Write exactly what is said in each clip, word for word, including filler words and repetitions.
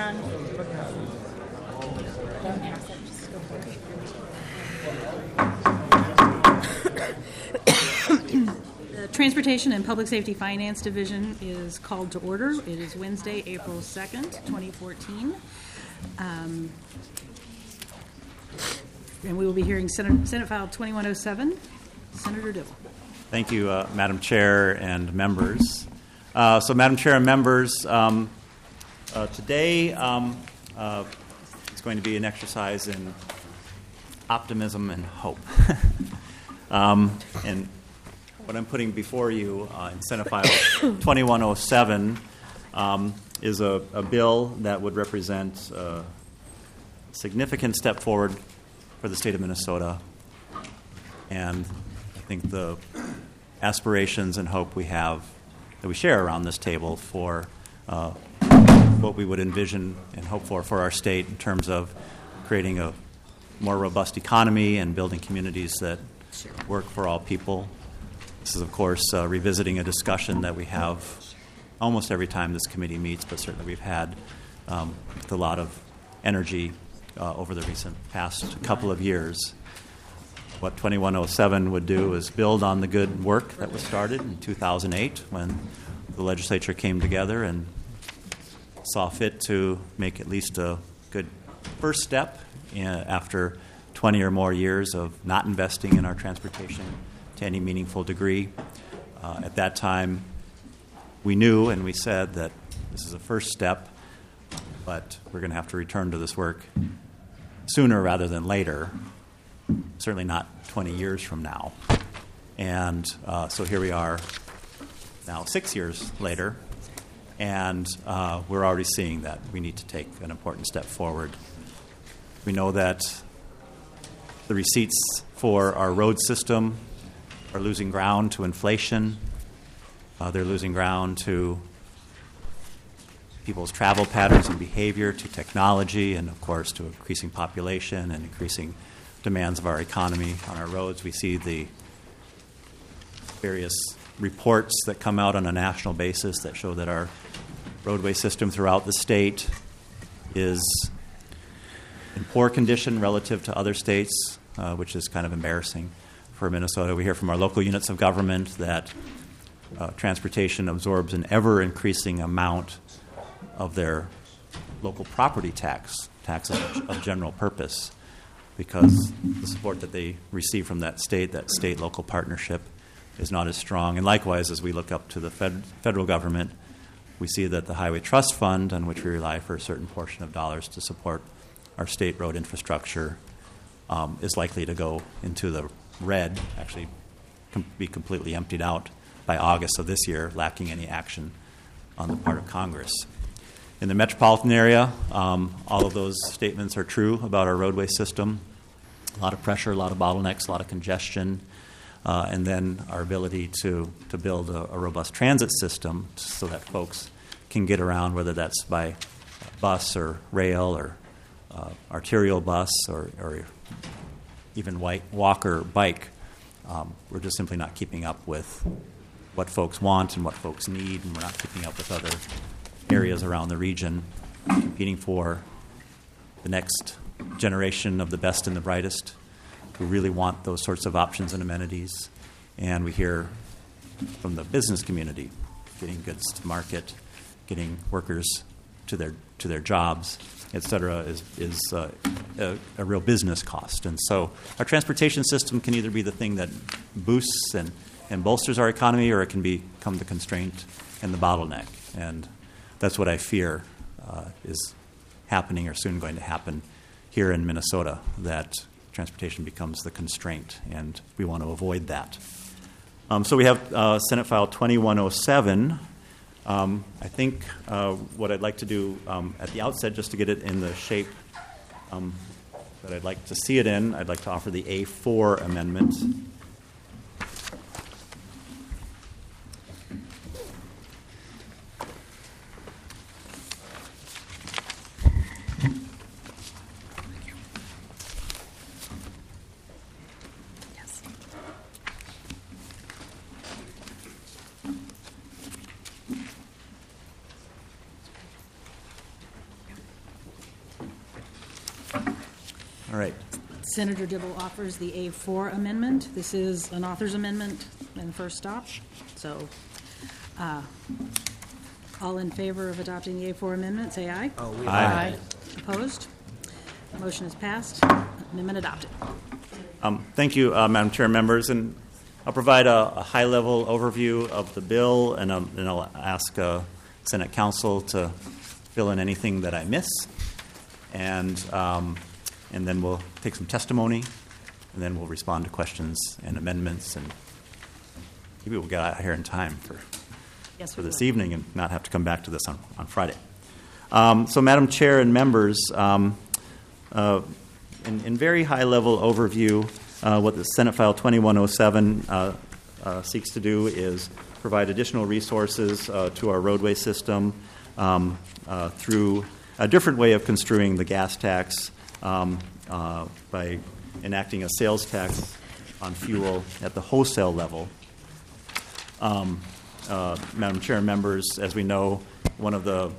John. The Transportation and Public Safety Finance Division is called to order. It is Wednesday, April second, twenty fourteen. Um, and we will be hearing Senate, Senate File twenty-one oh seven. Senator Dibble. Thank you, uh, Madam Chair and members. Uh, so, Madam Chair and members, um, uh, today um, uh, is going to be an exercise in optimism and hope. um, and what I'm putting before you uh, in Senate File twenty-one oh seven um, is a, a bill that would represent a significant step forward for the state of Minnesota. And I think the aspirations and hope we have that we share around this table for uh, what we would envision and hope for for our state in terms of creating a more robust economy and building communities that work for all people. This is, of course, uh, revisiting a discussion that we have almost every time this committee meets, but certainly we've had um, with a lot of energy uh, over the recent past couple of years. What twenty-one oh seven would do is build on the good work that was started in two thousand eight when the legislature came together and saw fit to make at least a good first step in, after twenty or more years of not investing in our transportation to any meaningful degree. Uh, at that time, we knew and we said that this is a first step, but we're going to have to return to this work sooner rather than later. Certainly not twenty years from now. And uh, so here we are now six years later, and uh, we're already seeing that we need to take an important step forward. We know that the receipts for our road system are losing ground to inflation. Uh, they're losing ground to people's travel patterns and behavior, to technology, and, of course, to increasing population and increasing demands of our economy on our roads. We see the various reports that come out on a national basis that show that our roadway system throughout the state is in poor condition relative to other states, uh, which is kind of embarrassing for Minnesota. We hear from our local units of government that uh, transportation absorbs an ever-increasing amount of their local property tax, taxes of general purpose, because the support that they receive from that state, that state-local partnership, is not as strong. And likewise, as we look up to the fed, federal government, we see that the Highway Trust Fund, on which we rely for a certain portion of dollars to support our state road infrastructure, um, is likely to go into the red, actually com- be completely emptied out by August of this year, lacking any action on the part of Congress. In the metropolitan area, um, all of those statements are true about our roadway system. A lot of pressure, a lot of bottlenecks, a lot of congestion, uh, and then our ability to, to build a, a robust transit system so that folks can get around, whether that's by bus or rail or uh, arterial bus or, or even white walk or bike. Um, we're just simply not keeping up with what folks want and what folks need, and we're not keeping up with other areas around the region, competing for the next generation of the best and the brightest who really want those sorts of options and amenities. And we hear from the business community, getting goods to market, getting workers to their to their jobs, et cetera, is, is uh, a, a real business cost. And so our transportation system can either be the thing that boosts and, and bolsters our economy, or it can become the constraint and the bottleneck. And that's what I fear uh, is happening or soon going to happen here in Minnesota, that transportation becomes the constraint, and we want to avoid that. Um, so we have uh, Senate File twenty-one oh seven. Um, I think uh, what I'd like to do um, at the outset, just to get it in the shape um, that I'd like to see it in, I'd like to offer the A four amendment. All right. Senator Dibble offers the A four amendment. This is an author's amendment and first stop. So uh, all in favor of adopting the A four amendment, say aye. Oh, we Aye. Opposed? Motion is passed. Amendment adopted. Um, thank you, uh, Madam Chair, members, and I'll provide a, a high-level overview of the bill, and, um, and I'll ask uh, Senate Counsel to fill in anything that I miss, and um, and then we'll take some testimony, and then we'll respond to questions and amendments, and maybe we'll get out of here in time for Yes, for we this will. evening and not have to come back to this on, on Friday. Um, so, Madam Chair and members, um, uh, in, in very high-level overview, uh, what the Senate File twenty-one oh seven uh, uh, seeks to do is provide additional resources uh, to our roadway system um, uh, through a different way of construing the gas tax um, uh, by enacting a sales tax on fuel at the wholesale level. Um, uh, Madam Chair and members, as we know, one of the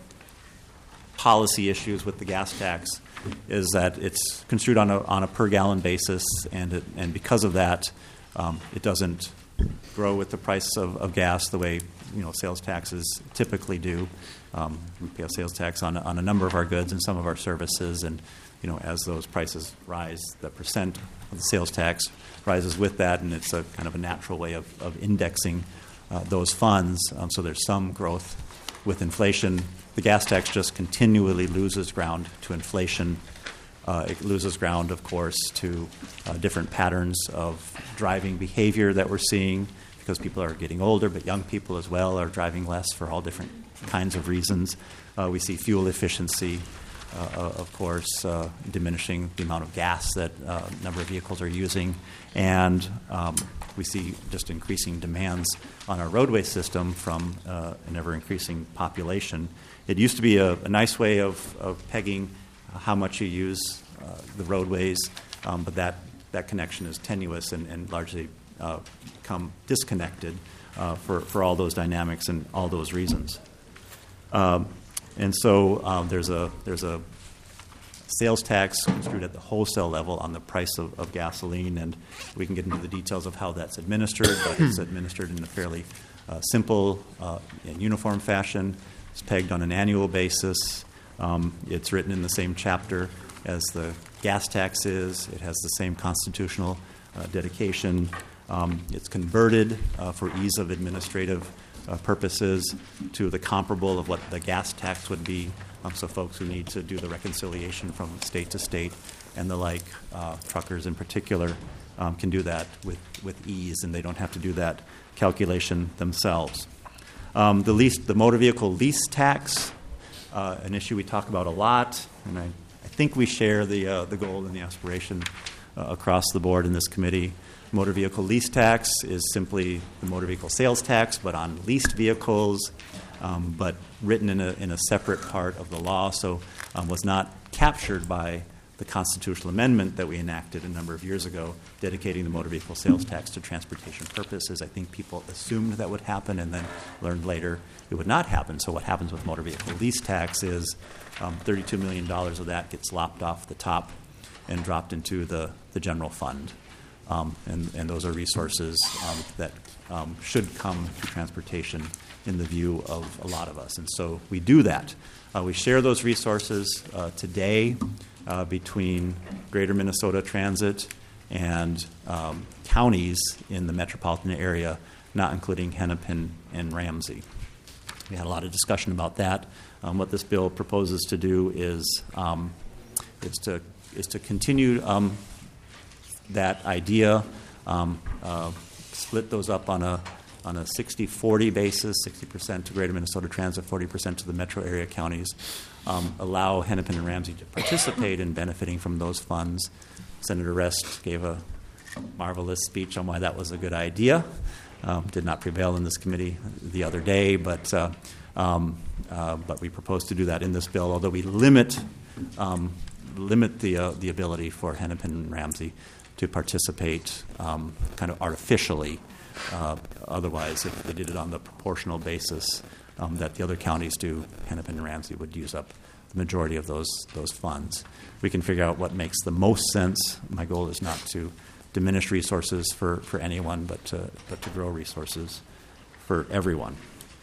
policy issues with the gas tax is that it's construed on a on a per gallon basis, and it, and because of that, um, it doesn't grow with the price of, of gas the way you know sales taxes typically do. Um, we pay a sales tax on on a number of our goods and some of our services, and you know as those prices rise, the percent of the sales tax rises with that, and it's a kind of a natural way of, of indexing uh, those funds. Um, so there's some growth with inflation. The gas tax just continually loses ground to inflation. Uh, it loses ground, of course, to uh, different patterns of driving behavior that we're seeing because people are getting older, but young people as well are driving less for all different kinds of reasons. Uh, we see fuel efficiency, uh, of course, uh, diminishing the amount of gas that uh, a number of vehicles are using. And um, we see just increasing demands on our roadway system from uh, an ever-increasing population. It used to be a, a nice way of, of pegging how much you use uh, the roadways, um, but that, that connection is tenuous and, and largely uh, become disconnected uh, for, for all those dynamics and all those reasons. Um, and so um, there's a there's a sales tax construed at the wholesale level on the price of, of gasoline, and we can get into the details of how that's administered, but it's administered in a fairly uh, simple uh, and uniform fashion. It's pegged on an annual basis. Um, it's written in the same chapter as the gas tax is. It has the same constitutional uh, dedication. Um, it's converted uh, for ease of administrative uh, purposes to the comparable of what the gas tax would be. Um, so folks who need to do the reconciliation from state to state and the like, uh, truckers in particular, um, can do that with, with ease, and they don't have to do that calculation themselves. Um, the lease, the motor vehicle lease tax, uh, an issue we talk about a lot, and I, I think we share the uh, the goal and the aspiration uh, across the board in this committee. Motor vehicle lease tax is simply the motor vehicle sales tax, but on leased vehicles, um, but written in a in a separate part of the law, so um, was not captured by the constitutional amendment that we enacted a number of years ago, dedicating the motor vehicle sales tax to transportation purposes. I think people assumed that would happen and then learned later it would not happen. So what happens with motor vehicle lease tax is um, thirty-two million dollars of that gets lopped off the top and dropped into the, the general fund. Um, and, and those are resources um, that um, should come to transportation in the view of a lot of us. And so we do that. Uh, we share those resources uh, today uh, between Greater Minnesota Transit and um, counties in the metropolitan area, not including Hennepin and Ramsey. We had a lot of discussion about that. Um, what this bill proposes to do is um, is to is to continue um, that idea, um, uh, split those up on a on a sixty forty basis, sixty percent to Greater Minnesota Transit, forty percent to the metro area counties, um, allow Hennepin and Ramsey to participate in benefiting from those funds. Senator Rest gave a marvelous speech on why that was a good idea. Um, did not prevail in this committee the other day, but uh, um, uh, but we propose to do that in this bill, although we limit um, limit the uh, the ability for Hennepin and Ramsey to participate um, kind of artificially. Uh, otherwise, if they did it on the proportional basis um, that the other counties do, Hennepin and Ramsey would use up the majority of those those funds. We can figure out what makes the most sense. My goal is not to diminish resources for, for anyone, but to, but to grow resources for everyone.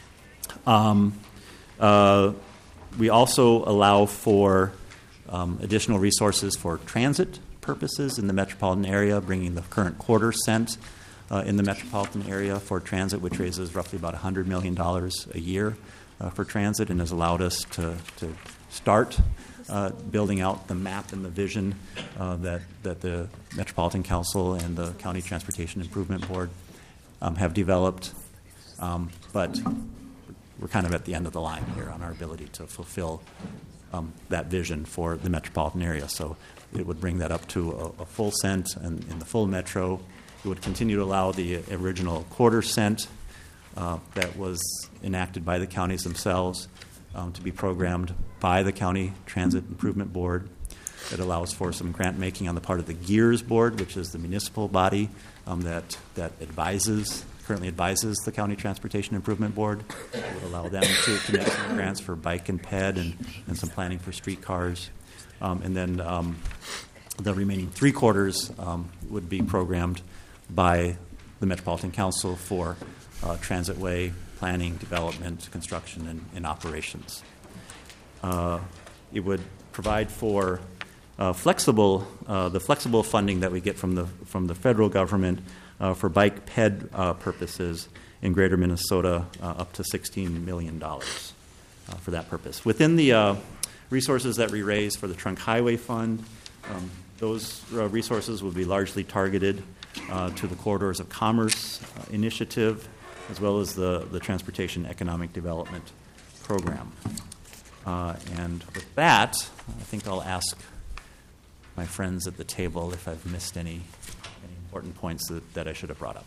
Um, uh, we also allow for um, additional resources for transit purposes in the metropolitan area, bringing the current quarter cent uh, in the metropolitan area for transit, which raises roughly about one hundred million dollars a year uh, for transit, and has allowed us to, to start uh, building out the map and the vision uh, that, that the Metropolitan Council and the County Transportation Improvement Board um, have developed. Um, but we're kind of at the end of the line here on our ability to fulfill um, that vision for the metropolitan area. So it would bring that up to a, a full cent and in the full metro. It would continue to allow the original quarter cent uh, that was enacted by the counties themselves um, to be programmed by the County Transit Improvement Board. It allows for some grant making on the part of the GEARS Board, which is the municipal body um, that, that advises currently advises the County Transportation Improvement Board. It would allow them to, to make some grants for bike and ped and, and some planning for streetcars. Um, and then um, the remaining three quarters um, would be programmed by the Metropolitan Council for uh, transitway planning, development, construction, and, and operations. Uh, it would provide for uh, flexible, uh, the flexible funding that we get from the from the federal government Uh, for bike ped uh, purposes in greater Minnesota, uh, up to sixteen million dollars uh, for that purpose. Within the uh, resources that we raise for the Trunk Highway Fund, um, those uh, resources will be largely targeted uh, to the Corridors of Commerce uh, initiative, as well as the, the Transportation Economic Development Program. Uh, and with that, I think I'll ask my friends at the table if I've missed any important points that, that I should have brought up.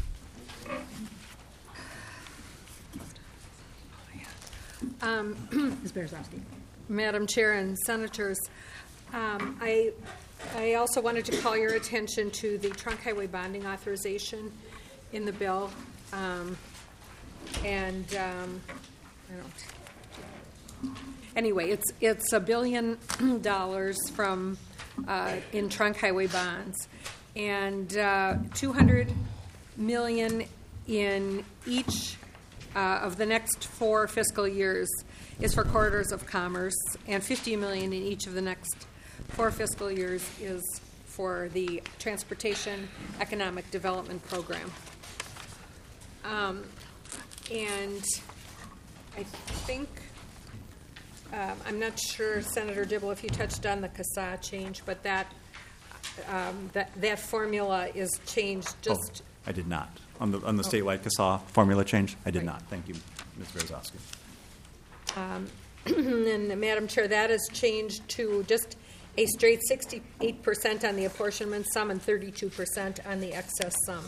Um, Miz Beresowski. Madam Chair and Senators, um, I, I also wanted to call your attention to the trunk highway bonding authorization in the bill. Um, and um, I don't. Anyway, it's it's a billion dollars from uh, in trunk highway bonds. And uh, two hundred million dollars in each uh, of the next four fiscal years is for corridors of commerce, and fifty million dollars in each of the next four fiscal years is for the Transportation Economic Development Program. Um, and I think, um, I'm not sure, Senator Dibble, if you touched on the C A S A change, but that Um, that that formula is changed just. Oh, I did not. On the on the oh. statewide C A S A formula change, I did right. not. Thank you, Miz Beresowski. Um, and Madam Chair, that is changed to just a straight sixty-eight percent on the apportionment sum and thirty-two percent on the excess sum.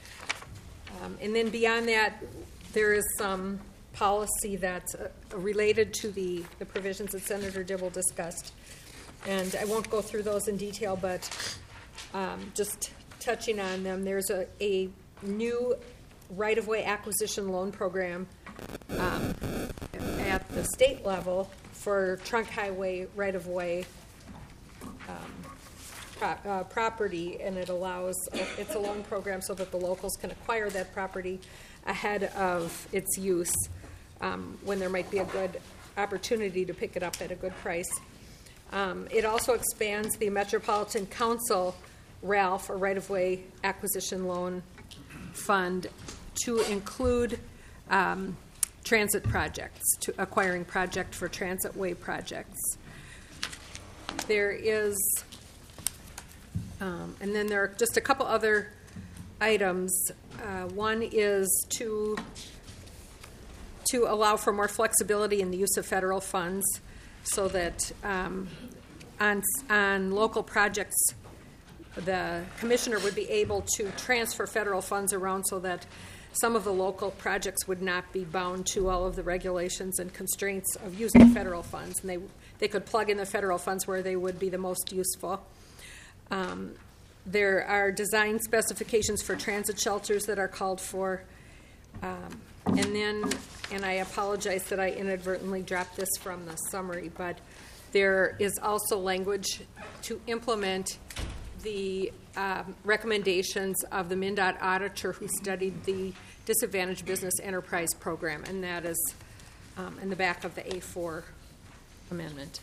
Um, and then beyond that, there is some policy that's uh, related to the, the provisions that Senator Dibble discussed. And I won't go through those in detail, but um, just touching on them, there's a, a new right-of-way acquisition loan program um, at the state level for trunk highway right-of-way um, pro- uh, property, and it allows, it's a loan program so that the locals can acquire that property ahead of its use um, when there might be a good opportunity to pick it up at a good price. Um, it also expands the Metropolitan Council R A L F, or Right-of-Way Acquisition Loan Fund, to include um, transit projects, to acquiring project for transitway projects. There is, um, and then there are just a couple other items. Uh, one is to to allow for more flexibility in the use of federal funds, so that um, on, on local projects, the commissioner would be able to transfer federal funds around so that some of the local projects would not be bound to all of the regulations and constraints of using federal funds, and they they could plug in the federal funds where they would be the most useful. Um, there are design specifications for transit shelters that are called for. Um, And then, and I apologize that I inadvertently dropped this from the summary, but there is also language to implement the um, recommendations of the MnDOT auditor who studied the Disadvantaged Business Enterprise Program, and that is um, in the back of the A four amendment.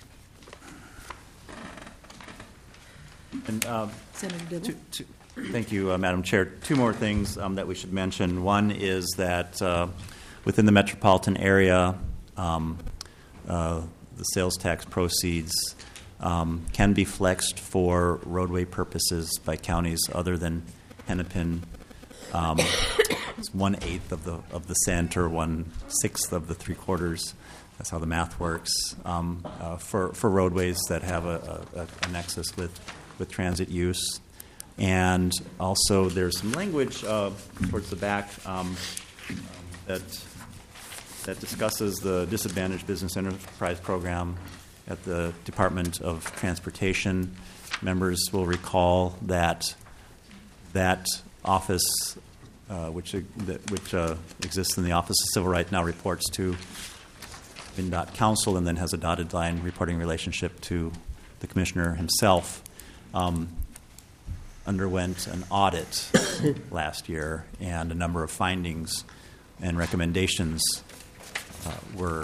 And, uh, Senator Dibble? two- two- Thank you, uh, Madam Chair. Two more things um, that we should mention. One is that uh, within the metropolitan area, um, uh, the sales tax proceeds um, can be flexed for roadway purposes by counties other than Hennepin. Um, it's one eighth of the of the cent or one sixth of the three quarters. That's how the math works um, uh, for for roadways that have a, a, a nexus with with transit use. And also, there's some language uh, towards the back um, that that discusses the Disadvantaged Business Enterprise Program at the Department of Transportation. Members will recall that that office, uh, which uh, that, which uh, exists in the Office of Civil Rights, now reports to MnDOT Council and then has a dotted line reporting relationship to the Commissioner himself. Um, underwent an audit last year, and a number of findings and recommendations uh, were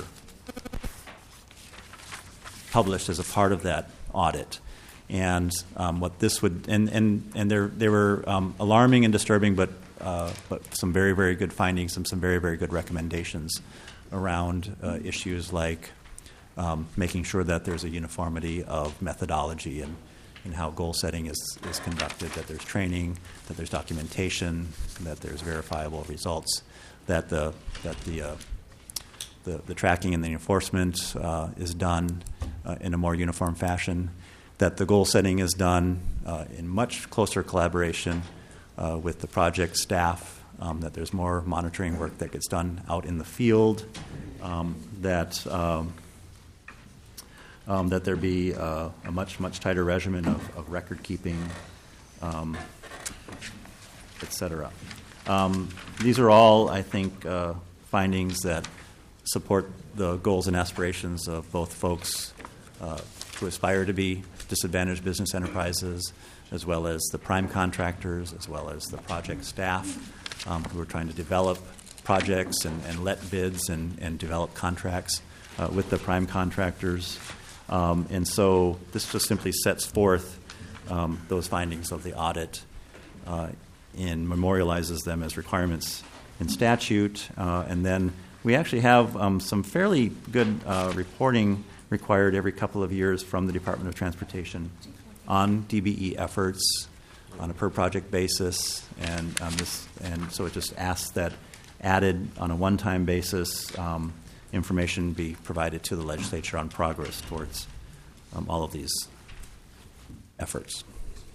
published as a part of that audit. And um, what this would, and and and there they were um, alarming and disturbing, but uh, but some very very good findings and some very very good recommendations around uh, issues like um, making sure that there's a uniformity of methodology and in how goal setting is, is conducted, that there's training, that there's documentation, that there's verifiable results, that the that the uh, the, the tracking and the enforcement uh, is done uh, in a more uniform fashion, that the goal setting is done uh, in much closer collaboration uh, with the project staff, um, that there's more monitoring work that gets done out in the field, um, that um, Um, that there be uh, a much, much tighter regimen of, of record keeping, um, et cetera. Um, these are all, I think, uh, findings that support the goals and aspirations of both folks uh, who aspire to be disadvantaged business enterprises, as well as the prime contractors, as well as the project staff um, who are trying to develop projects and, and let bids and, and develop contracts uh, with the prime contractors. Um, and so this just simply sets forth um, those findings of the audit uh, and memorializes them as requirements in statute. Uh, and then we actually have um, some fairly good uh, reporting required every couple of years from the Department of Transportation on D B E efforts on a per project basis. And, um, this, and so it just asks that added on a one-time basis um, information be provided to the legislature on progress towards um, all of these efforts.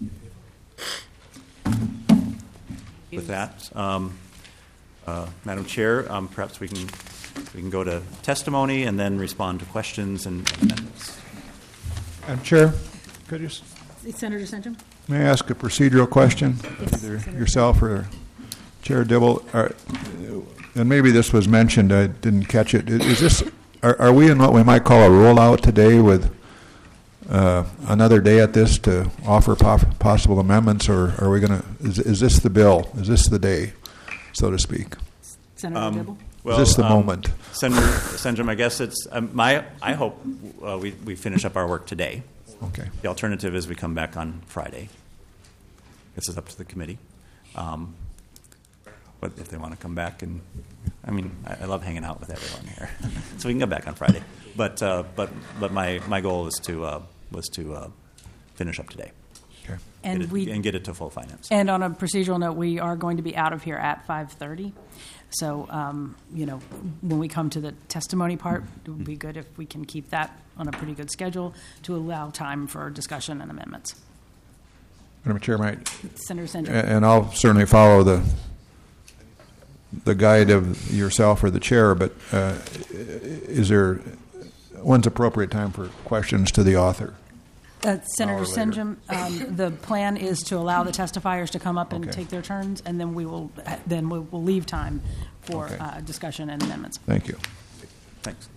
With that, um, uh, Madam Chair, um, perhaps we can we can go to testimony and then respond to questions and amendments. Madam Chair, could you, Senator Centrum? may I ask a procedural question? Yes, Either Senator. yourself or Chair Dibble. Are, and maybe this was mentioned, I didn't catch it. Is this, are, are we in what we might call a rollout today with uh, another day at this to offer po- possible amendments, or are we going to, is, is this the bill? Is this the day, so to speak? Senator Um, Dibble? Well, is this the um, moment? Senator, Senator, I guess it's um, my. I hope uh, we we finish up our work today. Okay. The alternative is we come back on Friday. This is up to the committee. Um, but if they want to come back, and I mean, I, I love hanging out with everyone here, so we can come back on Friday. But uh, but but my, my goal is to uh, was to uh, finish up today. Okay. And get it, we and get it to full finance. And on a procedural note, we are going to be out of here at five thirty. So, um, you know, when we come to the testimony part, it would be good if we can keep that on a pretty good schedule to allow time for discussion and amendments. Madam Chair, might, Senator Sendra. and I'll certainly follow the the guide of yourself or the chair, but uh, is there, when's appropriate time for questions to the author? Uh, Senator Hour later. Sinjum, um, the plan is to allow the testifiers to come up and Okay. take their turns, and then we will, then we will leave time for Okay. uh, discussion and amendments. Thank you. Thanks.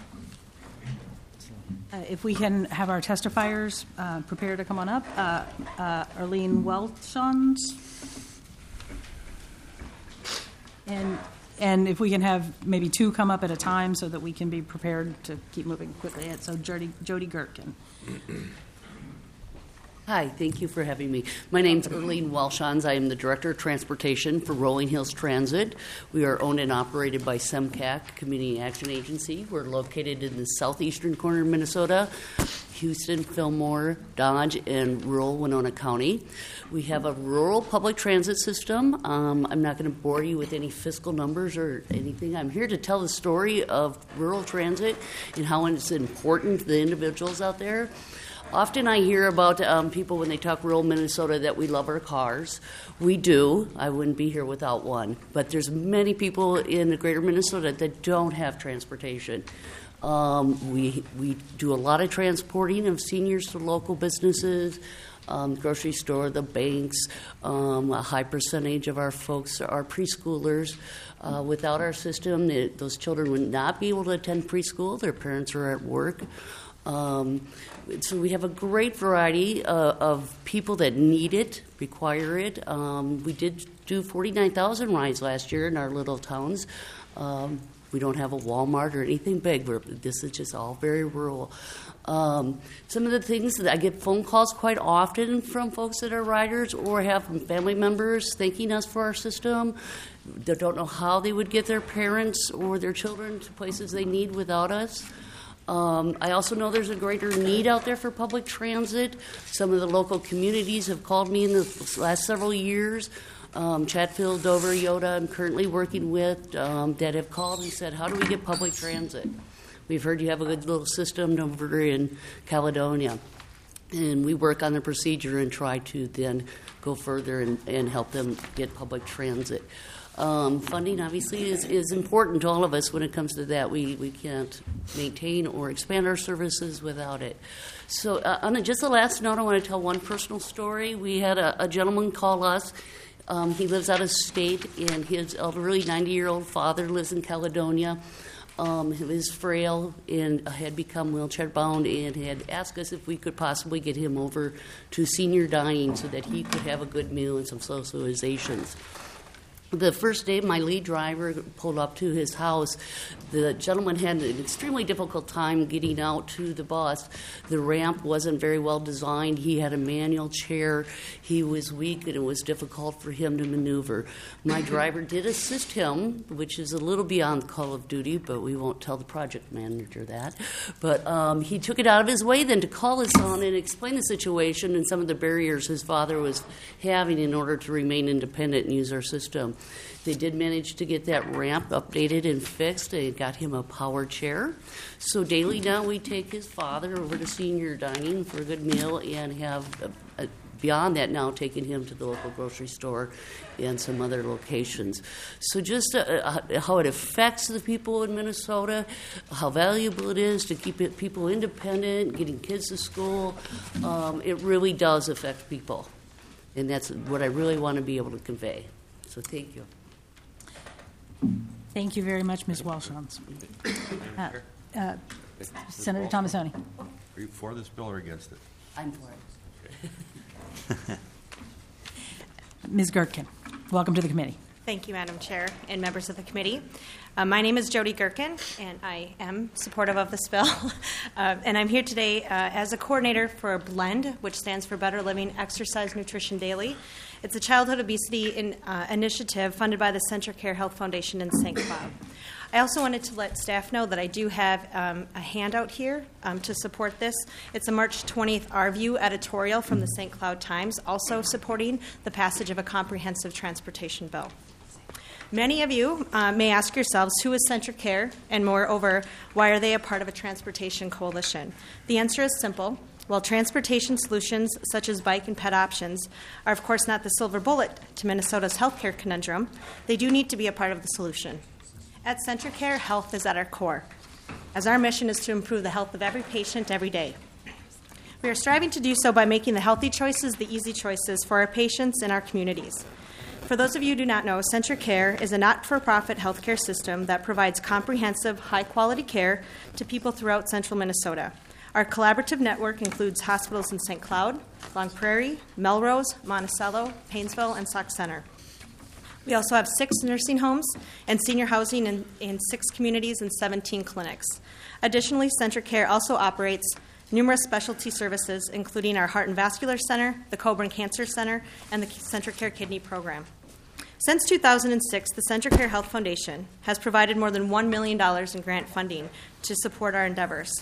Uh, If we can have our testifiers uh, prepare to come on up. Uh, uh, Arlene Welchons. And, and if we can have maybe two come up at a time so that we can be prepared to keep moving quickly. So Jody, Jody Gertkin. Hi, thank you for having me. My name's Erlene Welshons. I am the Director of Transportation for Rolling Hills Transit. We are owned and operated by SEMCAC, Community Action Agency. We're located in the southeastern corner of Minnesota, Houston, Fillmore, Dodge, and rural Winona County. We have a rural public transit system. Um, I'm not going to bore you with any fiscal numbers or anything. I'm here to tell the story of rural transit and how it's important to the individuals out there. Often I hear about um, people when they talk rural Minnesota that we love our cars. We do. I wouldn't be here without one. But there's many people in the greater Minnesota that don't have transportation. Um, we we do a lot of transporting of seniors to local businesses, um, grocery store, the banks. Um, a high percentage of our folks are preschoolers. Uh, without our system, the, those children would not be able to attend preschool. Their parents are at work. Um, so we have a great variety uh, of people that need it, require it. Um, we did do forty-nine thousand rides last year in our little towns. Um, we don't have a Walmart or anything big. We're, this is just all very rural. Um, some of the things that I get phone calls quite often from folks that are riders or have family members thanking us for our system. They don't know how they would get their parents or their children to places they need without us. Um, I also know there's a greater need out there for public transit. Some of the local communities have called me in the last several years. Um, Chatfield, Dover, Yoda, I'm currently working with, um, that have called and said, how do we get public transit? We've heard you have a good little system over in Caledonia. And we work on the procedure and try to then go further and, and help them get public transit. Um, funding, obviously, is, is important to all of us when it comes to that. We, we can't maintain or expand our services without it. So uh, on a, just the last note, I want to tell one personal story. We had a, a gentleman call us. Um, he lives out of state, and his elderly ninety-year-old father lives in Caledonia. Um, he was frail and had become wheelchair-bound and had asked us if we could possibly get him over to senior dining so that he could have a good meal and some socializations. The first day my lead driver pulled up to his house, the gentleman had an extremely difficult time getting out to the bus. The ramp wasn't very well designed. He had a manual chair. He was weak, and it was difficult for him to maneuver. My driver did assist him, which is a little beyond the call of duty, but we won't tell the project manager that. But um, he took it out of his way then to call his son and explain the situation and some of the barriers his father was having in order to remain independent and use our system. They did manage to get that ramp updated and fixed. They got him a power chair. So daily now we take his father over to senior dining for a good meal and have, uh, beyond that now, taking him to the local grocery store and some other locations. So just uh, how it affects the people in Minnesota, how valuable it is to keep it, people independent, getting kids to school, um, it really does affect people. And that's what I really want to be able to convey. So thank you. Thank you very much, Miz Welshons. Uh, uh, Senator Tomassoni. Are you for this bill or against it? I'm for it. Miz Gertkin, welcome to the committee. Thank you, Madam Chair and members of the committee. Uh, my name is Jody Gertkin, and I am supportive of this bill. uh, and I'm here today uh, as a coordinator for BLEND, which stands for Better Living Exercise Nutrition Daily. It's a childhood obesity in, uh, initiative funded by the CentraCare Health Foundation in Saint Cloud. I also wanted to let staff know that I do have um, a handout here um, to support this. It's a March twentieth Our View editorial from the Saint Cloud Times, also supporting the passage of a comprehensive transportation bill. Many of you uh, may ask yourselves, who is CentraCare, and moreover, why are they a part of a transportation coalition? The answer is simple. While transportation solutions such as bike and pet options are, of course, not the silver bullet to Minnesota's healthcare conundrum, they do need to be a part of the solution. At CentraCare, health is at our core, as our mission is to improve the health of every patient every day. We are striving to do so by making the healthy choices the easy choices for our patients and our communities. For those of you who do not know, CentraCare is a not-for-profit healthcare system that provides comprehensive, high-quality care to people throughout central Minnesota. Our collaborative network includes hospitals in Saint Cloud, Long Prairie, Melrose, Monticello, Painesville, and Sauk Center. We also have six nursing homes and senior housing in, in six communities and seventeen clinics. Additionally, CentraCare also operates numerous specialty services, including our Heart and Vascular Center, the Coburn Cancer Center, and the CentraCare Kidney Program. Since two thousand six, the CentraCare Health Foundation has provided more than one million dollars in grant funding to support our endeavors.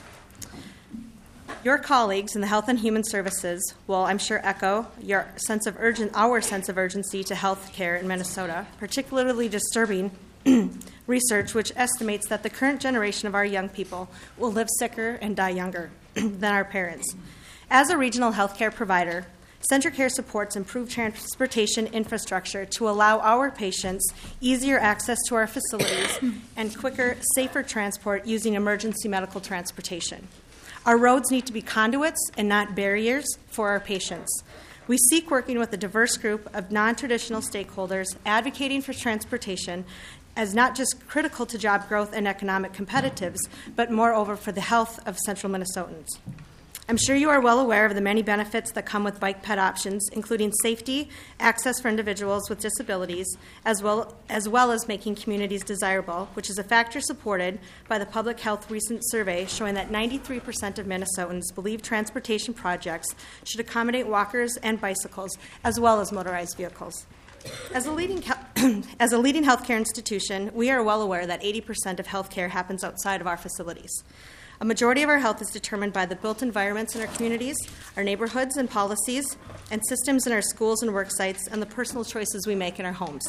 Your colleagues in the Health and Human Services will, I'm sure, echo your sense of urgent, our sense of urgency to health care in Minnesota, particularly disturbing research which estimates that the current generation of our young people will live sicker and die younger than our parents. As a regional healthcare provider, CentraCare supports improved transportation infrastructure to allow our patients easier access to our facilities and quicker, safer transport using emergency medical transportation. Our roads need to be conduits and not barriers for our patients. We seek working with a diverse group of non-traditional stakeholders advocating for transportation as not just critical to job growth and economic competitiveness, but moreover for the health of central Minnesotans. I'm sure you are well aware of the many benefits that come with bike ped options, including safety, access for individuals with disabilities, as well, as well as making communities desirable, which is a factor supported by the Public Health recent survey showing that ninety-three percent of Minnesotans believe transportation projects should accommodate walkers and bicycles, as well as motorized vehicles. As a leading as a leading healthcare institution, we are well aware that eighty percent of healthcare happens outside of our facilities. A majority of our health is determined by the built environments in our communities, our neighborhoods and policies, and systems in our schools and work sites, and the personal choices we make in our homes.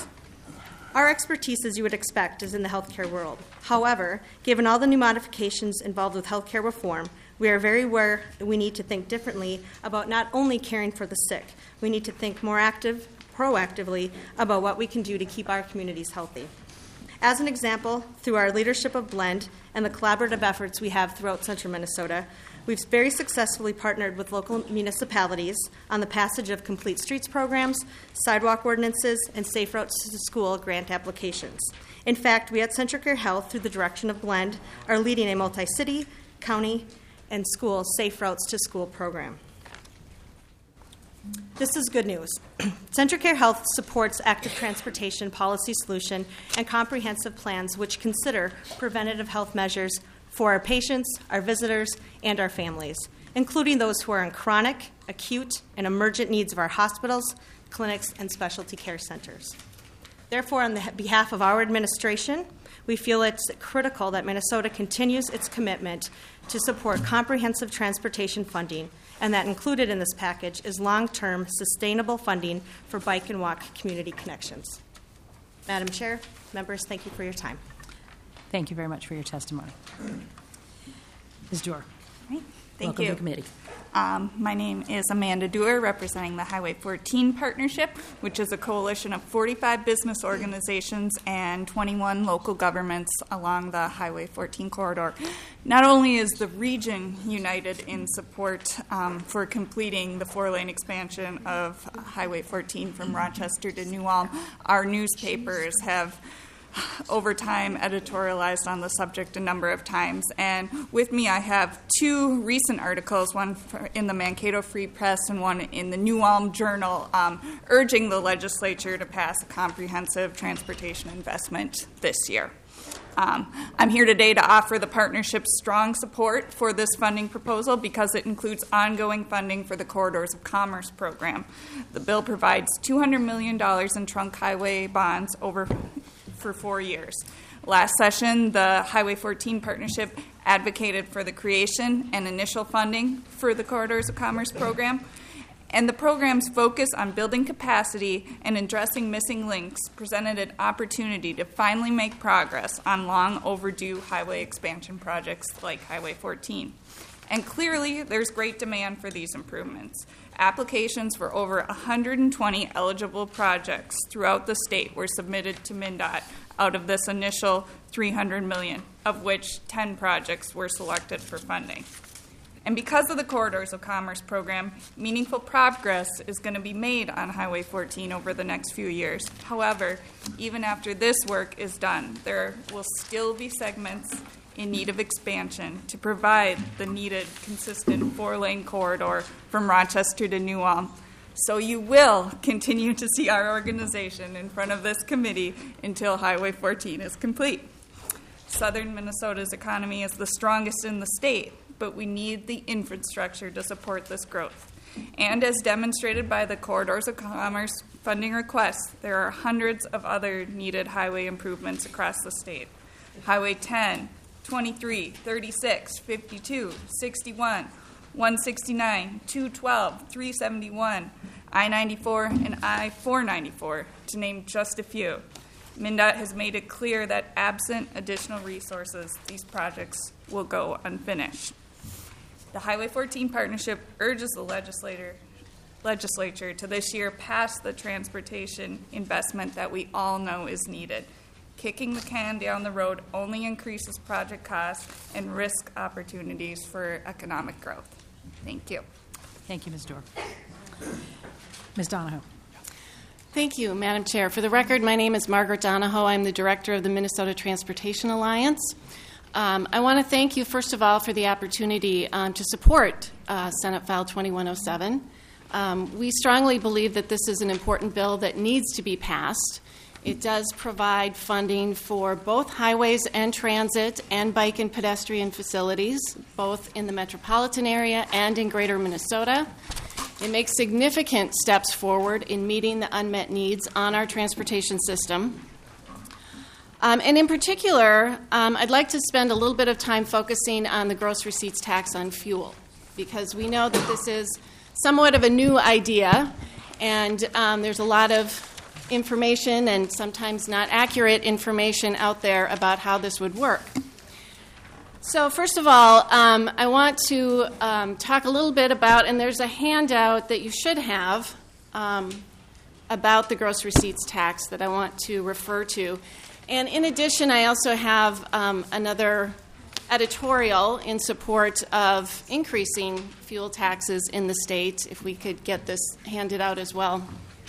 Our expertise, as you would expect, is in the healthcare world. However, given all the new modifications involved with healthcare reform, we are very aware that we need to think differently about not only caring for the sick, we need to think more active, proactively about what we can do to keep our communities healthy. As an example, through our leadership of Blend and the collaborative efforts we have throughout central Minnesota, we've very successfully partnered with local municipalities on the passage of Complete Streets programs, sidewalk ordinances, and Safe Routes to School grant applications. In fact, we at CentraCare Health, through the direction of Blend, are leading a multi-city, county, and school Safe Routes to School program. This is good news. CentraCare Health supports active transportation policy solution and comprehensive plans which consider preventative health measures for our patients, our visitors, and our families, including those who are in chronic, acute, and emergent needs of our hospitals, clinics, and specialty care centers. Therefore, on the behalf of our administration, we feel it's critical that Minnesota continues its commitment to support comprehensive transportation funding, and that included in this package is long-term sustainable funding for bike and walk community connections. Madam Chair, members, thank you for your time. Thank you very much for your testimony. Miz Doerr. Right. Thank Welcome you. to the committee. Um, my name is Amanda Doerr, representing the Highway fourteen Partnership, which is a coalition of forty-five business organizations and twenty-one local governments along the Highway fourteen corridor. Not only is the region united in support um, for completing the four-lane expansion of Highway fourteen from Rochester to New Ulm, our newspapers have over time editorialized on the subject a number of times. And with me, I have two recent articles, one in the Mankato Free Press and one in the New Ulm Journal, um, urging the legislature to pass a comprehensive transportation investment this year. Um, I'm here today to offer the partnership's strong support for this funding proposal because it includes ongoing funding for the Corridors of Commerce program. The bill provides two hundred million dollars in trunk highway bonds over for four years. Last session, the Highway fourteen Partnership advocated for the creation and initial funding for the Corridors of Commerce program. And the program's focus on building capacity and addressing missing links presented an opportunity to finally make progress on long overdue highway expansion projects like Highway fourteen. And clearly, there's great demand for these improvements. Applications for over one hundred twenty eligible projects throughout the state were submitted to MnDOT out of this initial three hundred million dollars, of which ten projects were selected for funding. And because of the Corridors of Commerce program, meaningful progress is going to be made on Highway fourteen over the next few years. However, even after this work is done, there will still be segments in need of expansion to provide the needed consistent four-lane corridor from Rochester to New Ulm. So you will continue to see our organization in front of this committee until Highway fourteen is complete. Southern Minnesota's economy is the strongest in the state, but we need the infrastructure to support this growth. And as demonstrated by the Corridors of Commerce funding requests, there are hundreds of other needed highway improvements across the state. Highway ten, twenty-three, thirty-six, fifty-two, sixty-one, one sixty-nine, two twelve, three seventy-one, I ninety-four, and I four ninety-four, to name just a few. MnDOT has made it clear that absent additional resources, these projects will go unfinished. The Highway fourteen Partnership urges the legislator, legislature to this year pass the transportation investment that we all know is needed. Kicking the can down the road only increases project costs and risk opportunities for economic growth. Thank you. Thank you, Miz Dorr. Miz Donahoe. Thank you, Madam Chair. For the record, my name is Margaret Donahoe. I'm the director of the Minnesota Transportation Alliance. Um, I want to thank you, first of all, for the opportunity um, to support uh, Senate File twenty-one oh seven. Um, we strongly believe that this is an important bill that needs to be passed. It does provide funding for both highways and transit and bike and pedestrian facilities, both in the metropolitan area and in greater Minnesota. It makes significant steps forward in meeting the unmet needs on our transportation system. Um, and in particular, um, I'd like to spend a little bit of time focusing on the gross receipts tax on fuel, because we know that this is somewhat of a new idea, and um, there's a lot of information and sometimes not accurate information out there about how this would work. So first of all, um, I want to um, talk a little bit about, and there's a handout that you should have um, about the gross receipts tax that I want to refer to. And in addition, I also have um, another editorial in support of increasing fuel taxes in the state, if we could get this handed out as well.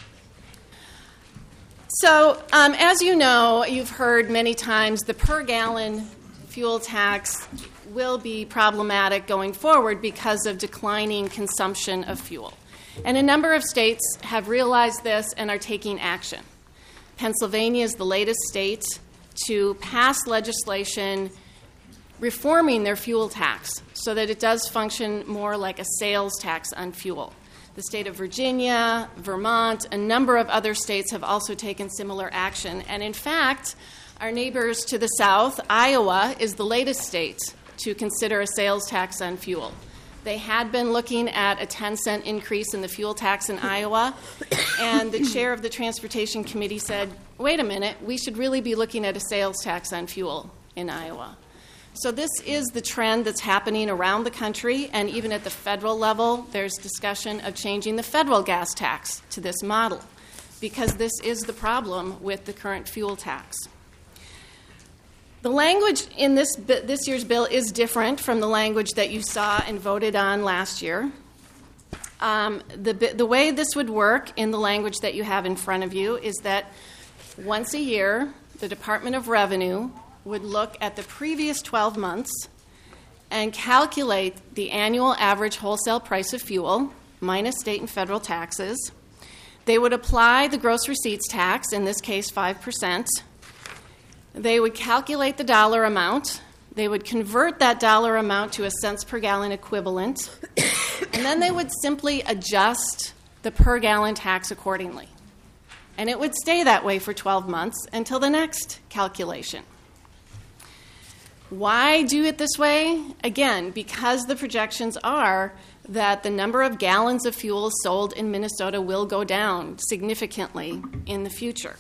So um, as you know, you've heard many times, the per gallon fuel tax will be problematic going forward because of declining consumption of fuel. And a number of states have realized this and are taking action. Pennsylvania is the latest state to pass legislation reforming their fuel tax so that it does function more like a sales tax on fuel. The state of Virginia, Vermont, a number of other states have also taken similar action. And in fact, our neighbors to the south, Iowa, is the latest state to consider a sales tax on fuel. They had been looking at a ten cent increase in the fuel tax in Iowa, and the chair of the Transportation Committee said, wait a minute, we should really be looking at a sales tax on fuel in Iowa. So this is the trend that's happening around the country, and even at the federal level, there's discussion of changing the federal gas tax to this model, because this is the problem with the current fuel tax. The language in this this year's bill is different from the language that you saw and voted on last year. Um, the, the way this would work in the language that you have in front of you is that once a year, the Department of Revenue would look at the previous twelve months and calculate the annual average wholesale price of fuel minus state and federal taxes. They would apply the gross receipts tax, in this case five percent. They would calculate the dollar amount. They would convert that dollar amount to a cents per gallon equivalent. And then they would simply adjust the per gallon tax accordingly. And it would stay that way for twelve months until the next calculation. Why do it this way? Again, because the projections are that the number of gallons of fuel sold in Minnesota will go down significantly in the future.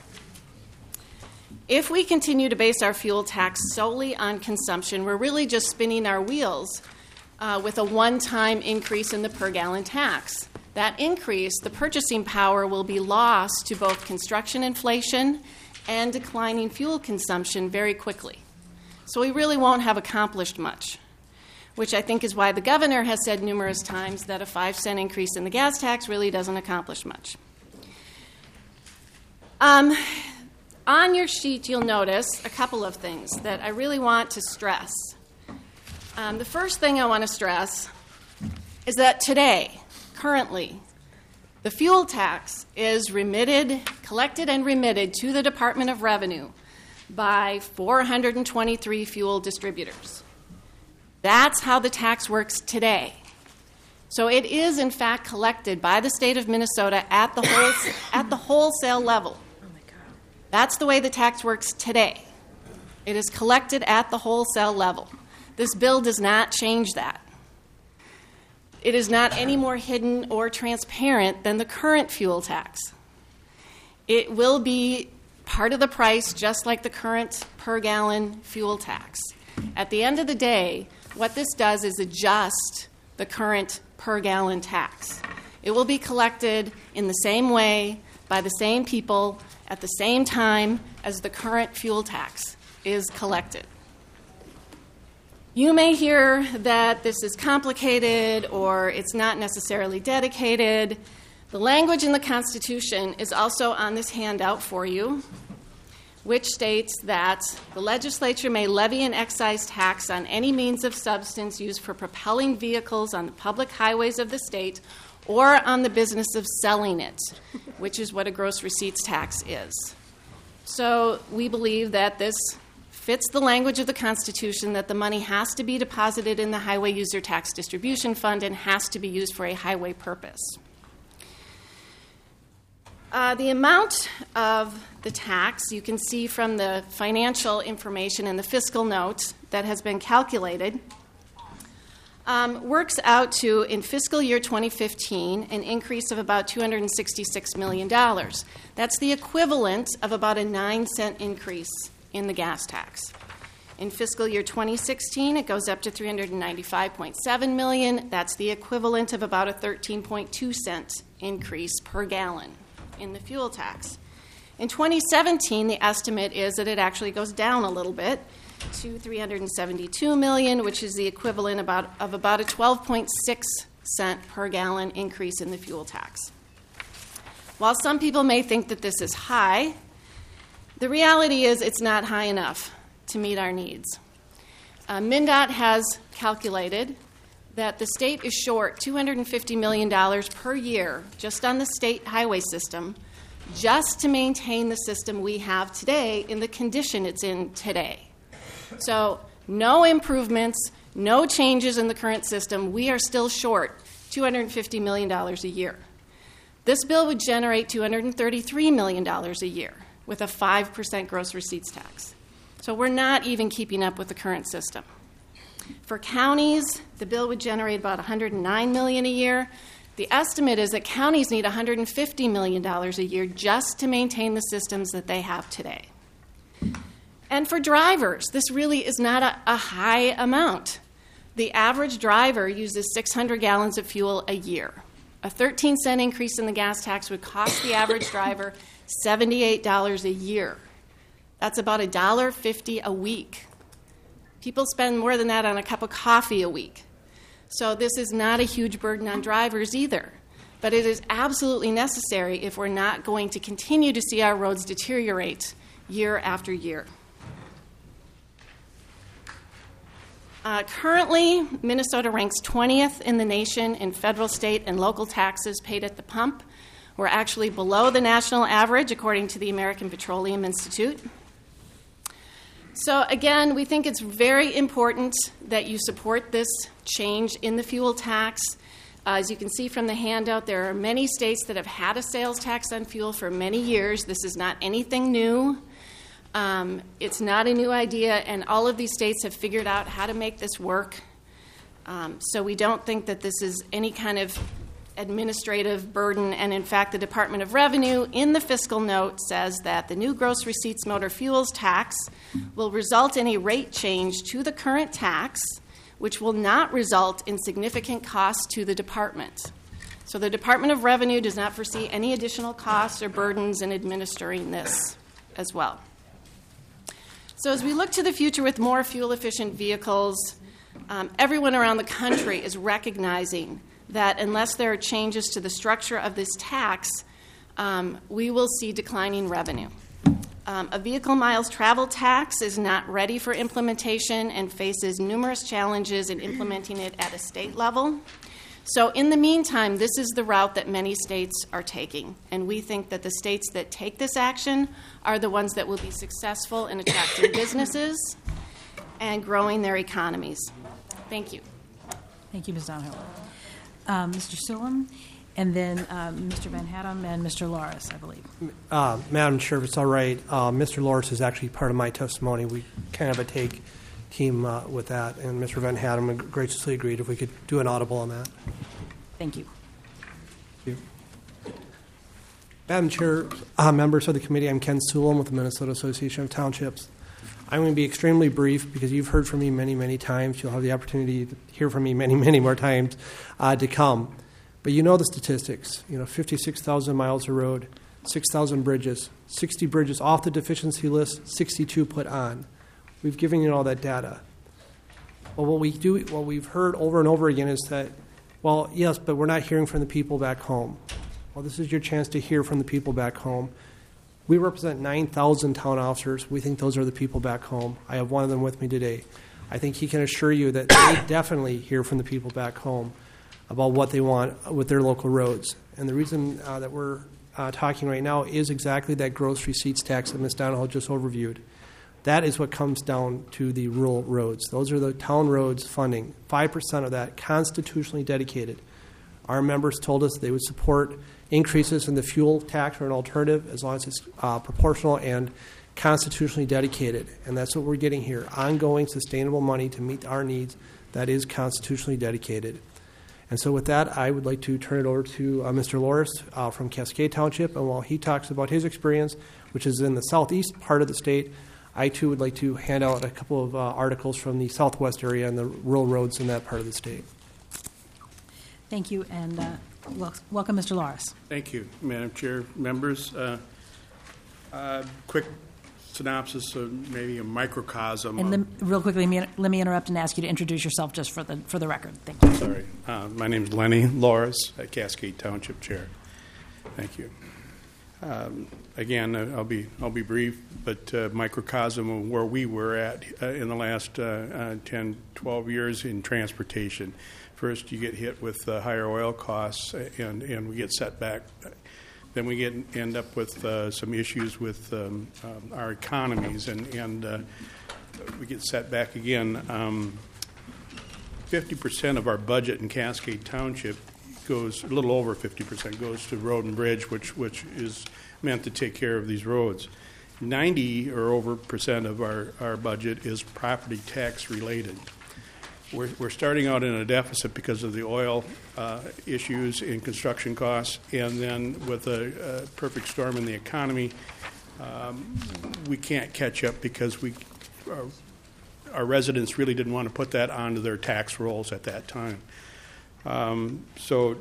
If we continue to base our fuel tax solely on consumption, we're really just spinning our wheels uh, with a one-time increase in the per gallon tax. That increase, the purchasing power, will be lost to both construction inflation and declining fuel consumption very quickly. So we really won't have accomplished much. which I think is why the governor has said numerous times that a five cent increase in the gas tax really doesn't accomplish much. Um, on your sheet, you'll notice a couple of things that I really want to stress. Um, the first thing I want to stress is that today, currently, the fuel tax is remitted, collected and remitted to the Department of Revenue by four hundred twenty-three fuel distributors. That's how the tax works today. So it is, in fact, collected by the state of Minnesota at the whole, at the wholesale level. Oh my God. That's the way the tax works today. It is collected at the wholesale level. This bill does not change that. It is not any more hidden or transparent than the current fuel tax. It will be part of the price just like the current per gallon fuel tax. At the end of the day, what this does is adjust the current per gallon tax. It will be collected in the same way by the same people at the same time as the current fuel tax is collected. You may hear that this is complicated or it's not necessarily dedicated. The language in the Constitution is also on this handout for you, which states that the legislature may levy an excise tax on any means of substance used for propelling vehicles on the public highways of the state or on the business of selling it, which is what a gross receipts tax is. So we believe that this fits the language of the Constitution, that the money has to be deposited in the Highway User Tax Distribution Fund and has to be used for a highway purpose. Uh, the amount of the tax, you can see from the financial information in the fiscal note that has been calculated, um, works out to, in fiscal year twenty fifteen, an increase of about two hundred sixty-six million dollars. That's the equivalent of about a nine cent increase in the gas tax. In fiscal year twenty sixteen, it goes up to three hundred ninety-five point seven million dollars. That's the equivalent of about a thirteen point two cent increase per gallon in the fuel tax. In twenty seventeen, the estimate is that it actually goes down a little bit to three hundred seventy-two million dollars, which is the equivalent about, of about a twelve point six cent per gallon increase in the fuel tax. While some people may think that this is high, the reality is it's not high enough to meet our needs. Uh, MnDOT has calculated that the state is short two hundred fifty million dollars per year just on the state highway system, just to maintain the system we have today in the condition it's in today. So no improvements, no changes in the current system. We are still short two hundred fifty million dollars a year. This bill would generate two hundred thirty-three million dollars a year with a five percent gross receipts tax. So we're not even keeping up with the current system. For counties, the bill would generate about one hundred nine million dollars a year. The estimate is that counties need one hundred fifty million dollars a year just to maintain the systems that they have today. And for drivers, this really is not a, a high amount. The average driver uses six hundred gallons of fuel a year. A thirteen cent increase in the gas tax would cost the average driver seventy-eight dollars a year. That's about one dollar fifty a week. People spend more than that on a cup of coffee a week. So this is not a huge burden on drivers either. But it is absolutely necessary if we're not going to continue to see our roads deteriorate year after year. Uh, currently, Minnesota ranks twentieth in the nation in federal, state, and local taxes paid at the pump. We're actually below the national average, according to the American Petroleum Institute. So again, we think it's very important that you support this change in the fuel tax. Uh, as you can see from the handout, there are many states that have had a sales tax on fuel for many years. This is not anything new. Um, it's not a new idea, and all of these states have figured out how to make this work. Um, so we don't think that this is any kind of administrative burden, and in fact, the Department of Revenue in the fiscal note says that the new gross receipts motor fuels tax will result in a rate change to the current tax, which will not result in significant costs to the department. So the Department of Revenue does not foresee any additional costs or burdens in administering this as well. So as we look to the future with more fuel-efficient vehicles, Um, everyone around the country is recognizing that unless there are changes to the structure of this tax, um, we will see declining revenue. Um, a vehicle miles travel tax is not ready for implementation and faces numerous challenges in implementing it at a state level. So in the meantime, this is the route that many states are taking, and we think that the states that take this action are the ones that will be successful in attracting businesses and growing their economies. Thank you. Thank you, Miz Donahoe. Um, Mister Sillam, and then um, Mister Van Hattem and Mister Loris, I believe. Uh, Madam Chair, if it's all right, uh, Mister Loris is actually part of my testimony. We kind of have a take team uh, with that, and Mister Van Hattem graciously agreed if we could do an audible on that. Thank you. Thank you. Madam Chair, uh, members of the committee, I'm Ken Sulam with the Minnesota Association of Townships. I'm going to be extremely brief because you've heard from me many, many times. You'll have the opportunity to hear from me many, many more times uh, to come. But you know the statistics. You know, fifty-six thousand miles of road, six thousand bridges, sixty bridges off the deficiency list, sixty-two put on. We've given you all that data. Well, what we do, what we've heard over and over again is that, well, yes, but we're not hearing from the people back home. Well, this is your chance to hear from the people back home. We represent nine thousand town officers. We think those are the people back home. I have one of them with me today. I think he can assure you that they definitely hear from the people back home about what they want with their local roads. And the reason uh, that we're uh, talking right now is exactly that gross receipts tax that Miz Donahoe just overviewed. That is what comes down to the rural roads. Those are the town roads funding. five percent of that constitutionally dedicated. Our members told us they would support increases in the fuel tax or an alternative as long as it's uh, proportional and constitutionally dedicated. And that's what we're getting here, ongoing sustainable money to meet our needs that is constitutionally dedicated. And so with that, I would like to turn it over to uh, Mister Loris uh, from Cascade Township. And while he talks about his experience, which is in the southeast part of the state, I too would like to hand out a couple of uh, articles from the southwest area and the rural roads in that part of the state. Thank you, and uh, wel- welcome, Mister Loris. Thank you, Madam Chair, members. Uh, uh, quick synopsis of maybe a microcosm. And of, lem- real quickly, let me, let me interrupt and ask you to introduce yourself just for the for the record. Thank you. Sorry. Uh, my name is Lenny Loris, at Cascade Township Chair. Thank you. Um, again, uh, I'll be I'll be brief, but uh, microcosm of where we were at uh, in the last uh, uh, ten, twelve years in transportation. First, you get hit with uh, higher oil costs, and, and we get set back. Then we get end up with uh, some issues with um, um, our economies, and, and uh, we get set back again. Um, fifty percent of our budget in Cascade Township goes, a little over fifty percent goes to road and bridge, which, which is meant to take care of these roads. ninety or over percent of our, our budget is property tax related. We're, we're starting out in a deficit because of the oil uh, issues in construction costs, and then with a, a perfect storm in the economy, um, we can't catch up because we, our, our residents really didn't want to put that onto their tax rolls at that time. Um, so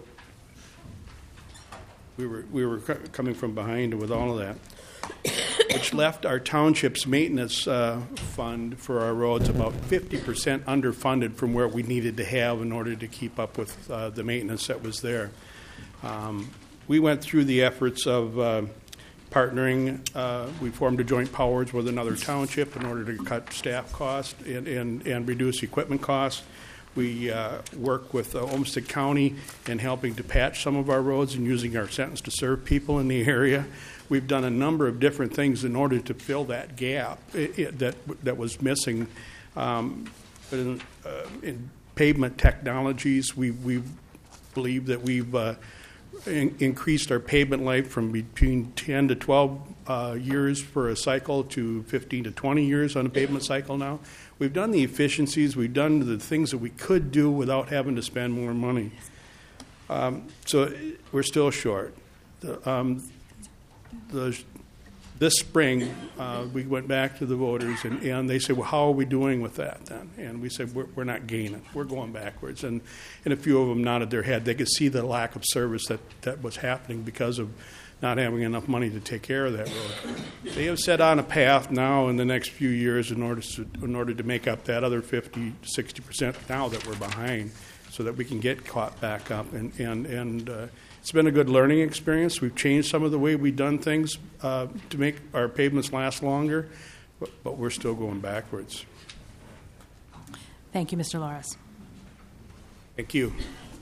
we were we were c- coming from behind with all of that, which left our township's maintenance uh, fund for our roads about fifty percent underfunded from where we needed to have in order to keep up with uh, the maintenance that was there. Um, we went through the efforts of uh, partnering. Uh, we formed a joint powers with another township in order to cut staff costs and, and, and reduce equipment costs. We uh, work with uh, Olmsted County in helping to patch some of our roads and using our sentence to serve people in the area. We've done a number of different things in order to fill that gap it, it, that that was missing. Um, but in, uh, in pavement technologies, we we believe that we've uh, in, increased our pavement life from between ten to twelve uh, years for a cycle to fifteen to twenty years on a pavement cycle now. We've done the efficiencies. We've done the things that we could do without having to spend more money. Um, so we're still short. The, um, the, this spring, uh, we went back to the voters, and, and they said, well, how are we doing with that then? And we said, we're, we're not gaining. We're going backwards. And, and a few of them nodded their head. They could see the lack of service that, that was happening because of not having enough money to take care of that road. They have set on a path now in the next few years in order to, in order to make up that other fifty to sixty percent now that we're behind, so that we can get caught back up. And, and, and uh, it's been a good learning experience. We've changed some of the way we've done things uh, to make our pavements last longer, but, but we're still going backwards. Thank you, Mister Loris. Thank you.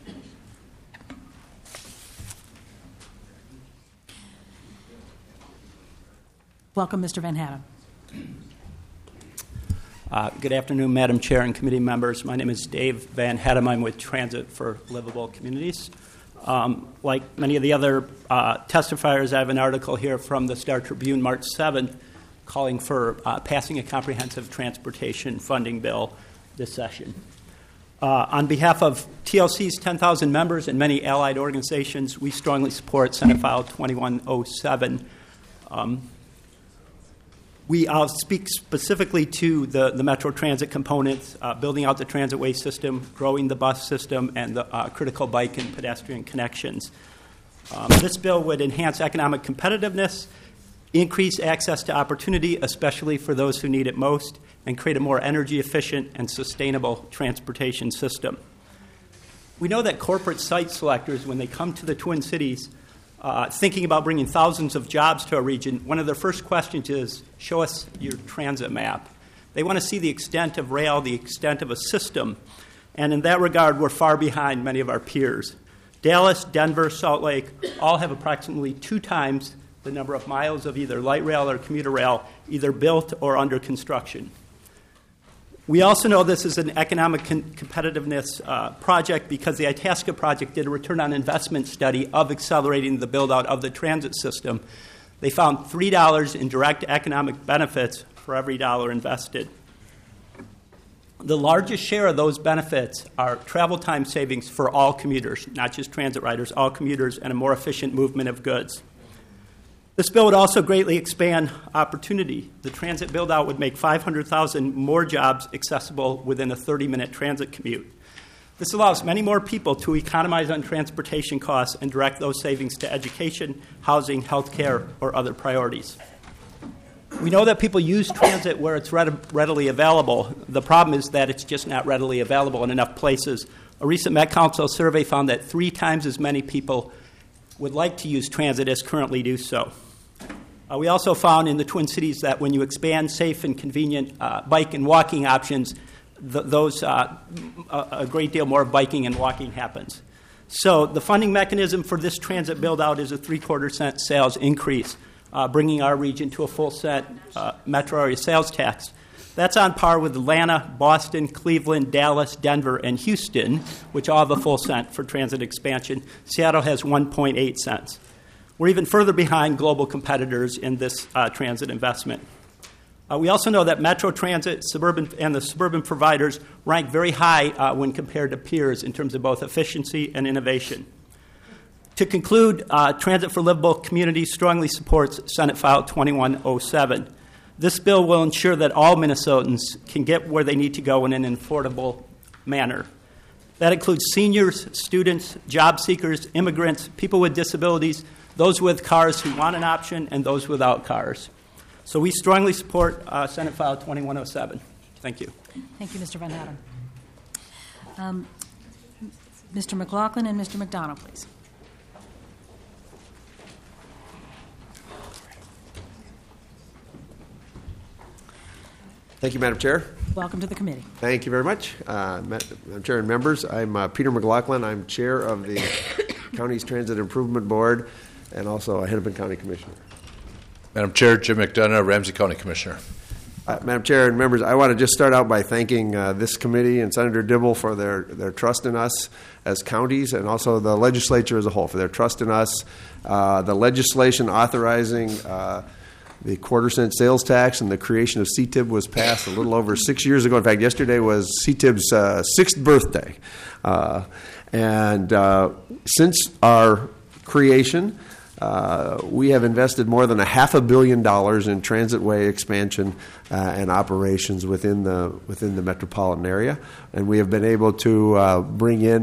Welcome, Mister Van Hatten. Uh, good afternoon, Madam Chair and committee members. My name is Dave Van Hatten. I'm with Transit for Livable Communities. Um, like many of the other uh, testifiers, I have an article here from the Star Tribune, March seventh, calling for uh, passing a comprehensive transportation funding bill this session. Uh, on behalf of T L C's ten thousand members and many allied organizations, we strongly support Senate File twenty-one oh seven. Um, We uh, speak specifically to the, the Metro Transit components, uh, building out the transitway system, growing the bus system, and the uh, critical bike and pedestrian connections. Um, this bill would enhance economic competitiveness, increase access to opportunity, especially for those who need it most, and create a more energy-efficient and sustainable transportation system. We know that corporate site selectors, when they come to the Twin Cities, Uh, thinking about bringing thousands of jobs to a region, one of their first questions is, show us your transit map. They want to see the extent of rail, the extent of a system. And in that regard, we're far behind many of our peers. Dallas, Denver, Salt Lake all have approximately two times the number of miles of either light rail or commuter rail either built or under construction. We also know this is an economic con- competitiveness uh, project because the Itasca project did a return on investment study of accelerating the build-out of the transit system. They found three dollars in direct economic benefits for every dollar invested. The largest share of those benefits are travel time savings for all commuters, not just transit riders, all commuters, and a more efficient movement of goods. This bill would also greatly expand opportunity. The transit build-out would make five hundred thousand more jobs accessible within a thirty-minute transit commute. This allows many more people to economize on transportation costs and direct those savings to education, housing, health care, or other priorities. We know that people use transit where it's readily available. The problem is that it's just not readily available in enough places. A recent Met Council survey found that three times as many people would like to use transit as currently do so. Uh, we also found in the Twin Cities that when you expand safe and convenient uh, bike and walking options, th- those uh, a, a great deal more biking and walking happens. So the funding mechanism for this transit build-out is a three-quarter cent sales increase, uh, bringing our region to a full cent uh, metro area sales tax. That's on par with Atlanta, Boston, Cleveland, Dallas, Denver, and Houston, which all have a full cent for transit expansion. Seattle has one point eight cents. We're even further behind global competitors in this uh, transit investment. Uh, we also know that Metro Transit suburban, and the suburban providers rank very high uh, when compared to peers in terms of both efficiency and innovation. To conclude, uh, Transit for Livable Communities strongly supports Senate File twenty-one oh seven. This bill will ensure that all Minnesotans can get where they need to go in an affordable manner. That includes seniors, students, job seekers, immigrants, people with disabilities, those with cars who want an option, and those without cars. So we strongly support uh, Senate File twenty-one oh seven. Thank you. Thank you, Mister Van Hatten. Um, Mister McLaughlin and Mister McDonald, please. Thank you, Madam Chair. Welcome to the committee. Thank you very much. Uh, Madam Chair and members, I'm uh, Peter McLaughlin. I'm chair of the County's Transit Improvement Board and also a Hennepin County Commissioner. Madam Chair, Jim McDonough, Ramsey County Commissioner. Uh, Madam Chair and members, I want to just start out by thanking uh, this committee and Senator Dibble for their, their trust in us as counties and also the legislature as a whole for their trust in us. Uh, the legislation authorizing uh, the quarter cent sales tax and the creation of C T I B was passed a little over six years ago. In fact, yesterday was C T I B's uh, sixth birthday. Uh, and uh, since our creation, uh, we have invested more than a half a billion dollars in transitway expansion uh, and operations within the within the metropolitan area, and we have been able to uh, bring in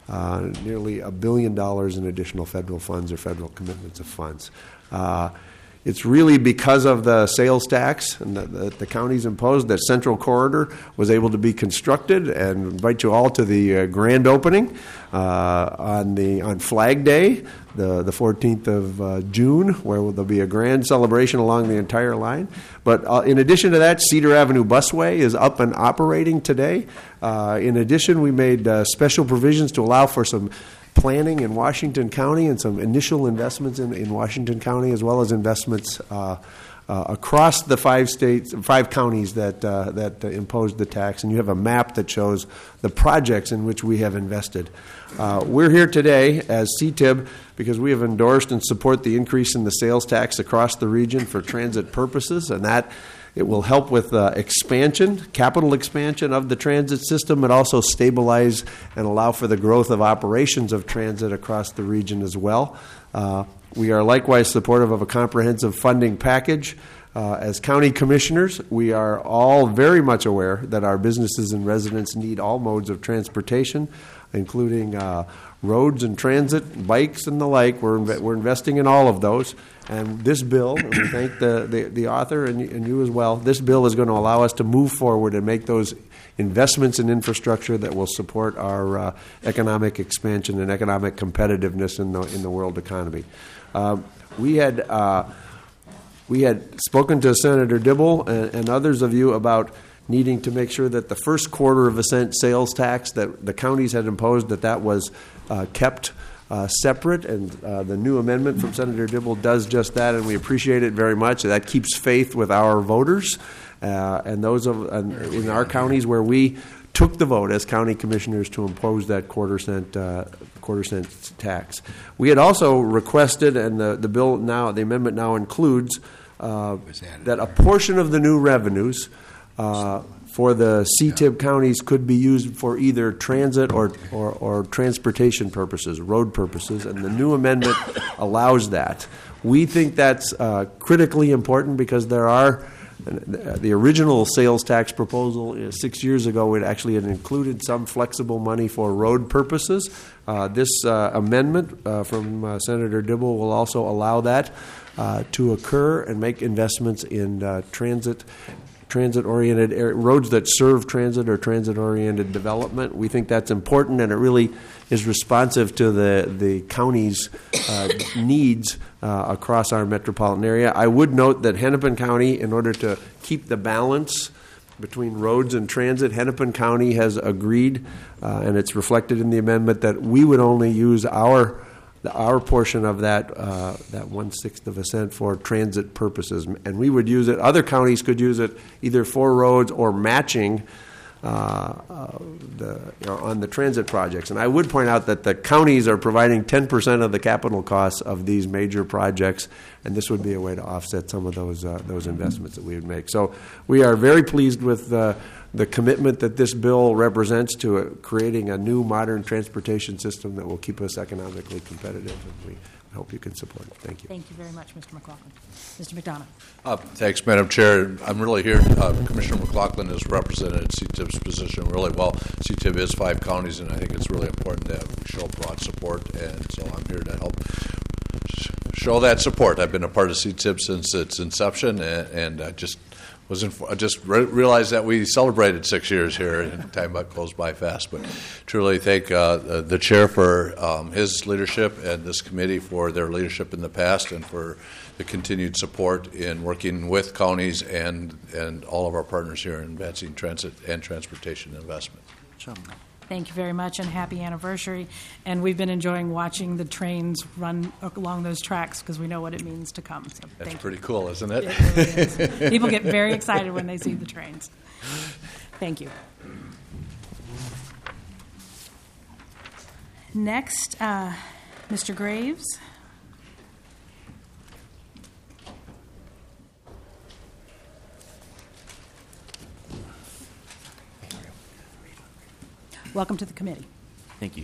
uh, nearly a billion dollars in additional federal funds or federal commitments of funds. Uh, It's really because of the sales tax and the, the, the counties imposed that Central Corridor was able to be constructed, and invite you all to the uh, grand opening uh, on the on Flag Day, the the fourteenth of uh, June, where there'll be a grand celebration along the entire line. But uh, in addition to that, Cedar Avenue Busway is up and operating today. Uh, in addition, we made uh, special provisions to allow for some planning in Washington County and some initial investments in, in Washington County, as well as investments uh, uh, across the five states, five counties that uh, that uh, imposed the tax. And you have a map that shows the projects in which we have invested. Uh, we're here today as C T I B because we have endorsed and support the increase in the sales tax across the region for transit purposes, and that it will help with uh, expansion, capital expansion of the transit system, and also stabilize and allow for the growth of operations of transit across the region as well. Uh, we are likewise supportive of a comprehensive funding package. Uh, as county commissioners, we are all very much aware that our businesses and residents need all modes of transportation, including uh, roads and transit, bikes and the like. We're, inv- we're investing in all of those. And this bill, and we thank the, the, the author and, and you as well, this bill is going to allow us to move forward and make those investments in infrastructure that will support our uh, economic expansion and economic competitiveness in the, in the world economy. Uh, we had uh, we had spoken to Senator Dibble and, and others of you about needing to make sure that the first quarter of a cent sales tax that the counties had imposed, that that was uh, kept Uh, separate, and uh, the new amendment from Senator Dibble does just that, and we appreciate it very much. That keeps faith with our voters uh, and those of uh, in our counties where we took the vote as county commissioners to impose that quarter cent uh, quarter cent tax. We had also requested, and the, the bill now, the amendment now includes uh, that a portion of the new revenues Uh, for the C T I B counties could be used for either transit or, or, or transportation purposes, road purposes, and the new amendment allows that. We think that's uh, critically important because there are, the original sales tax proposal uh, six years ago, it actually had included some flexible money for road purposes. Uh, this uh, amendment uh, from uh, Senator Dibble will also allow that uh, to occur and make investments in uh, transit transit-oriented air, roads that serve transit or transit-oriented development. We think that's important, and it really is responsive to the the county's uh, needs uh, across our metropolitan area. I would note that Hennepin County, in order to keep the balance between roads and transit, Hennepin County has agreed, uh, and it's reflected in the amendment, that we would only use our our portion of that uh, that one sixth of a cent for transit purposes, and we would use it. Other counties could use it either for roads or matching uh, uh, the you know, on the transit projects. And I would point out that the counties are providing ten percent of the capital costs of these major projects, and this would be a way to offset some of those uh, those investments that we would make. So we are very pleased with Uh, the commitment that this bill represents to uh, creating a new modern transportation system that will keep us economically competitive, and we hope you can support it. Thank you. Thank you very much, Mister McLaughlin. Mister McDonough. Uh, thanks, Madam Chair. I'm really here. Uh, Commissioner McLaughlin has represented C T I B's position really well. C T I B is five counties, and I think it's really important to show broad support, and so I'm here to help show that support. I've been a part of C T I B since its inception, and, and I just was in, I just re- realized that we celebrated six years here, and time goes by fast. But truly thank uh, the, the chair for um, his leadership, and this committee for their leadership in the past, and for the continued support in working with counties and and all of our partners here in advancing transit and transportation investment. Thank you very much, and happy anniversary. And we've been enjoying watching the trains run along those tracks because we know what it means to come. So That's thank pretty you. cool, isn't it? It really is. People get very excited when they see the trains. Thank you. Next, uh, Mister Graves. Welcome to the committee. Thank you.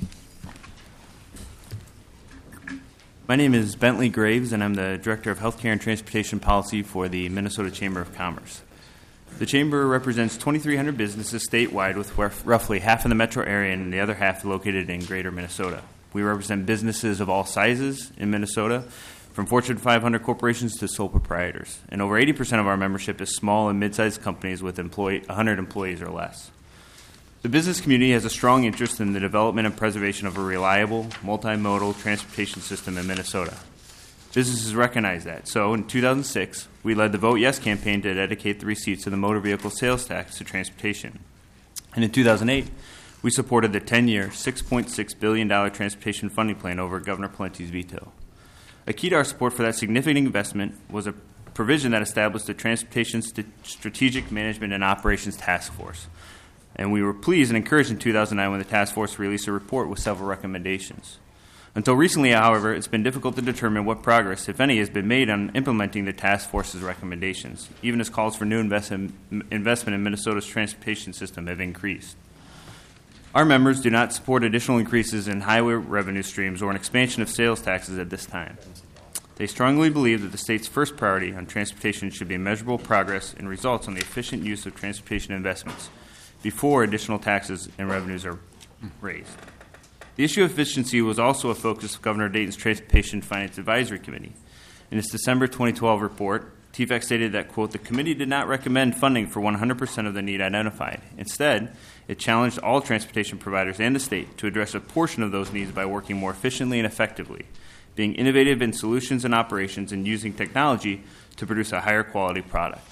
My name is Bentley Graves, and I'm the Director of Healthcare and Transportation Policy for the Minnesota Chamber of Commerce. The Chamber represents twenty-three hundred businesses statewide, with rough- roughly half in the metro area and the other half located in greater Minnesota. We represent businesses of all sizes in Minnesota, from Fortune five hundred corporations to sole proprietors. And over eighty percent of our membership is small and mid-sized companies with employee, one hundred employees or less. The business community has a strong interest in the development and preservation of a reliable, multimodal transportation system in Minnesota. Businesses recognize that. So, in two thousand six, we led the Vote Yes campaign to dedicate the receipts of the motor vehicle sales tax to transportation. And in two thousand eight, we supported the ten-year, six point six billion dollars transportation funding plan over Governor Palente's veto. A key to our support for that significant investment was a provision that established the Transportation St- Strategic Management and Operations Task Force. And we were pleased and encouraged in two thousand nine when the task force released a report with several recommendations. Until recently, however, it's been difficult to determine what progress, if any, has been made on implementing the task force's recommendations, even as calls for new invest- investment in Minnesota's transportation system have increased. Our members do not support additional increases in highway revenue streams or an expansion of sales taxes at this time. They strongly believe that the state's first priority on transportation should be measurable progress and results on the efficient use of transportation investments before additional taxes and revenues are raised. The issue of efficiency was also a focus of Governor Dayton's Transportation Finance Advisory Committee. In its December twenty twelve report, T F A C stated that, quote, the committee did not recommend funding for one hundred percent of the need identified. Instead, it challenged all transportation providers and the state to address a portion of those needs by working more efficiently and effectively, being innovative in solutions and operations, and using technology to produce a higher quality product.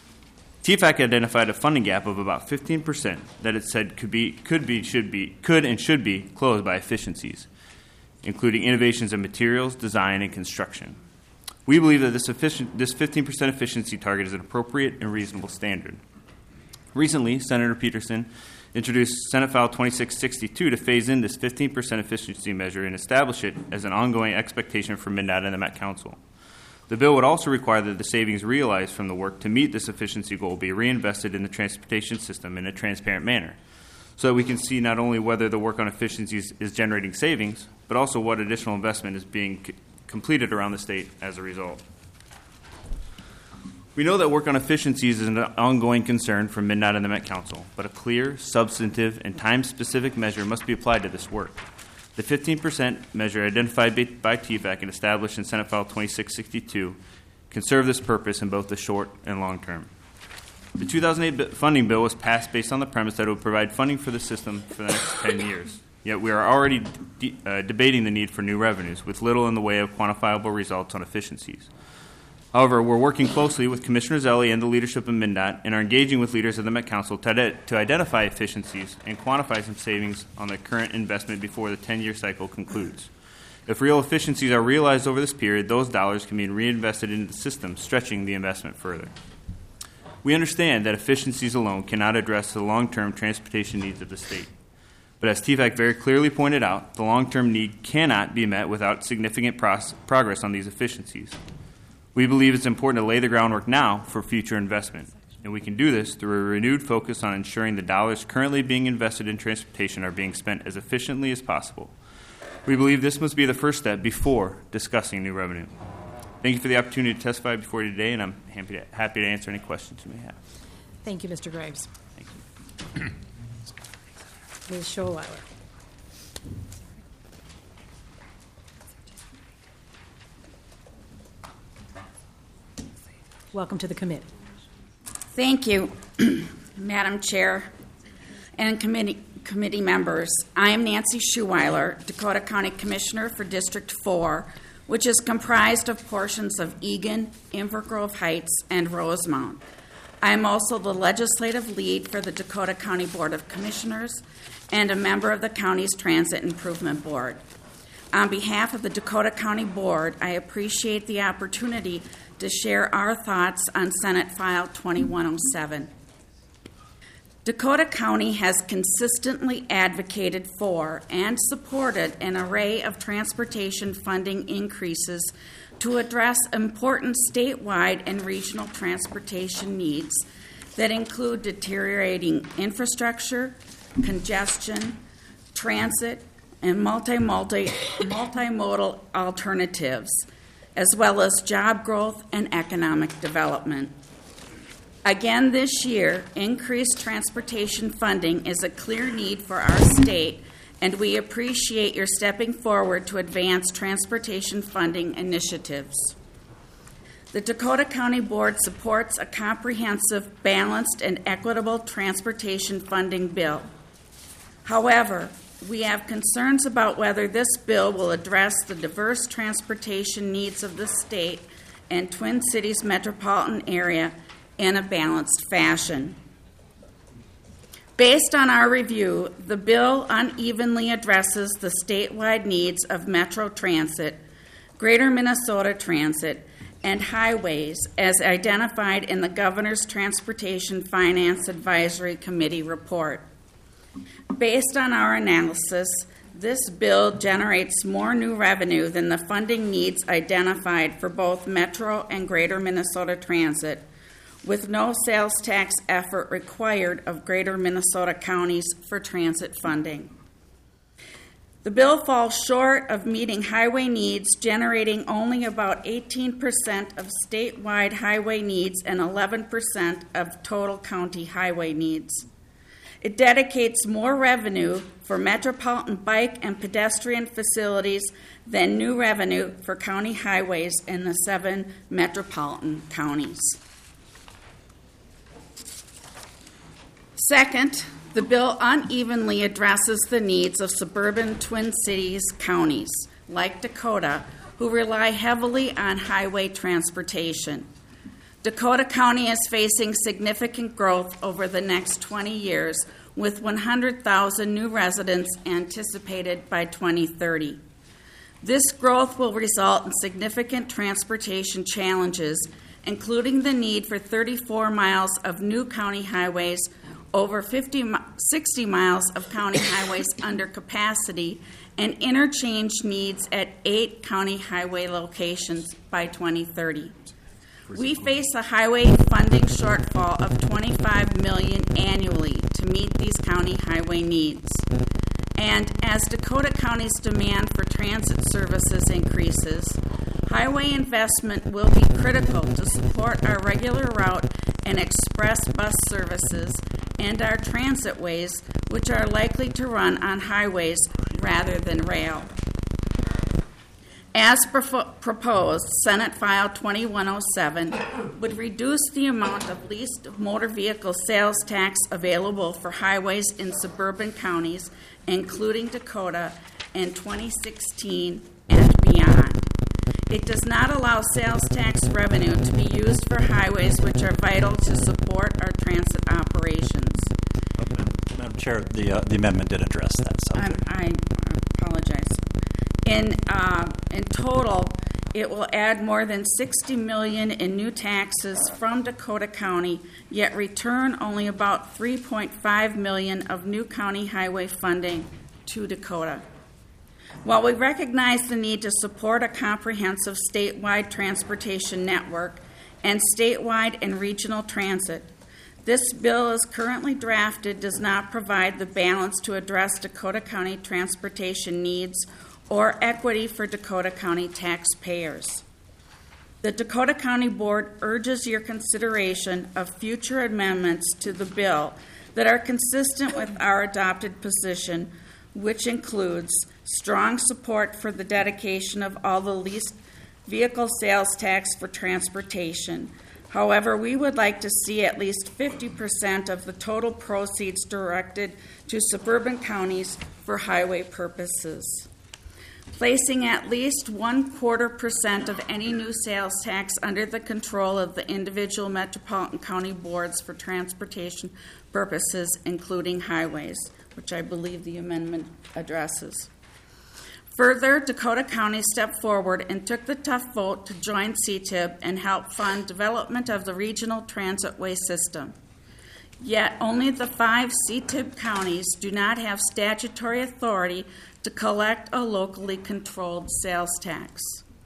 T F A C identified a funding gap of about fifteen percent that it said could be, could be, should be, could and should be closed by efficiencies, including innovations in materials, design, and construction. We believe that this, efficient, this fifteen percent efficiency target is an appropriate and reasonable standard. Recently, Senator Peterson introduced Senate File twenty-six sixty-two to phase in this fifteen percent efficiency measure and establish it as an ongoing expectation for MnDOT and the Met Council. The bill would also require that the savings realized from the work to meet this efficiency goal be reinvested in the transportation system in a transparent manner, so that we can see not only whether the work on efficiencies is generating savings, but also what additional investment is being c- completed around the state as a result. We know that work on efficiencies is an ongoing concern for MnDOT and the Met Council, but a clear, substantive, and time-specific measure must be applied to this work. The fifteen percent measure identified by T F A C and established in Senate File twenty-six sixty-two can serve this purpose in both the short and long term. The two thousand eight funding bill was passed based on the premise that it would provide funding for the system for the next ten years. Yet we are already de- uh, debating the need for new revenues, with little in the way of quantifiable results on efficiencies. However, we're working closely with Commissioner Zelli and the leadership of MnDOT and are engaging with leaders of the Met Council to, ide- to identify efficiencies and quantify some savings on the current investment before the ten-year cycle concludes. If real efficiencies are realized over this period, those dollars can be reinvested into the system, stretching the investment further. We understand that efficiencies alone cannot address the long-term transportation needs of the state. But as T F A C very clearly pointed out, the long-term need cannot be met without significant pros- progress on these efficiencies. We believe it's important to lay the groundwork now for future investment, and we can do this through a renewed focus on ensuring the dollars currently being invested in transportation are being spent as efficiently as possible. We believe this must be the first step before discussing new revenue. Thank you for the opportunity to testify before you today, and I'm happy to, happy to answer any questions you may have. Thank you, Mister Graves. Thank you. Miz Schollweiler. Welcome to the committee. Thank you, Madam Chair and committee, committee members. I am Nancy Schuweiler, Dakota County Commissioner for District four, which is comprised of portions of Eagan, Inver Grove Heights, and Rosemount. I am also the legislative lead for the Dakota County Board of Commissioners and a member of the county's Transit Improvement Board. On behalf of the Dakota County Board, I appreciate the opportunity to share our thoughts on Senate File twenty-one oh seven. Dakota County has consistently advocated for and supported an array of transportation funding increases to address important statewide and regional transportation needs that include deteriorating infrastructure, congestion, transit, and multi-multi, multimodal alternatives, as well as job growth and economic development. Again this year, increased transportation funding is a clear need for our state, and we appreciate your stepping forward to advance transportation funding initiatives. The Dakota County Board supports a comprehensive, balanced, and equitable transportation funding bill. However, we have concerns about whether this bill will address the diverse transportation needs of the state and Twin Cities metropolitan area in a balanced fashion. Based on our review, the bill unevenly addresses the statewide needs of Metro Transit, Greater Minnesota Transit, and highways as identified in the Governor's Transportation Finance Advisory Committee report. Based on our analysis, this bill generates more new revenue than the funding needs identified for both Metro and Greater Minnesota Transit, with no sales tax effort required of Greater Minnesota counties for transit funding. The bill falls short of meeting highway needs, generating only about eighteen percent of statewide highway needs and eleven percent of total county highway needs. It dedicates more revenue for metropolitan bike and pedestrian facilities than new revenue for county highways in the seven metropolitan counties. Second, the bill unevenly addresses the needs of suburban Twin Cities counties, like Dakota, who rely heavily on highway transportation. Dakota County is facing significant growth over the next twenty years, with one hundred thousand new residents anticipated by twenty thirty. This growth will result in significant transportation challenges, including the need for thirty-four miles of new county highways, over fifty, sixty miles of county highways under capacity, and interchange needs at eight county highway locations by twenty thirty. We face a highway funding shortfall of twenty-five million dollars annually to meet these county highway needs. And as Dakota County's demand for transit services increases, highway investment will be critical to support our regular route and express bus services and our transitways, which are likely to run on highways rather than rail. As pro- proposed, Senate File twenty-one oh seven would reduce the amount of leased motor vehicle sales tax available for highways in suburban counties, including Dakota, in twenty sixteen and beyond. It does not allow sales tax revenue to be used for highways which are vital to support our transit operations. Madam Chair, the, uh, the amendment did address that subject. I, I apologize. In, uh, in total, it will add more than sixty million dollars in new taxes from Dakota County, yet return only about three point five million dollars of new county highway funding to Dakota. While we recognize the need to support a comprehensive statewide transportation network and statewide and regional transit, this bill as currently drafted does not provide the balance to address Dakota County transportation needs or equity for Dakota County taxpayers. The Dakota County Board urges your consideration of future amendments to the bill that are consistent with our adopted position, which includes strong support for the dedication of all the leased vehicle sales tax for transportation. However, we would like to see at least fifty percent of the total proceeds directed to suburban counties for highway purposes. Placing at least one quarter percent of any new sales tax under the control of the individual metropolitan county boards for transportation purposes, including highways, which I believe the amendment addresses. Further, Dakota County stepped forward and took the tough vote to join C T I B and help fund development of the regional transitway system. Yet only the five C T I B counties do not have statutory authority to collect a locally controlled sales tax.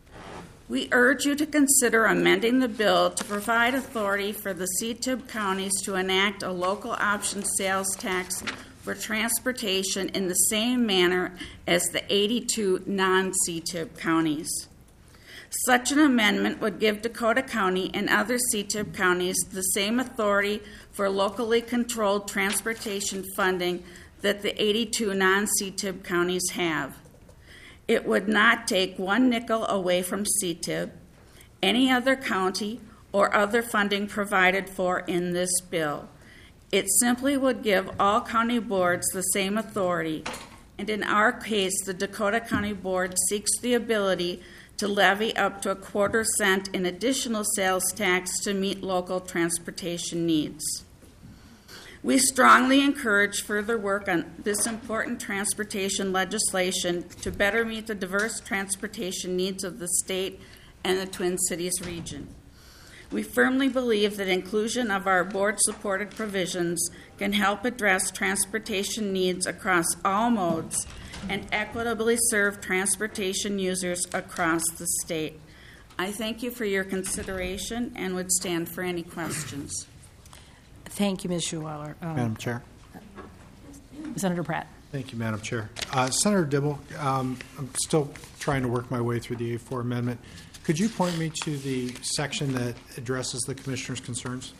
We urge you to consider amending the bill to provide authority for the C T I B counties to enact a local option sales tax for transportation in the same manner as the eighty-two non-C T I B counties. Such an amendment would give Dakota County and other C T I B counties the same authority for locally controlled transportation funding that the eighty-two non-C T I B counties have. It would not take one nickel away from C T I B, any other county, or other funding provided for in this bill. It simply would give all county boards the same authority, and in our case, the Dakota County Board seeks the ability to levy up to a quarter cent in additional sales tax to meet local transportation needs. We strongly encourage further work on this important transportation legislation to better meet the diverse transportation needs of the state and the Twin Cities region. We firmly believe that inclusion of our board-supported provisions can help address transportation needs across all modes and equitably serve transportation users across the state. I thank you for your consideration and would stand for any questions. Thank you, Miz Schuweiler. Um, Madam Chair. Senator Pratt. Thank you, Madam Chair. Uh, Senator Dibble, um, I'm still trying to work my way through the A four amendment. Could you point me to the section that addresses the Commissioner's concerns?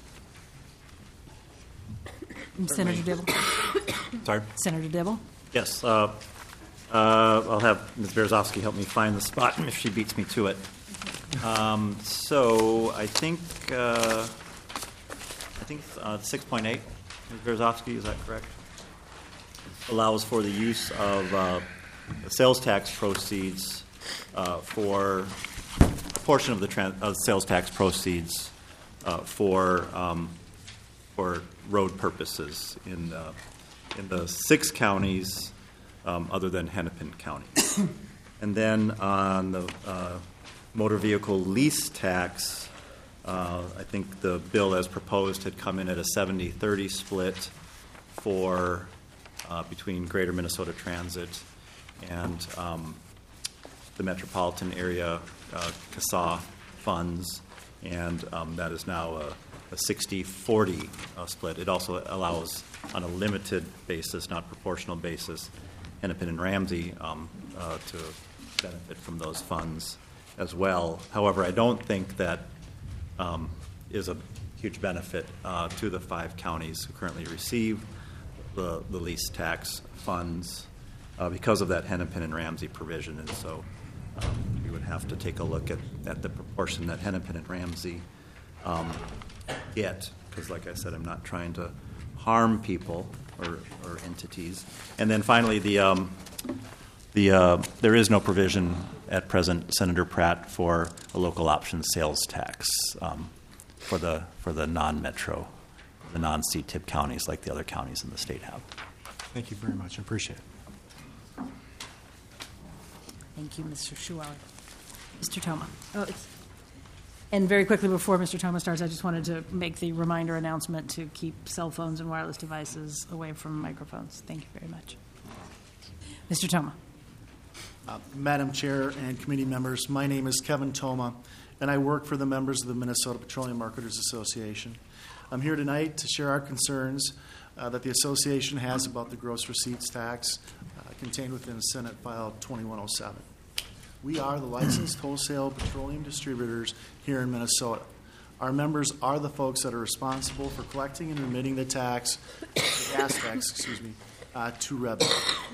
Senator Dibble. Sorry? Senator Dibble. Yes. Uh, uh, I'll have Miz Berezovsky help me find the spot if she beats me to it. Um, so I think uh, I think uh, six point eight, Miz Berezovsky, is that correct? Allows for the use of uh, the sales tax proceeds uh, for a portion of the tran- uh, sales tax proceeds uh, for um, for road purposes in uh, in the six counties um, other than Hennepin County. And then on the uh, motor vehicle lease tax, uh, I think the bill as proposed had come in at a seventy thirty split for uh, between Greater Minnesota Transit and um, the metropolitan area uh, C A S A funds, and um, that is now a, a sixty forty uh, split. It also allows, on a limited basis, not proportional basis, Hennepin and Ramsey um, uh, to benefit from those funds as well. However, I don't think that um, is a huge benefit uh, to the five counties who currently receive the, the lease tax funds uh, because of that Hennepin and Ramsey provision. And so um, we would have to take a look at, at the proportion that Hennepin and Ramsey um, get, because like I said, I'm not trying to harm people or, or entities. And then finally, the um, the uh, there is no provision at present, Senator Pratt, for a local option sales tax um, for the for the non-metro, the non-C T I B counties like the other counties in the state have. Thank you very much. I appreciate it. Thank you, Mister Schuweiler. Mister Thoma. Oh, it's, and very quickly before Mister Thoma starts, I just wanted to make the reminder announcement to keep cell phones and wireless devices away from microphones. Thank you very much. Mister Thoma. Uh, Madam Chair and committee members, my name is Kevin Thoma, and I work for the members of the Minnesota Petroleum Marketers Association. I'm here tonight to share our concerns uh, that the association has about the gross receipts tax uh, contained within Senate File twenty-one oh seven. We are the licensed wholesale petroleum distributors here in Minnesota. Our members are the folks that are responsible for collecting and remitting the tax, the gas tax, excuse me, uh, to revenue.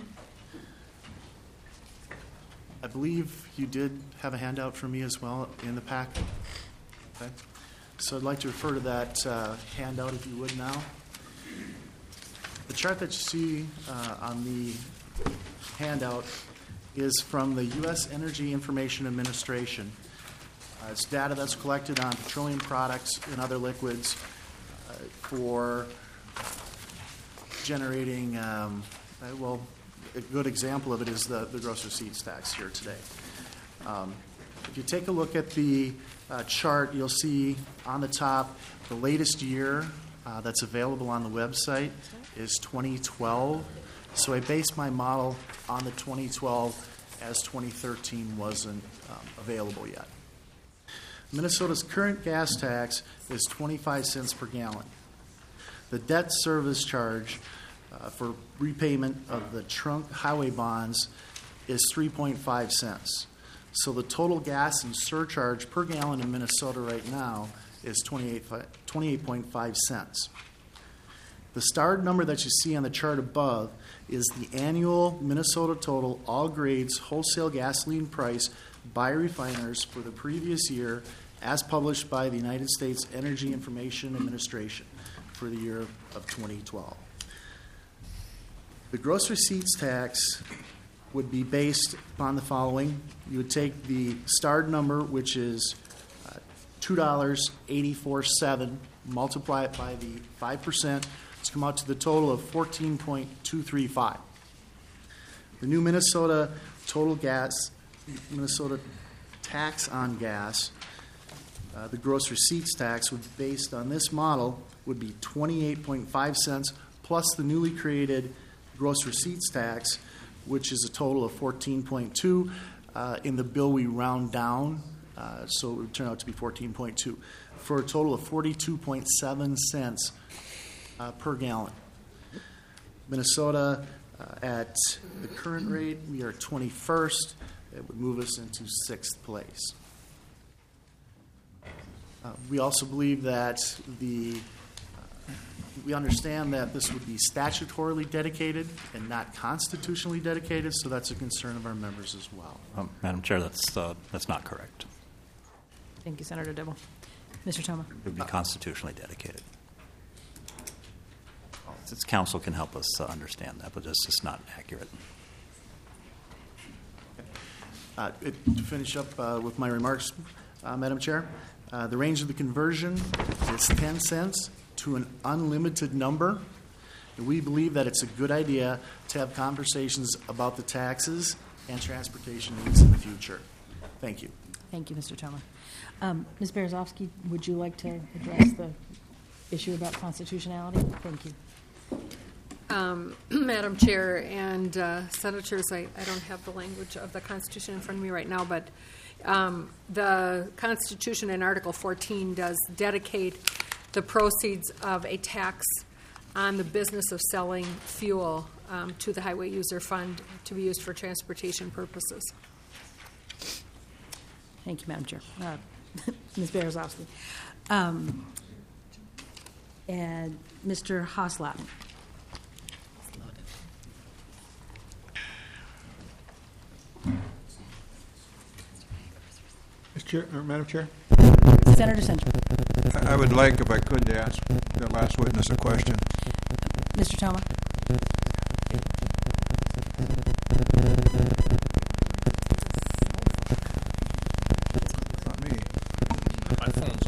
I believe you did have a handout for me as well in the packet. Okay. So I'd like to refer to that uh, handout, if you would now. The chart that you see uh, on the handout is from the U S Energy Information Administration. Uh, it's data that's collected on petroleum products and other liquids uh, for generating, um, uh, well, a good example of it is the, the gross receipts tax here today. Um, if you take a look at the uh, chart, you'll see on the top the latest year uh, that's available on the website is twenty twelve. So I based my model on the twenty twelve as twenty thirteen wasn't um, available yet. Minnesota's current gas tax is twenty-five cents per gallon. The debt service charge Uh, for repayment of the trunk highway bonds is three point five cents. So the total gas and surcharge per gallon in Minnesota right now is twenty-eight point five cents. The starred number that you see on the chart above is the annual Minnesota total all grades wholesale gasoline price by refiners for the previous year as published by the United States Energy Information Administration for the year of twenty twelve. The gross receipts tax would be based upon the following. You would take the starred number, which is uh, two dollars and eighty-four cents, multiply it by the five percent, to come out to the total of fourteen point two three five. The new Minnesota total gas, Minnesota tax on gas, uh, the gross receipts tax would, based on this model, would be twenty-eight point five cents plus the newly created gross receipts tax, which is a total of fourteen point two. Uh, in the bill, we round down, uh, so it would turn out to be fourteen point two, for a total of forty-two point seven cents uh, per gallon. Minnesota, uh, at the current rate, we are twenty-first. It would move us into sixth place. Uh, we also believe that the We understand that this would be statutorily dedicated and not constitutionally dedicated, so that's a concern of our members as well. Um, Madam Chair, that's uh, that's not correct. Thank you, Senator Dibble. Mister Toma. It would be constitutionally dedicated. This council can help us uh, understand that, but it's just not accurate. Uh, it, to finish up uh, with my remarks, uh, Madam Chair, uh, the range of the conversion is ten cents to an unlimited number. And we believe that it's a good idea to have conversations about the taxes and transportation needs in the future. Thank you. Thank you, Mister Toma. Um, Miz Berezovsky, would you like to address the issue about constitutionality? Thank you. Um, Madam Chair and uh, Senators, I, I don't have the language of the Constitution in front of me right now, but um, the Constitution in Article fourteen does dedicate the proceeds of a tax on the business of selling fuel um, to the Highway User Fund to be used for transportation purposes. Thank you, Madam Chair. Uh, Miz Berezovsky. Um, and Mister Haslatten. Mister Chair, or Madam Chair? Senator Century. I I would like, if I could, to ask the last witness a question. Mister Toma. Not me. My phone's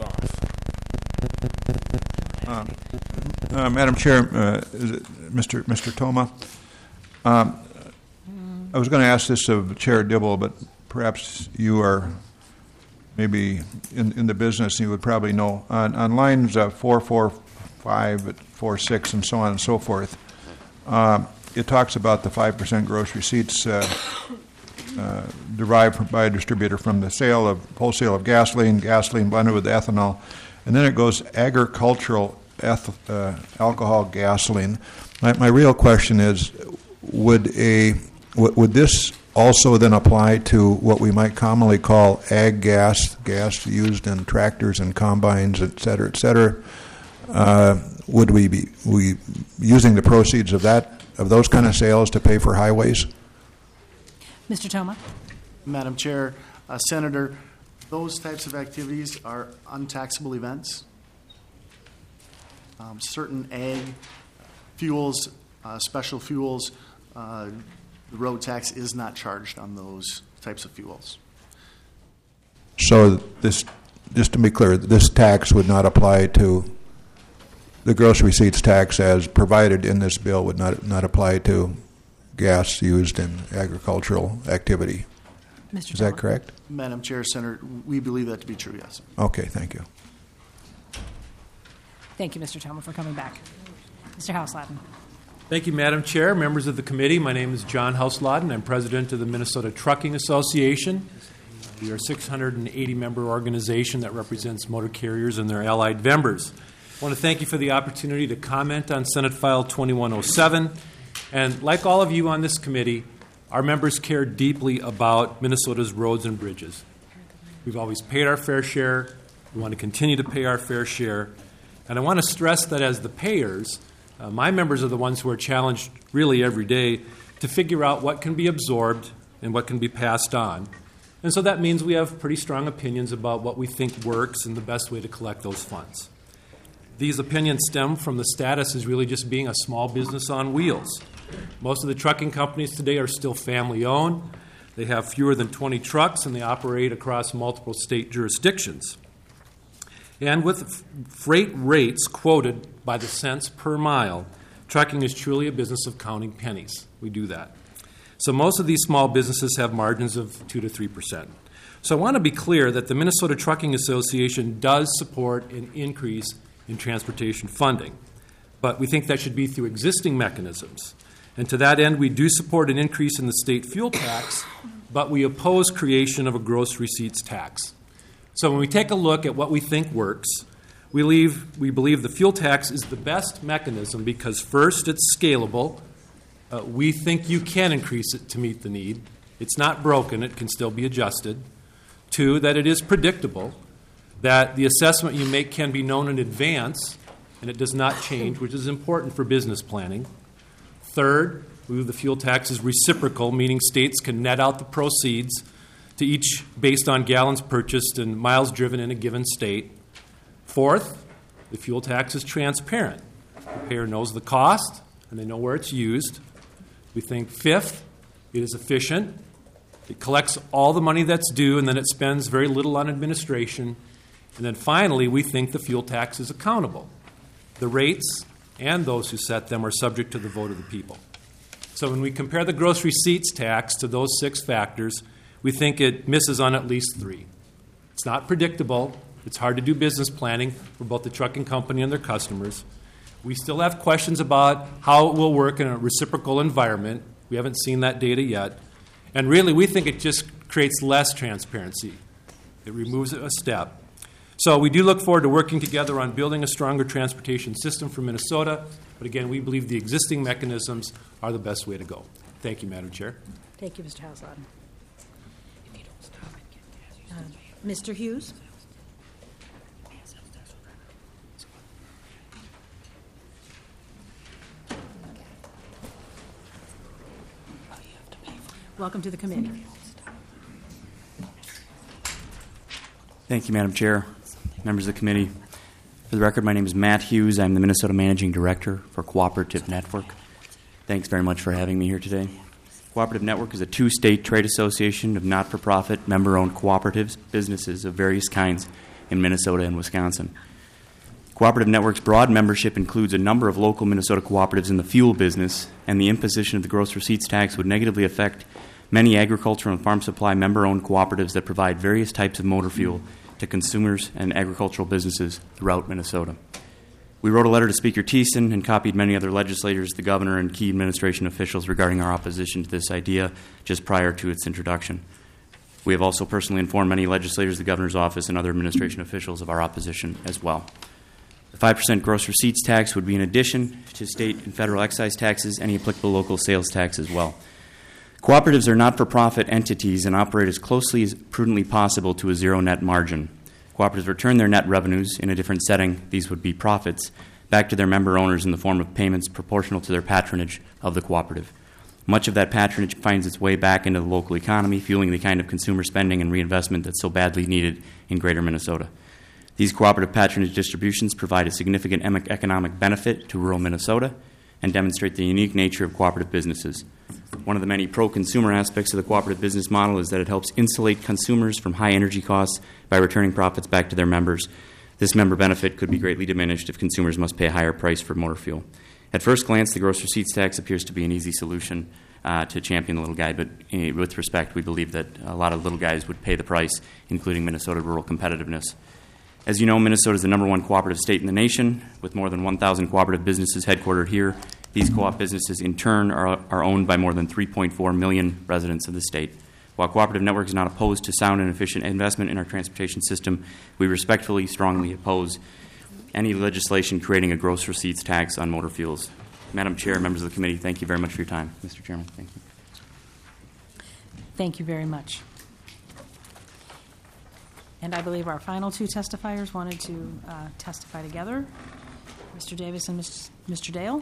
off. Uh, uh, Madam Chair, uh, is it Mister Mister Toma? Um, I was going to ask this of Chair Dibble, but perhaps you are maybe in, in the business, you would probably know. On, on lines uh, four four five, four six, and so on and so forth, uh, it talks about the five percent gross receipts uh, uh, derived by a distributor from the sale of wholesale of gasoline, gasoline blended with ethanol, and then it goes agricultural eth- uh, alcohol gasoline. My, my real question is, would a would, would this also then apply to what we might commonly call ag gas, gas used in tractors and combines, et cetera, et cetera? Uh, would we be we using the proceeds of that of those kind of sales to pay for highways? Mister Toma. Madam Chair, uh, Senator, those types of activities are untaxable events. Um, certain ag fuels, uh, special fuels, uh, the road tax is not charged on those types of fuels. So this, just to be clear, this tax would not apply to the gross receipts tax as provided in this bill would not not apply to gas used in agricultural activity. Mister Is that correct? Madam Chair, Senator, we believe that to be true, yes. Okay, thank you. Thank you, Mister Toma, for coming back. Mister Haslatten. Thank you, Madam Chair, members of the committee. My name is John Haslatten. I'm president of the Minnesota Trucking Association. We are a six hundred eighty member organization that represents motor carriers and their allied members. I want to thank you for the opportunity to comment on Senate File twenty-one oh seven. And like all of you on this committee, our members care deeply about Minnesota's roads and bridges. We've always paid our fair share. We want to continue to pay our fair share. And I want to stress that as the payers, uh, my members are the ones who are challenged really every day to figure out what can be absorbed and what can be passed on. And so that means we have pretty strong opinions about what we think works and the best way to collect those funds. These opinions stem from the status as really just being a small business on wheels. Most of the trucking companies today are still family-owned. They have fewer than twenty trucks, and they operate across multiple state jurisdictions. And with f- freight rates quoted by the cents per mile, trucking is truly a business of counting pennies. We do that. So most of these small businesses have margins of two to three percent. So I want to be clear that the Minnesota Trucking Association does support an increase in transportation funding, but we think that should be through existing mechanisms. And to that end, we do support an increase in the state fuel tax, but we oppose creation of a gross receipts tax. So when we take a look at what we think works, we, leave, we believe the fuel tax is the best mechanism because, first, it's scalable. Uh, we think you can increase it to meet the need. It's not broken. It can still be adjusted. Two, that it is predictable, that the assessment you make can be known in advance, and it does not change, which is important for business planning. Third, we believe the fuel tax is reciprocal, meaning states can net out the proceeds to each based on gallons purchased and miles driven in a given state. Fourth, the fuel tax is transparent. The payer knows the cost, and they know where it's used. We think, fifth, it is efficient. It collects all the money that's due, and then it spends very little on administration. And then finally, we think the fuel tax is accountable. The rates and those who set them are subject to the vote of the people. So when we compare the gross receipts tax to those six factors, we think it misses on at least three. It's not predictable. It's hard to do business planning for both the trucking company and their customers. We still have questions about how it will work in a reciprocal environment. We haven't seen that data yet. And really, we think it just creates less transparency. It removes a step. So we do look forward to working together on building a stronger transportation system for Minnesota. But again, we believe the existing mechanisms are the best way to go. Thank you, Madam Chair. Thank you, Mister Haslund. Uh, Mister Hughes? Welcome to the committee. Thank you, Madam Chair, members of the committee. For the record, my name is Matt Hughes. I'm the Minnesota Managing Director for Cooperative Network. Thanks very much for having me here today. Cooperative Network is a two-state trade association of not-for-profit, member-owned cooperatives, businesses of various kinds in Minnesota and Wisconsin. Cooperative Network's broad membership includes a number of local Minnesota cooperatives in the fuel business, and the imposition of the gross receipts tax would negatively affect many agricultural and farm supply member-owned cooperatives that provide various types of motor fuel to consumers and agricultural businesses throughout Minnesota. We wrote a letter to Speaker Thiessen and copied many other legislators, the governor, and key administration officials regarding our opposition to this idea just prior to its introduction. We have also personally informed many legislators, the governor's office, and other administration officials of our opposition as well. The five percent gross receipts tax would be in addition to state and federal excise taxes, any applicable local sales tax as well. Cooperatives are not-for-profit entities and operate as closely as prudently possible to a zero net margin. Cooperatives return their net revenues in a different setting, these would be profits, back to their member owners in the form of payments proportional to their patronage of the cooperative. Much of that patronage finds its way back into the local economy, fueling the kind of consumer spending and reinvestment that's so badly needed in greater Minnesota. These cooperative patronage distributions provide a significant economic benefit to rural Minnesota and demonstrate the unique nature of cooperative businesses. One of the many pro-consumer aspects of the cooperative business model is that it helps insulate consumers from high energy costs by returning profits back to their members. This member benefit could be greatly diminished if consumers must pay a higher price for motor fuel. At first glance, the gross receipts tax appears to be an easy solution uh, to champion the little guy, but uh, with respect, we believe that a lot of little guys would pay the price, including Minnesota rural competitiveness. As you know, Minnesota is the number one cooperative state in the nation, with more than one thousand cooperative businesses headquartered here. These co-op businesses, in turn, are, are owned by more than three point four million residents of the state. While Cooperative Network is not opposed to sound and efficient investment in our transportation system, we respectfully, strongly oppose any legislation creating a gross receipts tax on motor fuels. Madam Chair, members of the committee, thank you very much for your time. Mister Chairman, thank you. Thank you very much. And I believe our final two testifiers wanted to uh, testify together, Mister Davis and Mister Dale.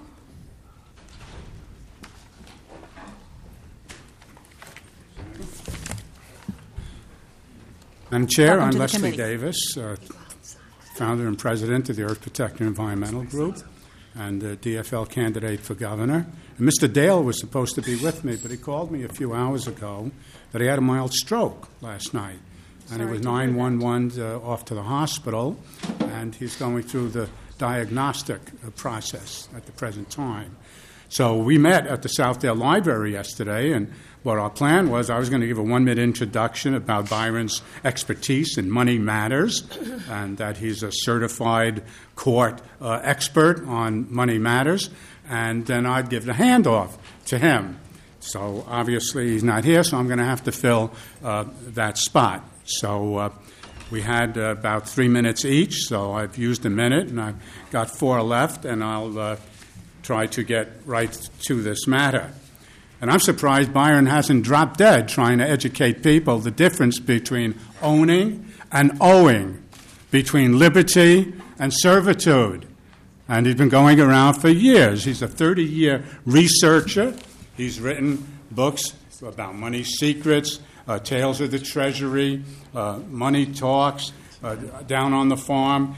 Madam Chair, Welcome I'm to the Leslie committee. Davis, uh, founder and president of the Earth Protector Environmental Group and the D F L candidate for governor. And Mister Dale was supposed to be with me, but he called me a few hours ago that he had a mild stroke last night. And he was nine one one uh, off to the hospital, and he's going through the diagnostic uh, process at the present time. So we met at the Southdale Library yesterday, and what our plan was, I was going to give a one-minute introduction about Byron's expertise in money matters, and that he's a certified court uh, expert on money matters, and then I'd give the handoff to him. So obviously he's not here, so I'm going to have to fill uh, that spot. So uh, we had uh, about three minutes each, so I've used a minute, and I've got four left, and I'll uh, try to get right to this matter. And I'm surprised Byron hasn't dropped dead trying to educate people the difference between owning and owing, between liberty and servitude. And he's been going around for years. He's a thirty-year researcher. He's written books about money secrets, uh, Tales of the Treasury, uh, Money Talks, uh, Down on the Farm.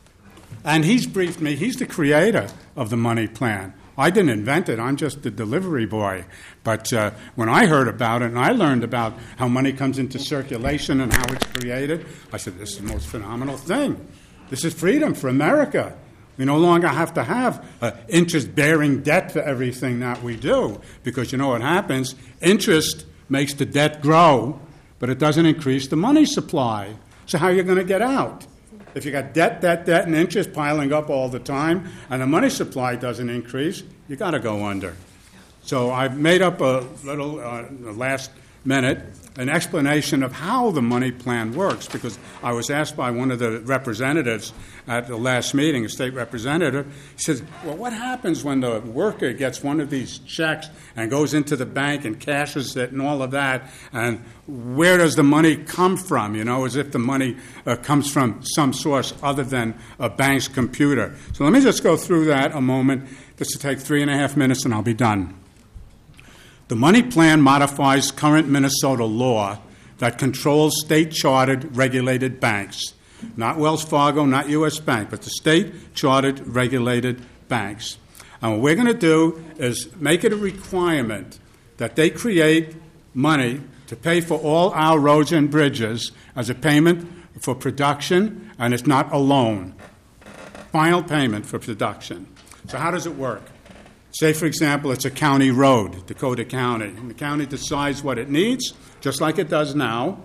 And he's briefed me. He's the creator of the money plan. I didn't invent it. I'm just the delivery boy. But uh, when I heard about it and I learned about how money comes into circulation and how it's created, I said, this is the most phenomenal thing. This is freedom for America. We no longer have to have uh, interest-bearing debt for everything that we do, because you know what happens? Interest makes the debt grow, but it doesn't increase the money supply. So how are you going to get out? If you got debt, debt, debt, and interest piling up all the time, and the money supply doesn't increase, you got to go under. So I've made up a little, uh, the last minute, an explanation of how the money plan works, because I was asked by one of the representatives at the last meeting, a state representative, he says, well, what happens when the worker gets one of these checks and goes into the bank and cashes it and all of that, and where does the money come from, you know, as if the money uh, comes from some source other than a bank's computer. So let me just go through that a moment. This will take three and a half minutes and I'll be done. The money plan modifies current Minnesota law that controls state-chartered regulated banks, not Wells Fargo, not U S Bank, but the state-chartered regulated banks. And what we're going to do is make it a requirement that they create money to pay for all our roads and bridges as a payment for production, and it's not a loan. Final payment for production. So how does it work? Say, for example, it's a county road, Dakota County, and the county decides what it needs, just like it does now.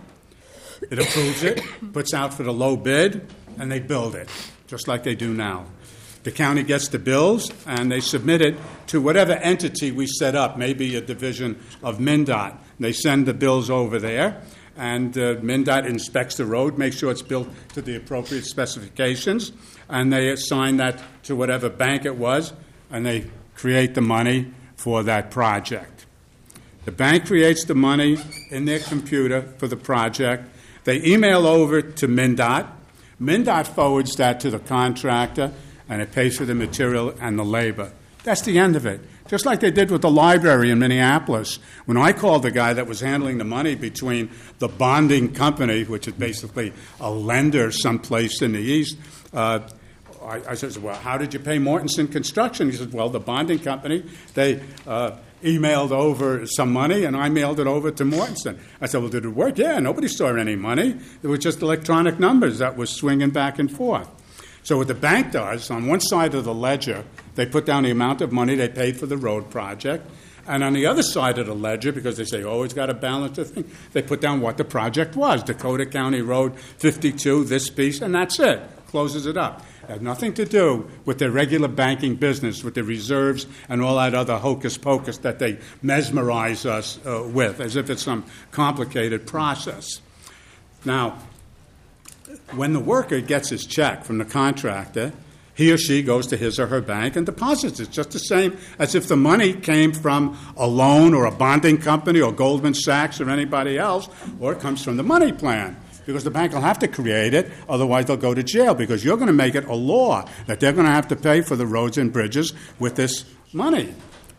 It approves it, puts out for the low bid, and they build it, just like they do now. The county gets the bills, and they submit it to whatever entity we set up, maybe a division of MnDOT. They send the bills over there, and uh, MnDOT inspects the road, makes sure it's built to the appropriate specifications, and they assign that to whatever bank it was, and they create the money for that project. The bank creates the money in their computer for the project. They email over to MnDOT. MnDOT forwards that to the contractor, and it pays for the material and the labor. That's the end of it. Just like they did with the library in Minneapolis. When I called the guy that was handling the money between the bonding company, which is basically a lender someplace in the east, uh, I, I said, well, how did you pay Mortensen Construction? He said, well, the bonding company, they uh, emailed over some money, and I mailed it over to Mortensen. I said, well, did it work? Yeah, nobody saw any money. It was just electronic numbers that was swinging back and forth. So what the bank does, on one side of the ledger, they put down the amount of money they paid for the road project, and on the other side of the ledger, because they say, oh, it's got to balance the thing, they put down what the project was, Dakota County Road fifty-two, this piece, and that's it. Closes it up. It has nothing to do with their regular banking business, with the reserves and all that other hocus pocus that they mesmerize us uh, with, as if it's some complicated process. Now, when the worker gets his check from the contractor, he he or she goes to his or her bank and deposits. It's just the same as if the money came from a loan or a bonding company or Goldman Sachs or anybody else, or it comes from the money plan. Because the bank will have to create it, otherwise they'll go to jail, because you're going to make it a law that they're going to have to pay for the roads and bridges with this money.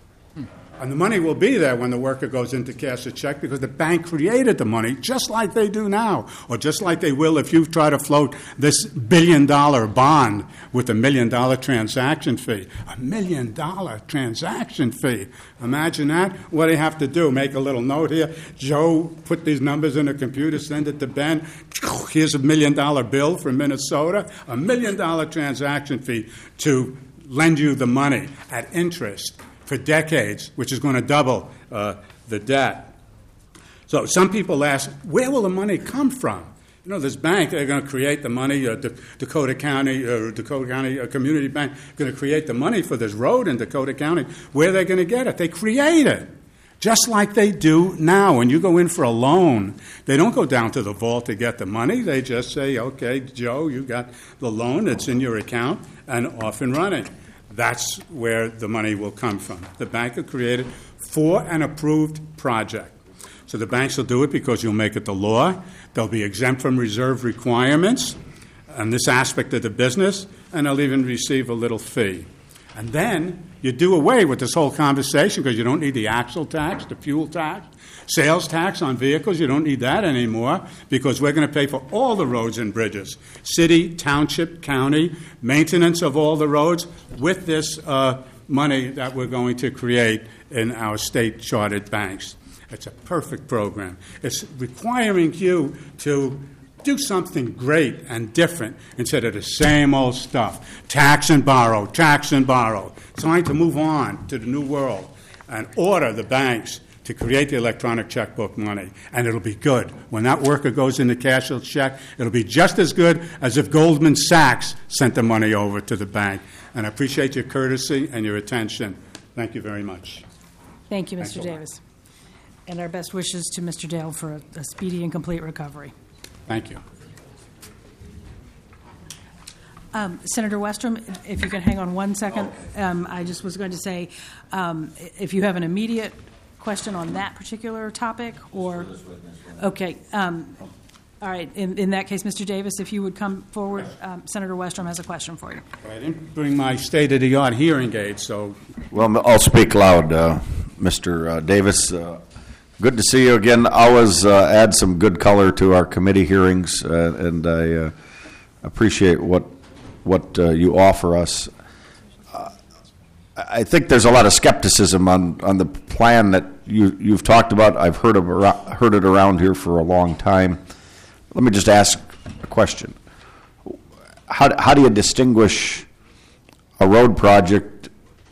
And the money will be there when the worker goes in to cash a check, because the bank created the money just like they do now, or just like they will if you try to float this billion-dollar bond with a million-dollar transaction fee. A million-dollar transaction fee. Imagine that. What do you have to do? Make a little note here. Joe, put these numbers in a computer, send it to Ben. Here's a million-dollar bill from Minnesota. A million-dollar transaction fee to lend you the money at interest for decades, which is going to double uh, the debt. So some people ask, where will the money come from? You know, this bank, they're going to create the money, uh, D- Dakota County, uh, Dakota County uh, Community Bank, going to create the money for this road in Dakota County. Where are they going to get it? They create it, just like they do now. When you go in for a loan, they don't go down to the vault to get the money. They just say, okay, Joe, you got the loan, it's in your account, and off and running. That's where the money will come from. The bank will create it for an approved project. So the banks will do it because you'll make it the law. They'll be exempt from reserve requirements on this aspect of the business, and they'll even receive a little fee. And then you do away with this whole conversation because you don't need the axle tax, the fuel tax, sales tax on vehicles. You don't need that anymore because we're going to pay for all the roads and bridges, city, township, county, maintenance of all the roads with this uh, money that we're going to create in our state chartered banks. It's a perfect program. It's requiring you to do something great and different instead of the same old stuff. Tax and borrow, tax and borrow. Trying to move on to the new world and order the banks to create the electronic checkbook money. And it'll be good. When that worker goes in to cash a check, it'll be just as good as if Goldman Sachs sent the money over to the bank. And I appreciate your courtesy and your attention. Thank you very much. Thank you, Thanks Mister a lot. Davis. And our best wishes to Mister Dale for a, a speedy and complete recovery. Thank you. Um, Senator Westrom, if you can hang on one second, um, I just was going to say, um, if you have an immediate question on that particular topic, or okay, um, all right. In, in that case, Mister Davis, if you would come forward, um, Senator Westrom has a question for you. I didn't bring my state-of-the-art hearing aid, so Well, I'll speak loud, uh, Mister Uh, Davis. Uh, good to see you again. Always uh, add some good color to our committee hearings, uh, and I uh, appreciate what what uh, you offer us. Uh, I think there's a lot of skepticism on, on the plan that you, you've talked about. I've heard of, heard it around here for a long time. Let me just ask a question. How, how do you distinguish a road project,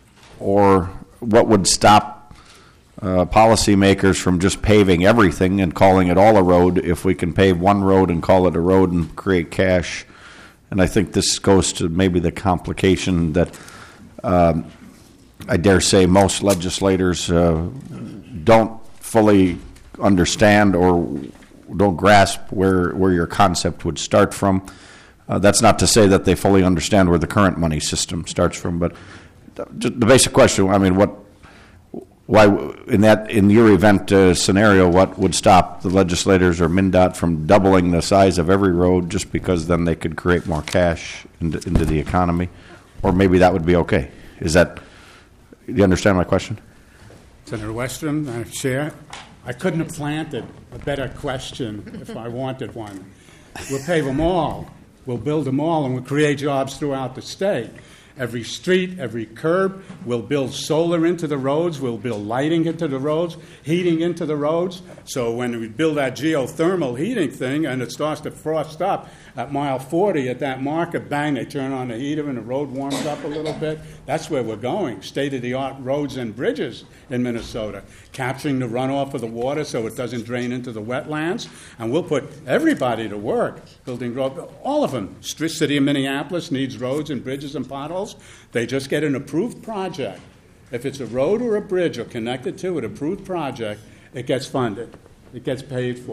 or what would stop uh, policymakers from just paving everything and calling it all a road if we can pave one road and call it a road and create cash? And I think this goes to maybe the complication that um, I dare say most legislators uh, don't fully understand or don't grasp where, where your concept would start from. Uh, that's not to say that they fully understand where the current money system starts from, but the, the basic question, I mean, what, why, in that, in your event uh, scenario, what would stop the legislators or MnDOT from doubling the size of every road just because then they could create more cash into, into the economy? Or maybe that would be okay. Is that, do you understand my question? Senator Westrom, Madam Chair, I couldn't have planted a better question if I wanted one. We'll pave them all. We'll build them all, and we'll create jobs throughout the state. Every street, every curb, we'll build solar into the roads, we'll build lighting into the roads, heating into the roads. So when we build that geothermal heating thing and it starts to frost up at mile forty at that marker, bang, they turn on the heater and the road warms up a little bit. That's where we're going, state-of-the-art roads and bridges in Minnesota, capturing the runoff of the water so it doesn't drain into the wetlands. And we'll put everybody to work building roads. All of them. City of Minneapolis needs roads and bridges and potholes. They just get an approved project. If it's a road or a bridge or connected to an approved project, it gets funded. It gets paid for.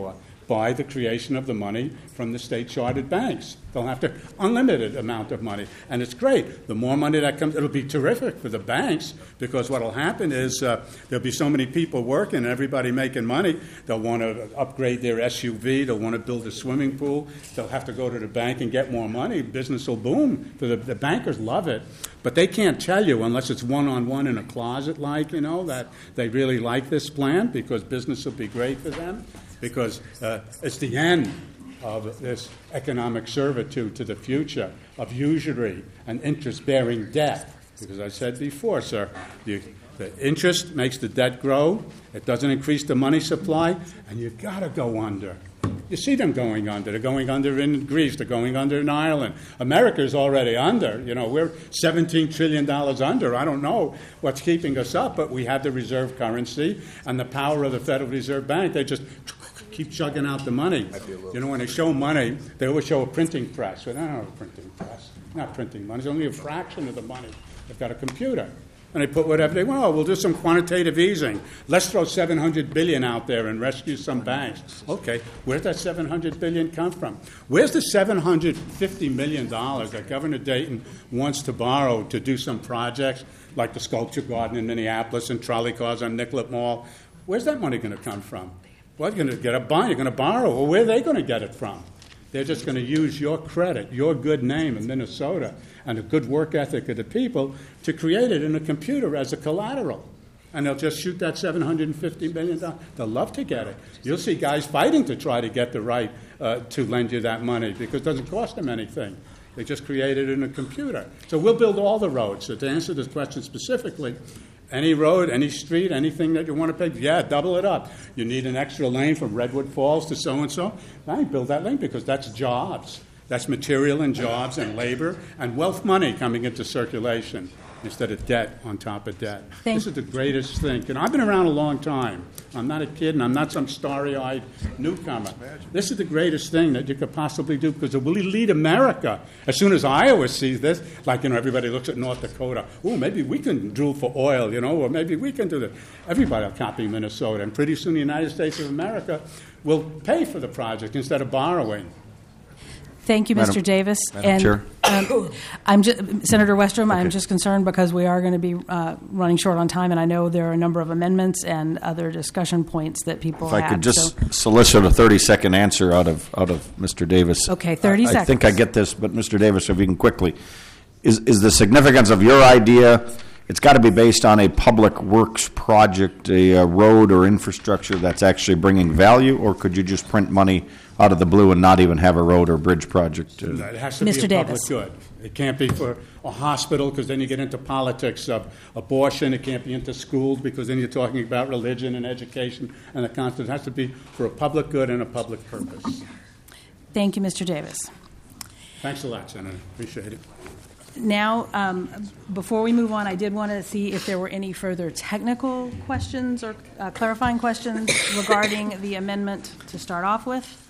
by the creation of the money from the state-chartered banks. They'll have to unlimited amount of money, and it's great. The more money that comes, it'll be terrific for the banks, because what will happen is uh, there'll be so many people working and everybody making money. They'll want to upgrade their S U V. They'll want to build a swimming pool. They'll have to go to the bank and get more money. Business will boom. For the, the bankers love it, but they can't tell you unless it's one-on-one in a closet, like, you know, that they really like this plan, because business will be great for them, because uh, it's the end of this economic servitude to the future of usury and interest-bearing debt. Because I said before, sir, the, the interest makes the debt grow, it doesn't increase the money supply, and you've got to go under. You see them going under. They're going under in Greece. They're going under in Ireland. America's already under. You know, we're seventeen trillion dollars under. I don't know what's keeping us up, but we have the reserve currency and the power of the Federal Reserve Bank. They just keep chugging out the money. You know, when they show money, they always show a printing press. Well, they don't have a printing press. Not printing money. It's only a fraction of the money. They've got a computer. And they put whatever they want. Oh, we'll do some quantitative easing. Let's throw seven hundred billion dollars out there and rescue some banks. Okay, where's that seven hundred billion dollars come from? Where's the seven hundred fifty million dollars that Governor Dayton wants to borrow to do some projects like the Sculpture Garden in Minneapolis and trolley cars on Nicollet Mall? Where's that money going to come from? Well, you're going to get a bond. You're going to borrow. Well, where are they going to get it from? They're just going to use your credit, your good name in Minnesota, and a good work ethic of the people to create it in a computer as a collateral. And they'll just shoot that seven hundred fifty million dollars. They'll love to get it. You'll see guys fighting to try to get the right uh, to lend you that money, because it doesn't cost them anything. They just create it in a computer. So we'll build all the roads. So to answer this question specifically, any road, any street, anything that you want to pay, yeah, double it up. You need an extra lane from Redwood Falls to so-and-so. I build that lane because that's jobs. That's material and jobs and labor and wealth money coming into circulation instead of debt on top of debt. Thank this is the greatest thing. And I've been around a long time. I'm not a kid, and I'm not some starry-eyed newcomer. This is the greatest thing that you could possibly do, because it will lead America. As soon as Iowa sees this, like, you know, everybody looks at North Dakota. Oh, maybe we can drill for oil, you know, or maybe we can do this. Everybody will copy Minnesota, and pretty soon the United States of America will pay for the project instead of borrowing. Thank you, Mister Madam- Davis. Madam and Chair. Um, I'm just, Senator Westrom, I'm Okay. just concerned because we are going to be uh, running short on time, and I know there are a number of amendments and other discussion points that people If I have. could just so- solicit a thirty-second answer out of out of Mister Davis. Okay, thirty I, I think seconds. I get this, but Mister Davis, if you can quickly, is is the significance of your idea? It's got to be based on a public works project, a, a road or infrastructure that's actually bringing value, or could you just print money out of the blue and not even have a road or bridge project? It has to Mister be a public Davis. good. It can't be for a hospital, because then you get into politics of abortion. It can't be into schools, because then you're talking about religion and education and the Constitution. It has to be for a public good and a public purpose. Thank you, Mister Davis. Thanks a lot, Senator. Appreciate it. Now, um, before we move on, I did want to see if there were any further technical questions or uh, clarifying questions regarding the amendment to start off with.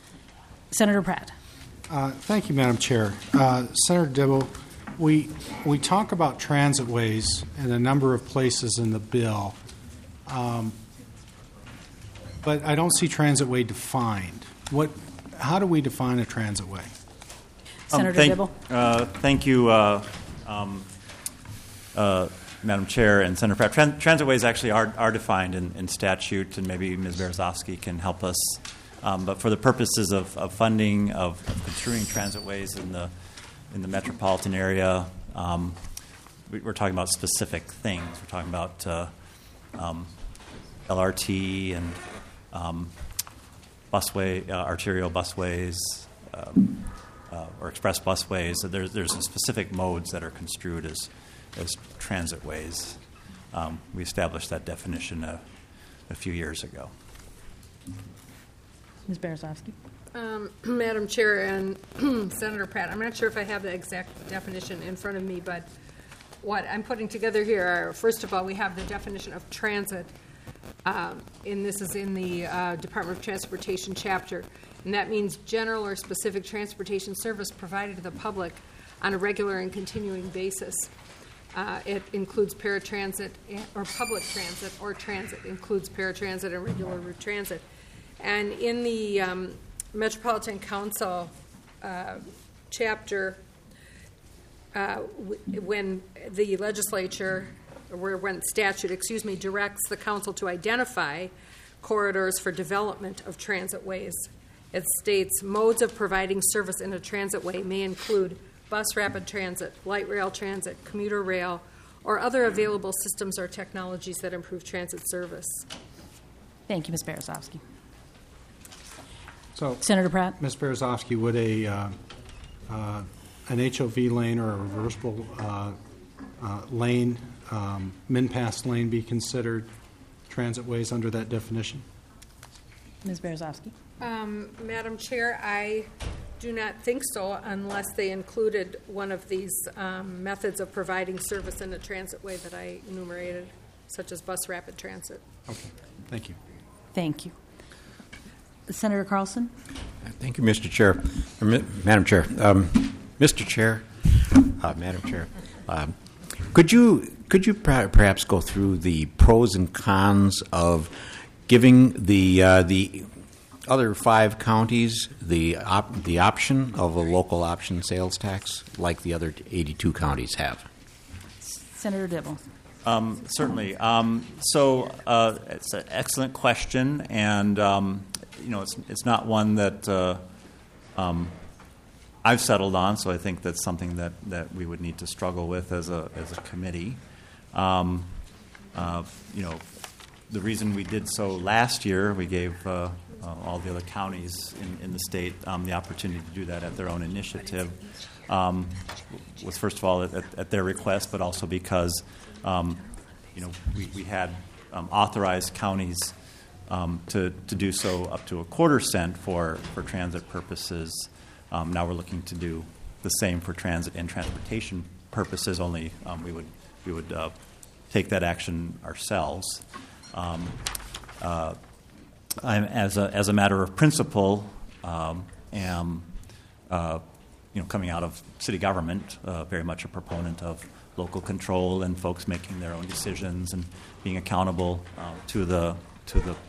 Senator Pratt. Uh, Thank you, Madam Chair. Uh, Senator Dibble, we, we talk about transit ways in a number of places in the bill, um, but I don't see transit way defined. What, how do we define a transit way? Senator Um, thank, Dibble. uh, thank you, uh, um, uh, Madam Chair and Senator Pratt. Tran- transitways actually are, are defined in, in statute, and maybe Miz Berezovsky can help us. Um, but for the purposes of, of funding, of, of construing transitways in the in the metropolitan area, um, we, we're talking about specific things. We're talking about uh, um, L R T and um, busway, uh, arterial busways. Um, Uh, or express busways. So there's there's specific modes that are construed as as transitways. Um, we established that definition a, a few years ago. Miz Berezovsky. Um, Madam Chair and Senator Pratt, I'm not sure if I have the exact definition in front of me, but what I'm putting together here are, first of all, we have the definition of transit, um, and this is in the uh, Department of Transportation chapter, and that means general or specific transportation service provided to the public on a regular and continuing basis. Uh, it includes paratransit or public transit, or transit includes paratransit and regular route transit. And in the um, Metropolitan Council uh, chapter, uh, w- when the legislature, or when statute, excuse me, directs the council to identify corridors for development of transit ways, it states modes of providing service in a transit way may include bus rapid transit, light rail transit, commuter rail, or other available systems or technologies that improve transit service. Thank you, Miz Berezovsky. So, Senator Pratt? Miz Berezovsky, would a uh, uh, an H O V lane or a reversible uh, uh, lane, um, min-pass lane, be considered transit ways under that definition? Miz Berezovsky? Um, Madam Chair, I do not think so unless they included one of these um, methods of providing service in a transit way that I enumerated, such as bus rapid transit. Okay, thank you. Thank you. Senator Carlson? Thank you, Mister Chair. Or, Madam Chair. Um, Mister Chair, uh, Madam Chair, um, could you could you perhaps go through the pros and cons of giving the uh, the other five counties the op- the option of a local option sales tax like the other eighty-two counties have? Senator Dibble. Um, certainly. Um, so uh, it's an excellent question, and um, you know it's it's not one that uh, um, I've settled on. So I think that's something that, that we would need to struggle with as a as a committee. Um, uh, you know, the reason we did so last year, we gave uh, uh, all the other counties in, in the state um, the opportunity to do that at their own initiative. Um, was first of all at, at their request, but also because um, you know we, we had um, authorized counties um, to to do so up to a quarter cent for, for transit purposes. Um, now we're looking to do the same for transit and transportation purposes. Only um, we would we would uh, take that action ourselves. Um, uh, I'm, as a as a matter of principle, um, am uh, you know coming out of city government, uh, very much a proponent of local control and folks making their own decisions and being accountable uh, to the to the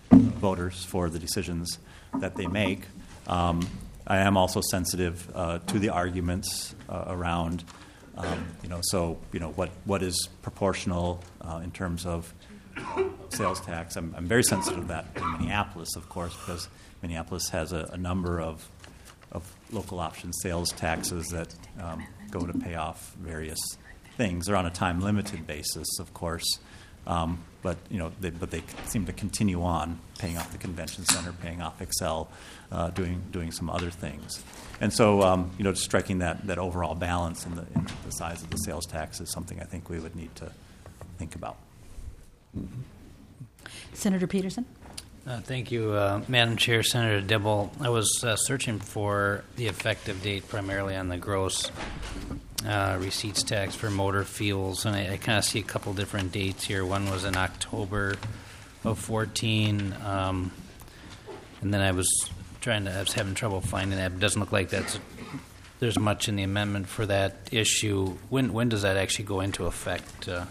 voters for the decisions that they make. Um, I am also sensitive uh, to the arguments uh, around, um, you know, so you know what what is proportional uh, in terms of sales tax. I'm, I'm very sensitive to that in Minneapolis, of course, because Minneapolis has a, a number of of local option sales taxes that um, go to pay off various things. They're on a time limited basis, of course, um, but you know, they, but they seem to continue on paying off the convention center, paying off Excel, uh, doing doing some other things, and so um, you know, just striking that that overall balance in the in the size of the sales tax is something I think we would need to think about. Senator Peterson. Uh, thank you, uh, Madam Chair. Senator Dibble. I was uh, searching for the effective date primarily on the gross uh, receipts tax for motor fuels, and I, I kind of see a couple different dates here. One was in October of fourteen, um, and then I was trying to, I was having trouble finding that. It doesn't look like that's there's much in the amendment for that issue. When when does that actually go into effect? Uh,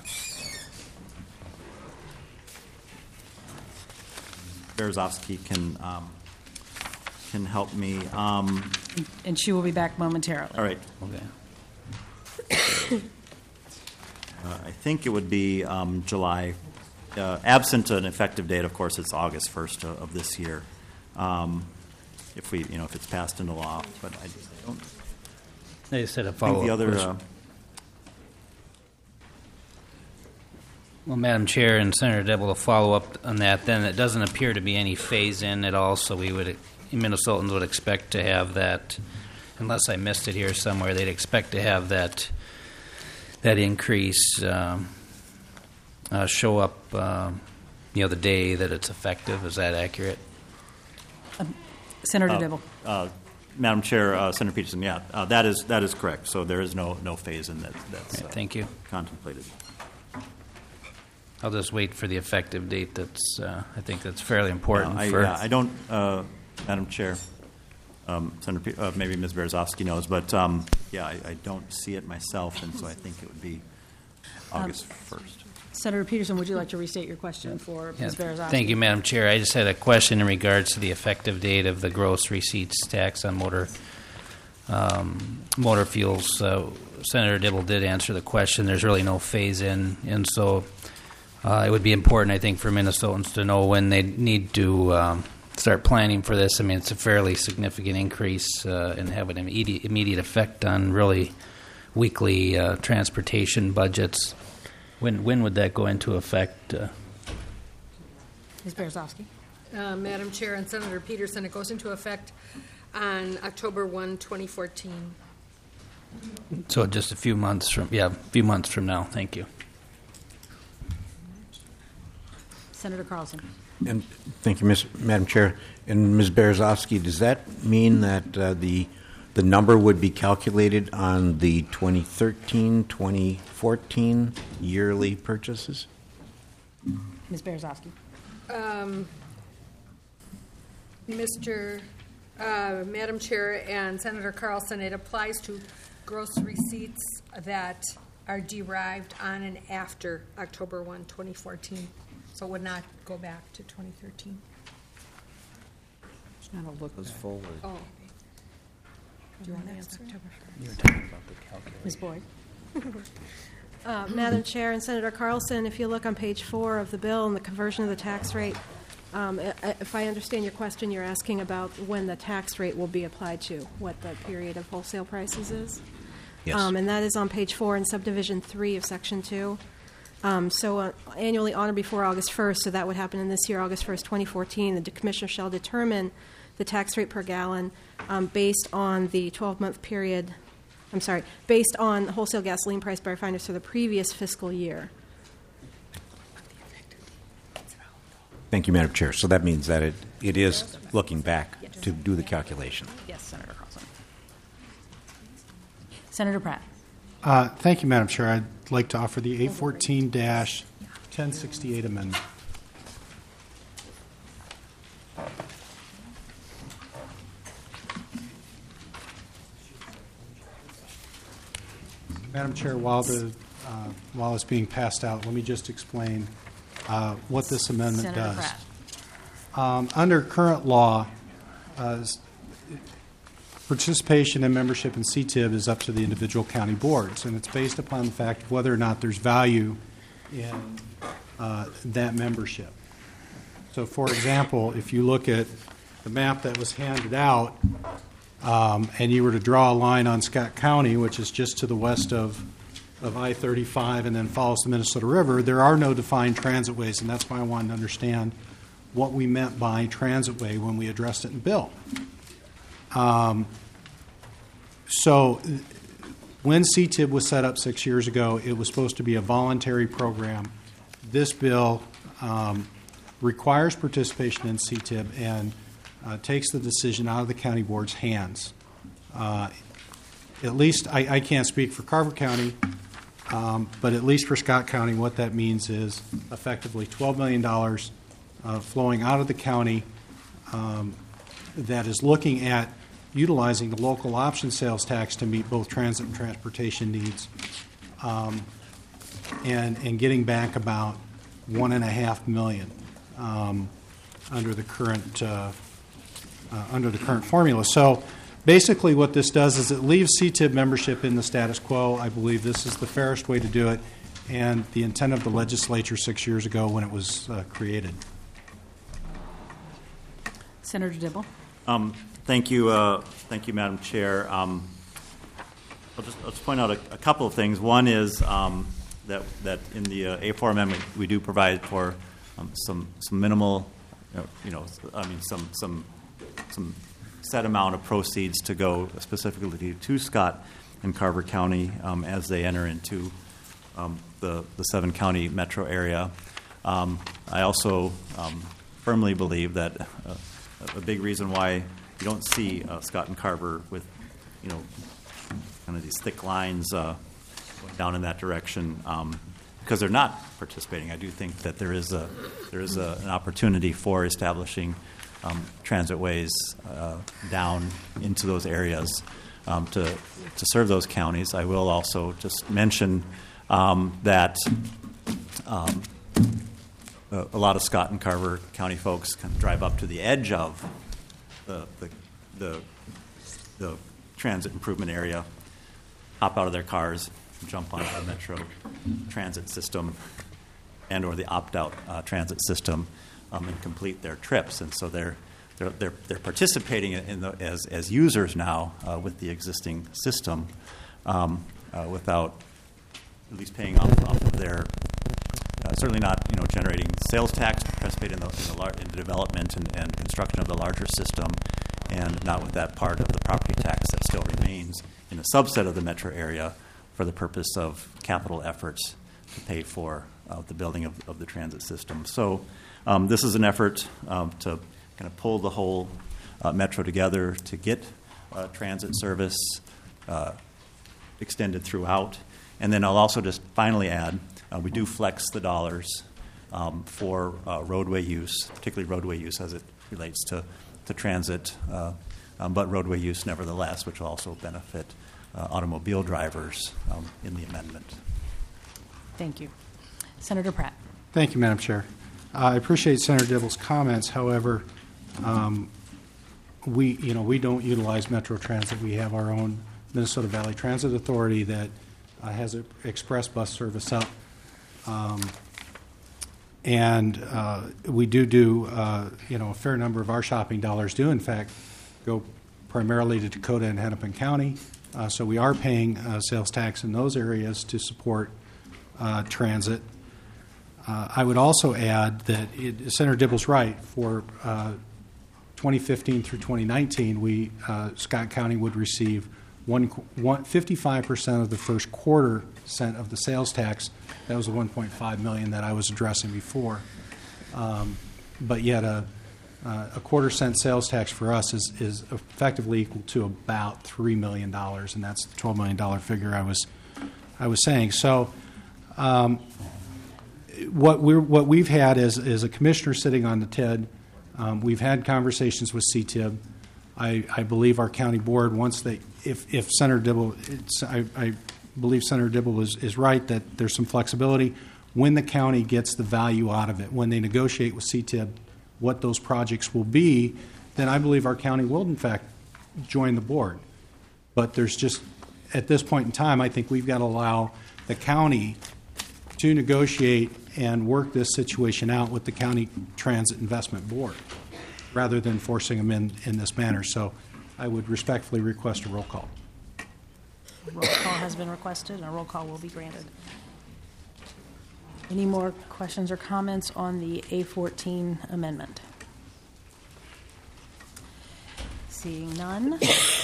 Berezovsky can um, can help me. Um, and she will be back momentarily. All right. Okay. uh, I think it would be um, July. Uh, absent an effective date, of course, it's August first of, of this year. Um, if we, you know, if it's passed into law, but I, I don't. They said a I think follow-up the other. question. Uh, Well, Madam Chair and Senator Dibble, to follow up on that, then it doesn't appear to be any phase-in at all, so we would, Minnesotans would expect to have that, unless I missed it here somewhere, they'd expect to have that that increase um, uh, show up, uh, you know, the day that it's effective. Is that accurate? Um, Senator uh, Dibble. Uh, Madam Chair, uh, Senator Peterson, yeah, uh, that is that is correct. So there is no no phase-in that, that's Right, thank you. contemplated. I'll just wait for the effective date. That's uh, I think that's fairly important. No, I, for yeah, I don't, uh, Madam Chair. Um, Senator, P- uh, maybe Miz Berezovsky knows, but um, yeah, I, I don't see it myself, and so I think it would be August first. Senator Peterson, would you like to restate your question for Yeah, Miz Berezoski? thank you, Madam Chair. I just had a question in regards to the effective date of the gross receipts tax on motor um, motor fuels. Uh, Senator Dibble did answer the question. There's really no phase-in, and so uh, it would be important, I think, for Minnesotans to know when they need to um, start planning for this. I mean, it's a fairly significant increase uh, and have an immediate, immediate effect on really weekly uh, transportation budgets. When when would that go into effect? Uh, Miz Berezoski? Uh, Madam Chair and Senator Peterson, it goes into effect on October first, twenty fourteen. so just a few months from yeah, a few months from now. Thank you. Senator Carlson? And thank you, Miz Madam Chair. And Miz Berezoski, does that mean that uh, the the number would be calculated on the twenty thirteen twenty fourteen yearly purchases? Miz Berezoski? Um, Mister Uh, Madam Chair and Senator Carlson, it applies to gross receipts that are derived on and after October first, twenty fourteen. So it would not go back to twenty thirteen. It's not a look forward. Oh. Do you want to answer? You were talking about the calculation. Miz Boyd? Uh, Madam Chair and Senator Carlson, if you look on page four of the bill and the conversion of the tax rate, um, I- if I understand your question, you're asking about when the tax rate will be applied to, what the period of wholesale prices is? Yes. Um, and that is on page four in subdivision three of section two. Um, so uh, annually on or before August first, so that would happen in this year, August first, twenty fourteen, the commissioner shall determine the tax rate per gallon um, based on the twelve-month period, I'm sorry, based on wholesale gasoline price by refiners for the previous fiscal year. Thank you, Madam Chair. So that means that it, it is looking back to do the calculation. Yes, Senator Carlson. Senator Pratt? Uh, thank you, Madam Chair. I'd like to offer the A fourteen ten sixty-eight amendment. Madam Chair, while the uh, while it's being passed out, let me just explain uh, what this amendment Senator does. Pratt. Um, under current law, uh, s- participation and membership in C T I B is up to the individual county boards, and it's based upon the fact of whether or not there's value in uh, that membership. So, for example, if you look at the map that was handed out, um, and you were to draw a line on Scott County, which is just to the west of, of I thirty-five and then follows the Minnesota River, there are no defined transitways, and that's why I wanted to understand what we meant by transitway when we addressed it in the bill. Um, so when C T I B was set up six years ago, it was supposed to be a voluntary program. This bill um, requires participation in C T I B and uh, takes the decision out of the county board's hands. Uh, at least, I, I can't speak for Carver County, um, but at least for Scott County, what that means is effectively twelve million dollars uh, flowing out of the county um, that is looking at utilizing the local option sales tax to meet both transit and transportation needs, um, and and getting back about one and a half million um, under the current uh, uh, under the current formula. So basically, what this does is it leaves C T I B membership in the status quo. I believe this is the fairest way to do it, and the intent of the legislature six years ago when it was uh, created. Senator Dibble? Um, thank you, uh, thank you, Madam Chair. Um, I'll just, I'll just point out a, a couple of things. One is um, that that in the uh, A four amendment we do provide for um, some some minimal, uh, you know, I mean some some some set amount of proceeds to go specifically to Scott and Carver County um, as they enter into um, the the seven county metro area. Um, I also um, firmly believe that. Uh, A big reason why you don't see uh, Scott and Carver with, you know, kind of these thick lines uh, going down in that direction, um, because they're not participating. I do think that there is a there is a, an opportunity for establishing um, transitways uh, down into those areas um, to to serve those counties. I will also just mention um, that um, a, a lot of Scott and Carver County folks kind of drive up to the edge of the, the, the, the transit improvement area, hop out of their cars, jump onto the Metro transit system and or the opt-out uh, transit system um, and complete their trips. And so they're they're they're, they're participating in the, as as users now uh, with the existing system um, uh, without at least paying off, off of their uh, certainly not you know generating sales tax to participate in the in the, lar- in the development and, and construction of the larger system, and not with that part of the property tax that still remains in a subset of the metro area for the purpose of capital efforts to pay for uh, the building of, of the transit system. So um, this is an effort um, to kind of pull the whole uh, metro together to get uh, transit service uh, extended throughout. And then I'll also just finally add, uh, we do flex the dollars um, for uh, roadway use, particularly roadway use as it relates to, to transit, uh, um, but roadway use nevertheless, which will also benefit Uh, automobile drivers um, in the amendment. Thank you. Senator Pratt. Thank you, Madam Chair. Uh, I appreciate Senator Dibble's comments. However, um, we, you know, we don't utilize Metro Transit. We have our own Minnesota Valley Transit Authority that uh, has an express bus service up. Um, and uh, we do do, uh, you know, a fair number of our shopping dollars do, in fact, go primarily to Dakota and Hennepin County. Uh, so we are paying uh, sales tax in those areas to support uh, transit. Uh, I would also add that it, Senator Dibble's right. For uh, twenty fifteen through twenty nineteen, we uh, Scott County would receive one, one, fifty-five percent of the first quarter cent of the sales tax. That was the one point five million dollars that I was addressing before. Um, but yet a Uh, a quarter cent sales tax for us is, is effectively equal to about three million dollars, and that's the twelve million dollars figure I was I was saying. So um, what we're what we've had is is a commissioner sitting on the T I D. Um, we've had conversations with C T I B. I, I believe our county board, once they, if, if Senator Dibble, it's, I, I believe Senator Dibble is, is right that there's some flexibility when the county gets the value out of it, when they negotiate with C T I B what those projects will be, then I believe our county will, in fact, join the board. But there's just, at this point in time, I think we've got to allow the county to negotiate and work this situation out with the County Transit Investment Board rather than forcing them in, in this manner. So I would respectfully request a roll call. Roll call has been requested, and a roll call will be granted. Any more questions or comments on the A fourteen amendment? Seeing none.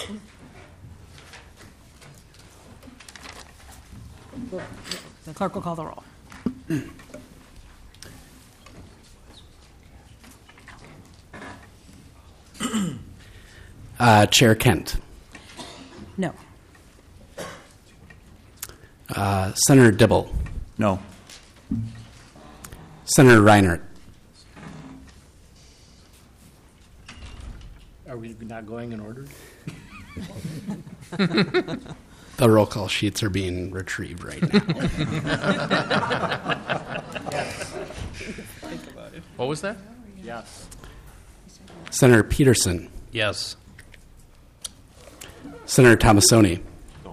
The clerk will call the roll. Uh, Chair Kent. No. Uh, Senator Dibble. No. Senator Reinert. Are we not going in order? The roll call sheets are being retrieved right now. What was that? Yes. Senator Peterson. Yes. Senator Tomassoni. No.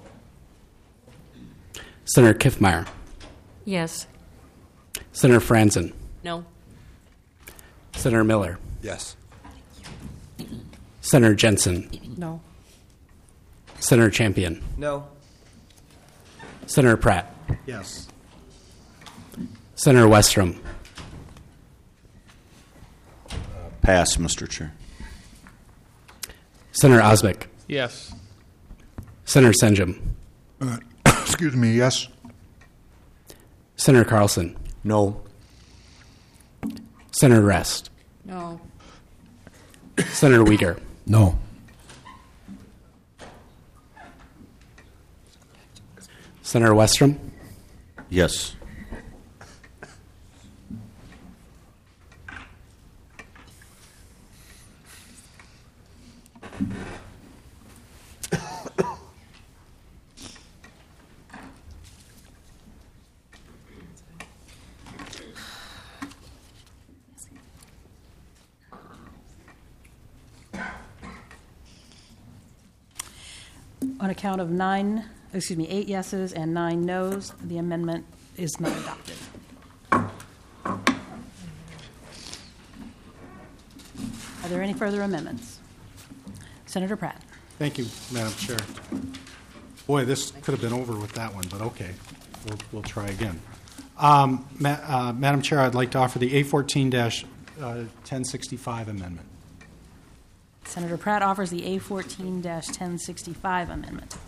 Senator Kiffmeyer. Yes. Senator Franzen. No. Senator Miller. Yes. Senator Jensen. No. Senator Champion. No. Senator Pratt. Yes. Senator Westrom. Pass, Mister Chair. Senator Osbeck. Yes. Senator Senjum. Uh, excuse me, yes. Senator Carlson. No. Senator Rest. No. Senator Uyghur. No. Senator Westrom. Yes. On account of nine, excuse me, eight yeses and nine noes, the amendment is not adopted. Are there any further amendments? Senator Pratt. Thank you, Madam Chair. Boy, this could have been over with that one, but okay, we'll, we'll try again. Um, Ma- uh, Madam Chair, I'd like to offer the A fourteen ten sixty-five amendment. Senator Pratt offers the A fourteen ten sixty-five amendment.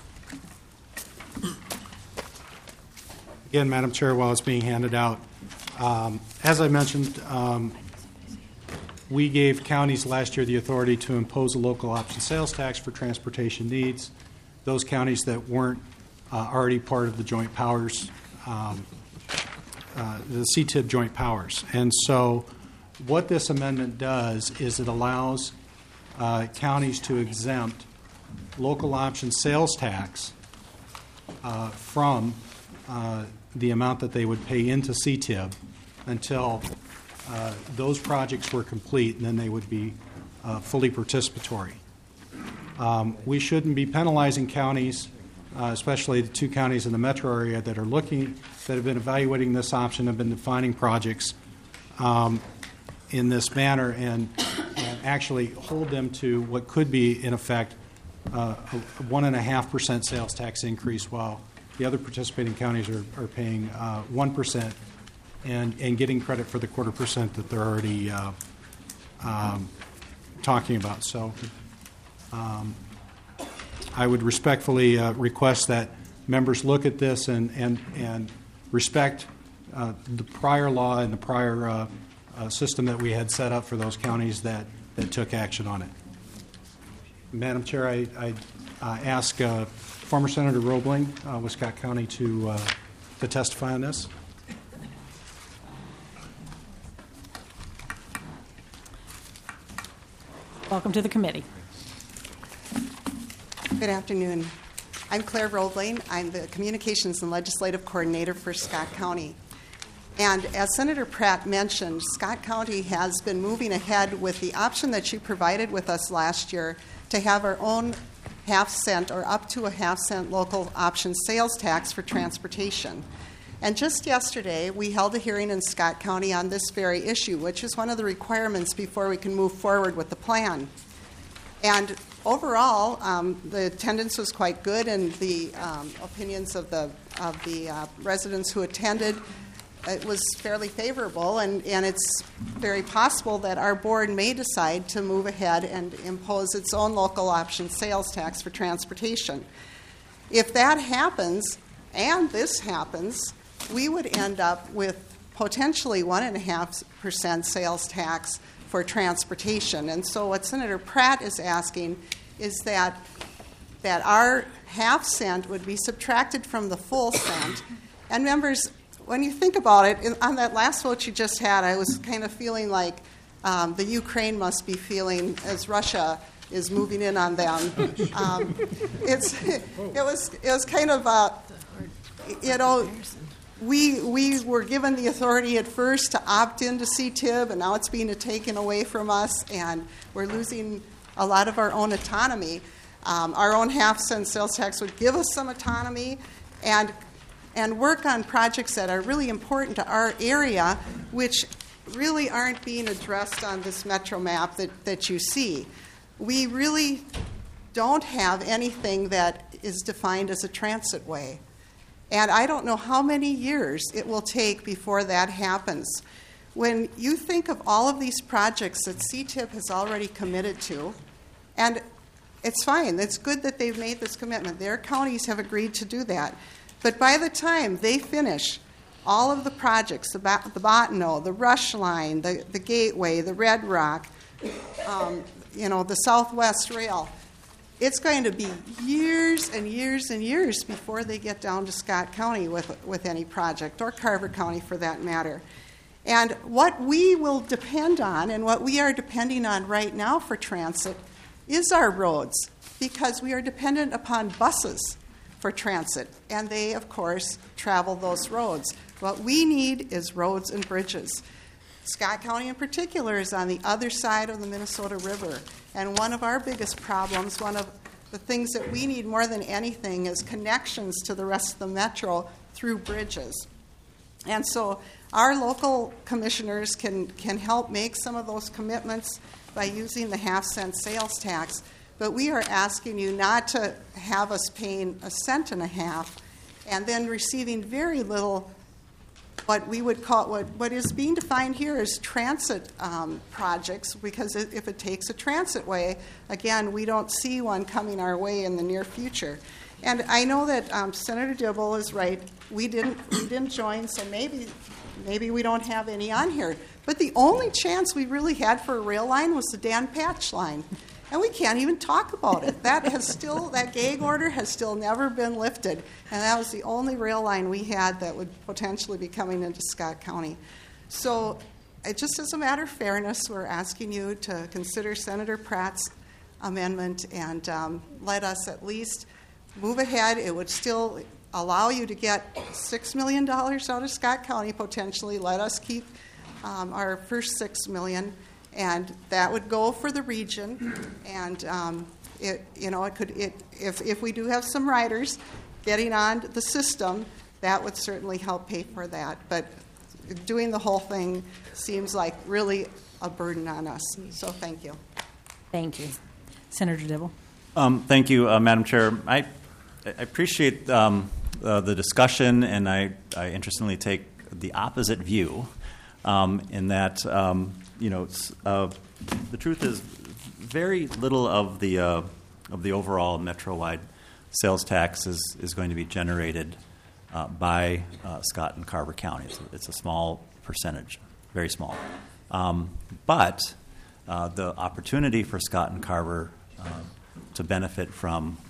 Again, Madam Chair, while it's being handed out, um, as I mentioned, um, we gave counties last year the authority to impose a local option sales tax for transportation needs. Those counties that weren't uh, already part of the joint powers, um, uh, the C T I B joint powers. And so what this amendment does is it allows uh, counties to exempt local option sales tax uh, from uh, the amount that they would pay into C T I B until uh, those projects were complete, and then they would be uh, fully participatory. Um, we shouldn't be penalizing counties, uh, especially the two counties in the metro area that are looking, that have been evaluating this option, have been defining projects um, in this manner, and, and actually hold them to what could be, in effect, uh, a one and a half percent sales tax increase, while the other participating counties are, are paying uh, one percent and, and getting credit for the quarter percent that they're already uh, um, talking about. So um, I would respectfully uh, request that members look at this and, and, and respect uh, the prior law and the prior uh, uh, system that we had set up for those counties that, that took action on it. Madam Chair, I, I uh, ask uh, former Senator Roebling, uh, with Scott County, to, uh, to testify on this. Welcome to the committee. Good afternoon. I'm Claire Roebling. I'm the Communications and Legislative Coordinator for Scott County. And as Senator Pratt mentioned, Scott County has been moving ahead with the option that you provided with us last year to have our own half cent or up to a half cent local option sales tax for transportation. And just yesterday, we held a hearing in Scott County on this very issue, which is one of the requirements before we can move forward with the plan. And overall, um, the attendance was quite good, and the um, opinions of the of the uh, residents who attended, it was fairly favorable, and, and it's very possible that our board may decide to move ahead and impose its own local option sales tax for transportation. If that happens, and this happens, we would end up with potentially one and a half percent sales tax for transportation. And so what Senator Pratt is asking is that that our half cent would be subtracted from the full cent. And members, when you think about it, on that last vote you just had, I was kind of feeling like um, the Ukraine must be feeling as Russia is moving in on them. Um, it's it was it was kind of uh, you know. We we were given the authority at first to opt into C T I B, and now it's being taken away from us, and we're losing a lot of our own autonomy. Um, our own half cent sales tax would give us some autonomy, and and work on projects that are really important to our area, which really aren't being addressed on this metro map that, that you see. We really don't have anything that is defined as a transit way. And I don't know how many years it will take before that happens. When you think of all of these projects that C T I B has already committed to, and it's fine, it's good that they've made this commitment. Their counties have agreed to do that. But by the time they finish all of the projects, the, ba- the Bottineau, the Rush Line, the, the Gateway, the Red Rock, um, you know, the Southwest Rail, it's going to be years and years and years before they get down to Scott County with, with any project, or Carver County for that matter. And what we will depend on, and what we are depending on right now for transit, is our roads, because we are dependent upon buses for transit, and they, of course, travel those roads. What we need is roads and bridges. Scott County in particular is on the other side of the Minnesota River, and one of our biggest problems, one of the things that we need more than anything is connections to the rest of the metro through bridges. And so our local commissioners can, can help make some of those commitments by using the half cent sales tax. But we are asking you not to have us paying a cent and a half and then receiving very little, what we would call, what, what is being defined here as transit um, projects, because if it takes a transit way, again, we don't see one coming our way in the near future. And I know that um, Senator Dibble is right. We didn't, we didn't join, so maybe, maybe we don't have any on here. But the only chance we really had for a rail line was the Dan Patch line. And we can't even talk about it. That has still, that gag order has still never been lifted. And that was the only rail line we had that would potentially be coming into Scott County. So it just as a matter of fairness, we're asking you to consider Senator Pratt's amendment and um, let us at least move ahead. It would still allow you to get six million dollars out of Scott County potentially. Let us keep um, our first six million dollars. And that would go for the region, and um, it, you know, it could. It, if if we do have some riders getting on the system, that would certainly help pay for that. But doing the whole thing seems like really a burden on us. So thank you. Thank you, Senator Dibble. Um, thank you, uh, Madam Chair. I, I appreciate um, uh, the discussion, and I, I interestingly take the opposite view um, in that. Um, You know, uh, the truth is, very little of the uh, of the overall metro-wide sales tax is, is going to be generated uh, by uh, Scott and Carver counties. It's a small percentage, very small. Um, but uh, the opportunity for Scott and Carver uh, to benefit from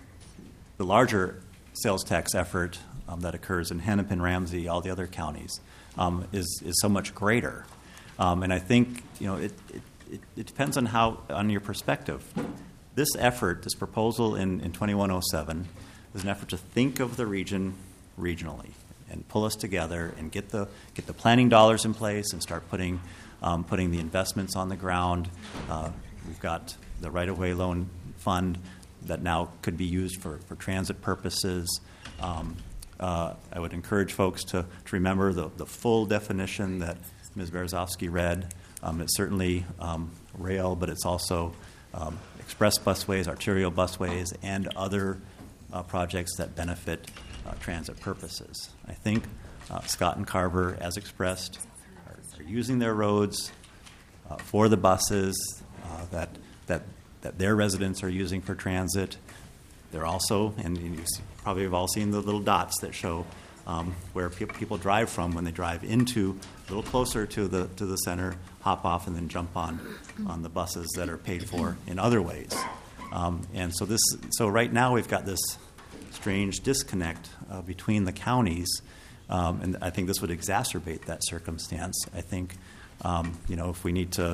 the larger sales tax effort um, that occurs in Hennepin, Ramsey, all the other counties, um, is is so much greater. Um, and I think, you know, it, it, it depends on how, on your perspective. This effort, this proposal in, in twenty-one oh seven, is an effort to think of the region regionally and pull us together and get the get the planning dollars in place and start putting um, putting the investments on the ground. Uh, we've got the right-of-way loan fund that now could be used for, for transit purposes. Um, uh, I would encourage folks to, to remember the, the full definition that Miz Berezovsky read. Um, it's certainly um, rail, but it's also um, express busways, arterial busways, and other uh, projects that benefit uh, transit purposes. I think uh, Scott and Carver, as expressed, are, are using their roads uh, for the buses uh, that that that their residents are using for transit. They're also, and you probably have all seen the little dots that show Um, where pe- people drive from when they drive into a little closer to the to the center, hop off, and then jump on on the buses that are paid for in other ways. Um, and so this, so right now we've got this strange disconnect uh, between the counties, um, and I think this would exacerbate that circumstance. I think, um, you know, if we need to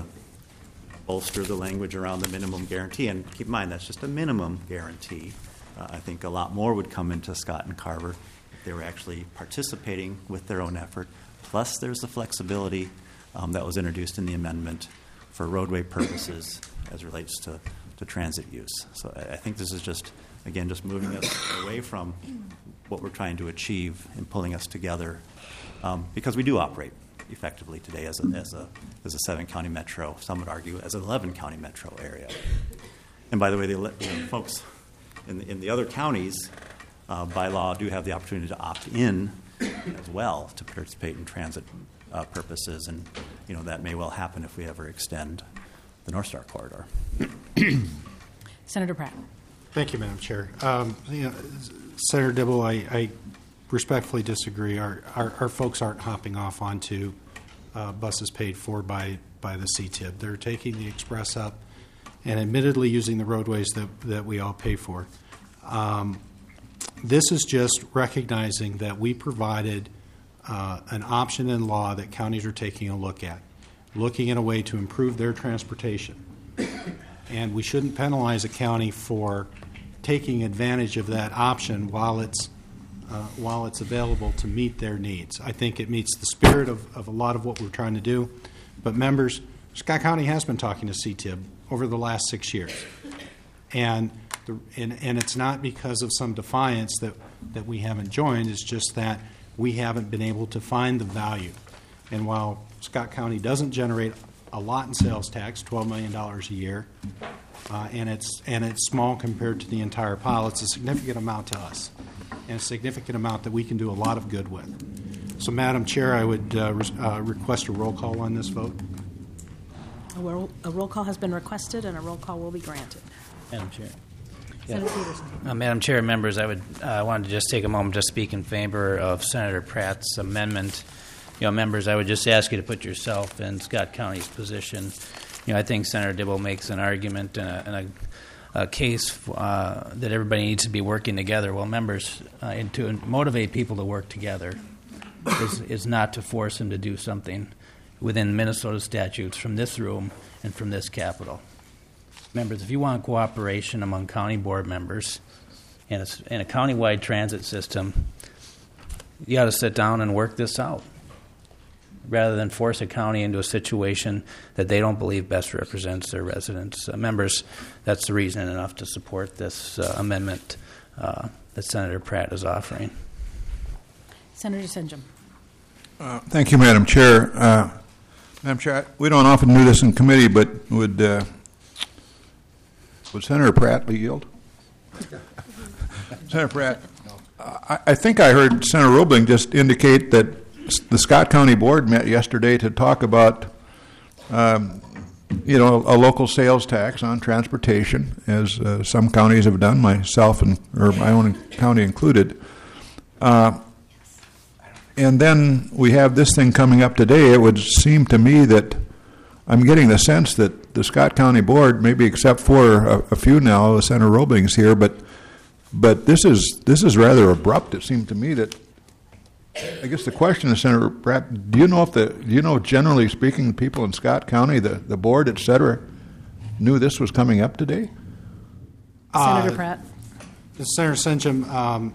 bolster the language around the minimum guarantee, and keep in mind that's just a minimum guarantee, uh, I think a lot more would come into Scott and Carver. They were actually participating with their own effort. Plus, there's the flexibility um, that was introduced in the amendment for roadway purposes as relates to, to transit use. So I, I think this is just, again, just moving us away from what we're trying to achieve and pulling us together, um, because we do operate effectively today as a, as a, as a seven-county metro, some would argue as an eleven-county metro area. And by the way, the you know, folks in the, in the other counties, Uh, by law, do have the opportunity to opt in as well to participate in transit uh, purposes, and you know that may well happen if we ever extend the North Star corridor. Senator Pratt. Thank you, Madam Chair. Um, you know, Senator Dibble, I, I respectfully disagree. Our, our, our folks aren't hopping off onto uh, buses paid for by, by the C T I B. They're taking the express up and admittedly using the roadways that, that we all pay for. Um, This is just recognizing that we provided uh, an option in law that counties are taking a look at, looking at a way to improve their transportation. And we shouldn't penalize a county for taking advantage of that option while it's uh, while it's available to meet their needs. I think it meets the spirit of, of a lot of what we're trying to do. But members, Scott County has been talking to C T I B over the last six years. And The- And, and it's not because of some defiance that, that we haven't joined, it's just that we haven't been able to find the value. And while Scott County doesn't generate a lot in sales tax, twelve million dollars a year, uh, and it's and it's small compared to the entire pile, it's a significant amount to us, and a significant amount that we can do a lot of good with. So, Madam Chair, I would uh, re- uh, request a roll call on this vote. A roll, a roll call has been requested, and a roll call will be granted. Madam Chair. Senator Peterson. Uh, Madam Chair, members, I would uh, wanted to just take a moment to speak in favor of Senator Pratt's amendment. You know, members, I would just ask you to put yourself in Scott County's position. You know, I think Senator Dibble makes an argument and a, and a, a case uh, that everybody needs to be working together. Well, members, uh, and to motivate people to work together is, is not to force them to do something within Minnesota statutes from this room and from this Capitol. Members, if you want cooperation among county board members and a, and a county-wide transit system, you got to sit down and work this out, rather than force a county into a situation that they don't believe best represents their residents. Uh, members, that's the reason enough to support this uh, amendment uh, that Senator Pratt is offering. Senator Sinjum. Uh, thank you, Madam Chair. Uh, Madam Chair, we don't often do this in committee, but would uh, would Senator Pratt yield? Senator Pratt, I, I think I heard Senator Roebling just indicate that the Scott County Board met yesterday to talk about, um, you know, a local sales tax on transportation, as uh, some counties have done, myself and or my own county included. Uh, and then we have this thing coming up today. It would seem to me that I'm getting the sense that the Scott County Board, maybe except for a, a few now, Senator Roebling's here, but but this is this is rather abrupt. It seemed to me that. I guess the question is, Senator Pratt, do you know if the do you know generally speaking, people in Scott County, the, the board, et cetera, knew this was coming up today? Senator Uh, Pratt. Senator Sinjum, um,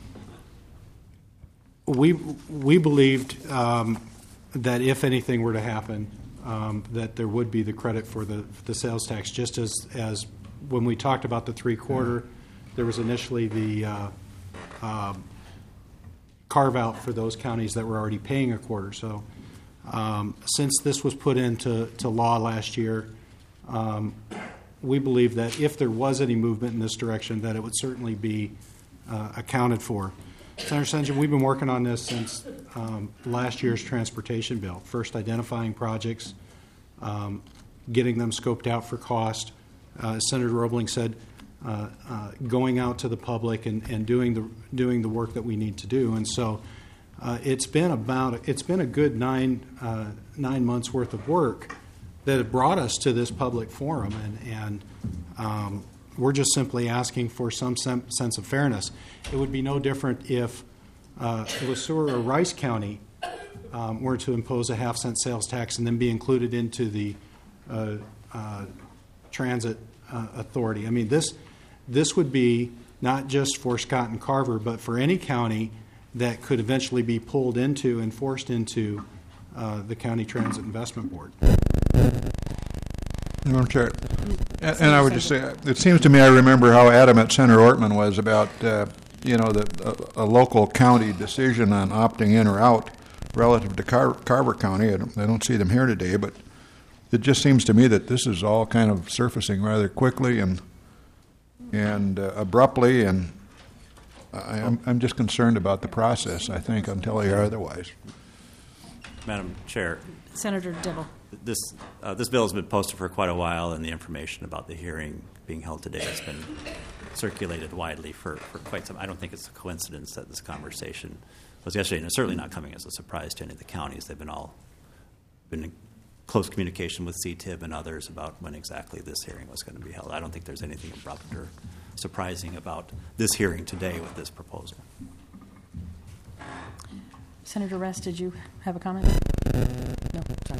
we we believed um, that if anything were to happen, um, that there would be the credit for the the sales tax. Just as as when we talked about the three quarter, there was initially the uh, uh, carve out for those counties that were already paying a quarter. So, um, since this was put into to law last year, um, we believe that if there was any movement in this direction, that it would certainly be uh, accounted for. Senator Sinjum, we've been working on this since um, last year's transportation bill. First, identifying projects, um, getting them scoped out for cost. Uh, as Senator Roebling said, uh, uh, going out to the public and, and doing the doing the work that we need to do. And so, uh, it's been about it's been a good nine uh, nine months worth of work that have brought us to this public forum, and and um, we're just simply asking for some sem- sense of fairness. It would be no different if uh, Le Sueur or Rice County um, were to impose a half cent sales tax and then be included into the uh, uh, transit uh, authority. I mean, this this would be not just for Scott and Carver, but for any county that could eventually be pulled into and forced into uh, the County Transit Investment Board. Madam Chair, and, and I would just say, it seems to me I remember how adamant Senator Ortman was about, uh, you know, the, a, a local county decision on opting in or out relative to Car- Carver County. I don't, I don't see them here today, but it just seems to me that this is all kind of surfacing rather quickly and and uh, abruptly, and I, I'm, I'm just concerned about the process, I think, until I hear otherwise. Madam Chair. Senator Dibble. This uh, this bill has been posted for quite a while, and the information about the hearing being held today has been circulated widely for, for quite some. I don't think it's a coincidence that this conversation was yesterday, and it's certainly not coming as a surprise to any of the counties. They've been all been in close communication with C T I B and others about when exactly this hearing was going to be held. I don't think there's anything abrupt or surprising about this hearing today with this proposal. Senator Rest, did you have a comment? No, sorry.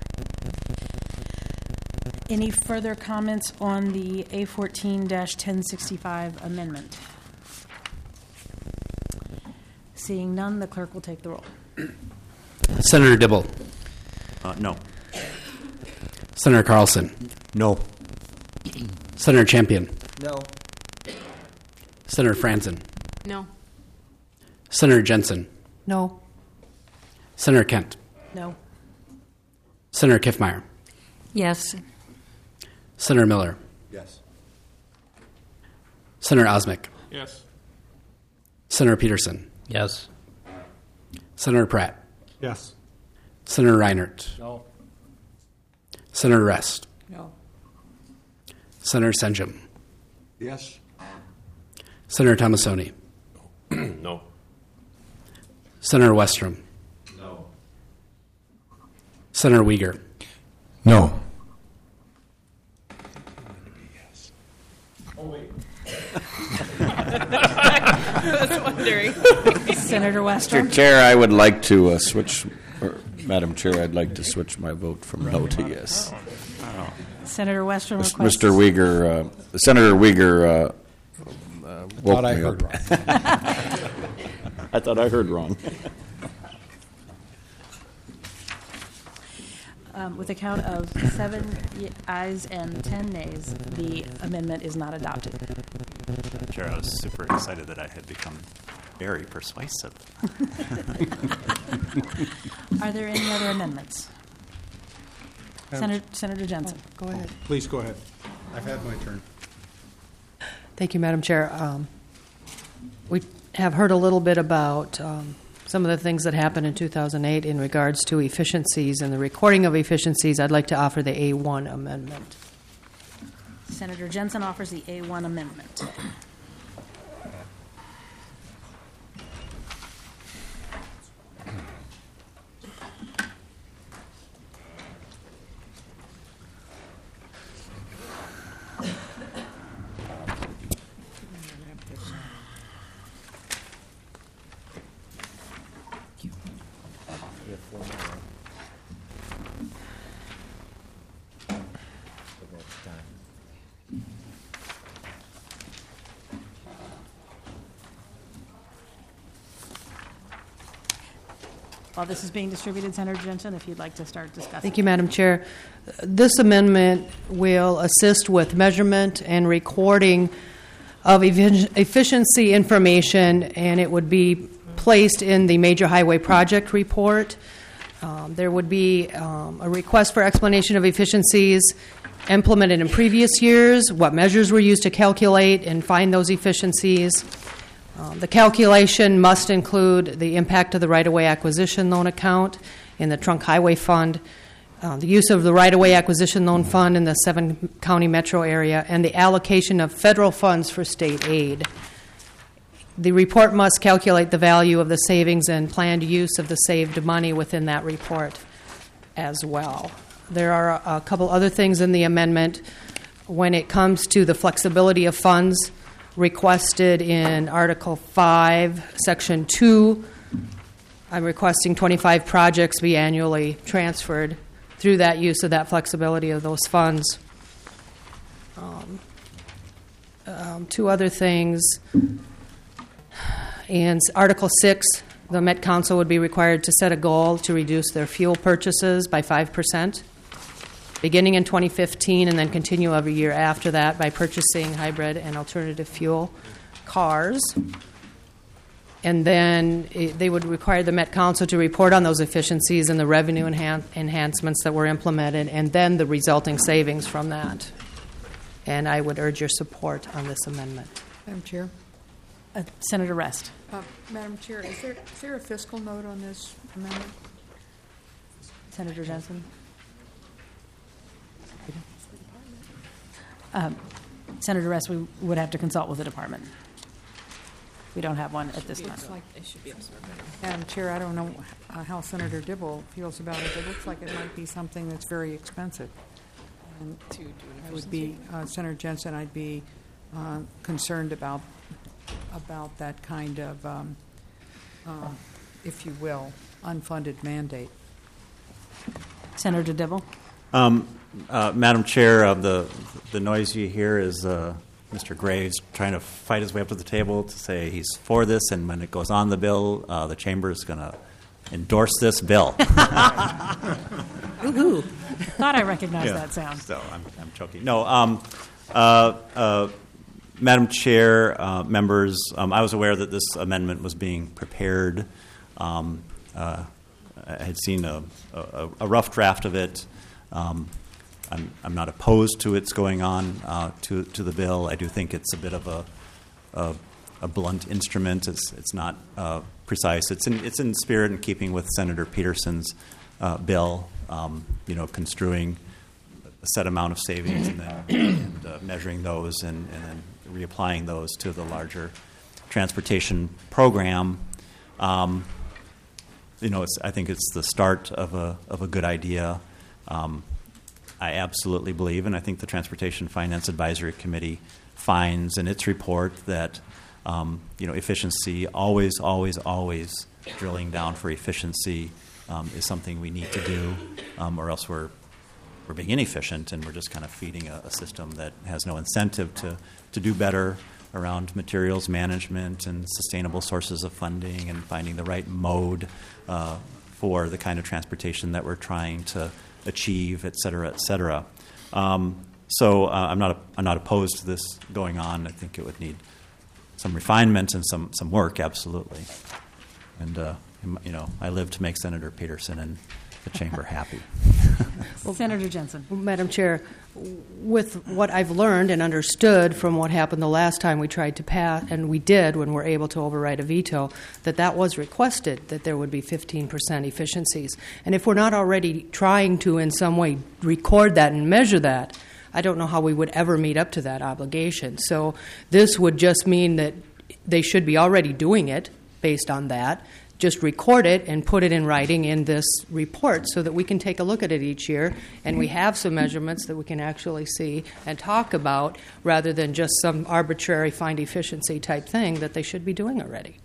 Any further comments on the A fourteen ten sixty-five amendment? Seeing none, the clerk will take the roll. Senator Dibble. Uh, no. Senator Carlson. No. Senator Champion. No. Senator Franzen. No. Senator Jensen. No. Senator Kent. No. Senator Kiffmeyer. Yes. Senator Miller. Yes. Senator Osmick. Yes. Senator Peterson. Yes. Senator Pratt. Yes. Senator Reinert. No. Senator Rest. No. Senator Senjum. Yes. Senator Tomasoni. No. Senator Westrom. No. Senator Uyghur. No. Oh, wait. I was wondering. Senator Mister Westrom? Chair, I would like to uh, switch, or Madam Chair, I'd like to switch my vote from no to yes. Senator Westrom requests... Mister Uyghur, uh, Senator Uyghur uh, uh, woke thought I me heard up. wrong. I thought I heard wrong. Um, With a count of seven ye- ayes and ten nays, the amendment is not adopted. Chair, I was super excited that I had become very persuasive. Are there any other amendments? Senator, Senator Jensen. Go ahead. Please go ahead. I've had my turn. Thank you, Madam Chair. Um, we have heard a little bit about um, some of the things that happened in two thousand eight in regards to efficiencies and the recording of efficiencies. I'd like to offer the A one amendment. Senator Jensen offers the A one amendment. While this is being distributed, Senator Jensen, if you'd like to start discussing. Thank you, Madam Chair. This amendment will assist with measurement and recording of effi- efficiency information, and it would be placed in the Major Highway Project Report. Um, there would be um, a request for explanation of efficiencies implemented in previous years, what measures were used to calculate and find those efficiencies. Um, the calculation must include the impact of the right-of-way acquisition loan account in the Trunk Highway Fund, uh, the use of the right-of-way acquisition loan fund in the seven-county metro area, and the allocation of federal funds for state aid. The report must calculate the value of the savings and planned use of the saved money within that report as well. There are a couple other things in the amendment. When it comes to the flexibility of funds requested in Article five, Section two, I'm requesting twenty-five projects be annually transferred through that use of that flexibility of those funds. Um, um, two other things. In Article six, the Met Council would be required to set a goal to reduce their fuel purchases by five percent, beginning in twenty fifteen and then continue every year after that by purchasing hybrid and alternative fuel cars. And then it, they would require the Met Council to report on those efficiencies and the revenue enhan- enhancements that were implemented and then the resulting savings from that. And I would urge your support on this amendment. Madam Chair. Uh, Senator Rest. Uh, Madam Chair, is there, is there a fiscal note on this amendment? Senator Jensen. Um, Senator Rest, we would have to consult with the department. We don't have one at this time. Looks like they should be Madam Chair, I don't know uh, how Senator Dibble feels about it. It looks like it might be something that's very expensive. And I would be, uh, Senator Jensen, I'd be uh, concerned about about that kind of, um, uh, if you will, unfunded mandate. Senator Dibble. Um, uh, Madam Chair, uh, the the noise you hear is uh, Mister Graves trying to fight his way up to the table to say he's for this, and when it goes on the bill, uh, the chamber is going to endorse this bill. Ooh, thought I recognized Yeah. that sound. So I'm, I'm choking. No, um, uh, uh, Madam Chair, uh, members, um, I was aware that this amendment was being prepared. Um, uh, I had seen a, a, a rough draft of it. Um, I'm, I'm not opposed to its going on uh, to to the bill. I do think it's a bit of a a, a blunt instrument. It's it's not uh, precise. It's in it's in spirit and keeping with Senator Peterson's uh, bill. Um, you know, construing a set amount of savings and then and, uh, measuring those and, and then reapplying those to the larger transportation program. Um, you know, it's, I think it's the start of a of a good idea. Um, I absolutely believe, and I think the Transportation Finance Advisory Committee finds in its report that um, you know efficiency, always, always, always drilling down for efficiency um, is something we need to do, um, or else we're we're being inefficient and we're just kind of feeding a, a system that has no incentive to to do better around materials management and sustainable sources of funding and finding the right mode uh, for the kind of transportation that we're trying to achieve, et cetera, et cetera. Um, so uh, I'm not I'm not opposed to this going on. I think it would need some refinement and some some work, absolutely. And uh, you know, I live to make Senator Peterson and the chamber happy. Well, Senator Jensen. Madam Chair, with what I've learned and understood from what happened the last time we tried to pass, and we did when we were able to override a veto, that that was requested, that there would be fifteen percent efficiencies. And if we're not already trying to in some way record that and measure that, I don't know how we would ever meet up to that obligation. So this would just mean that they should be already doing it based on that. Just record it and put it in writing in this report so that we can take a look at it each year and we have some measurements that we can actually see and talk about rather than just some arbitrary find efficiency type thing that they should be doing already.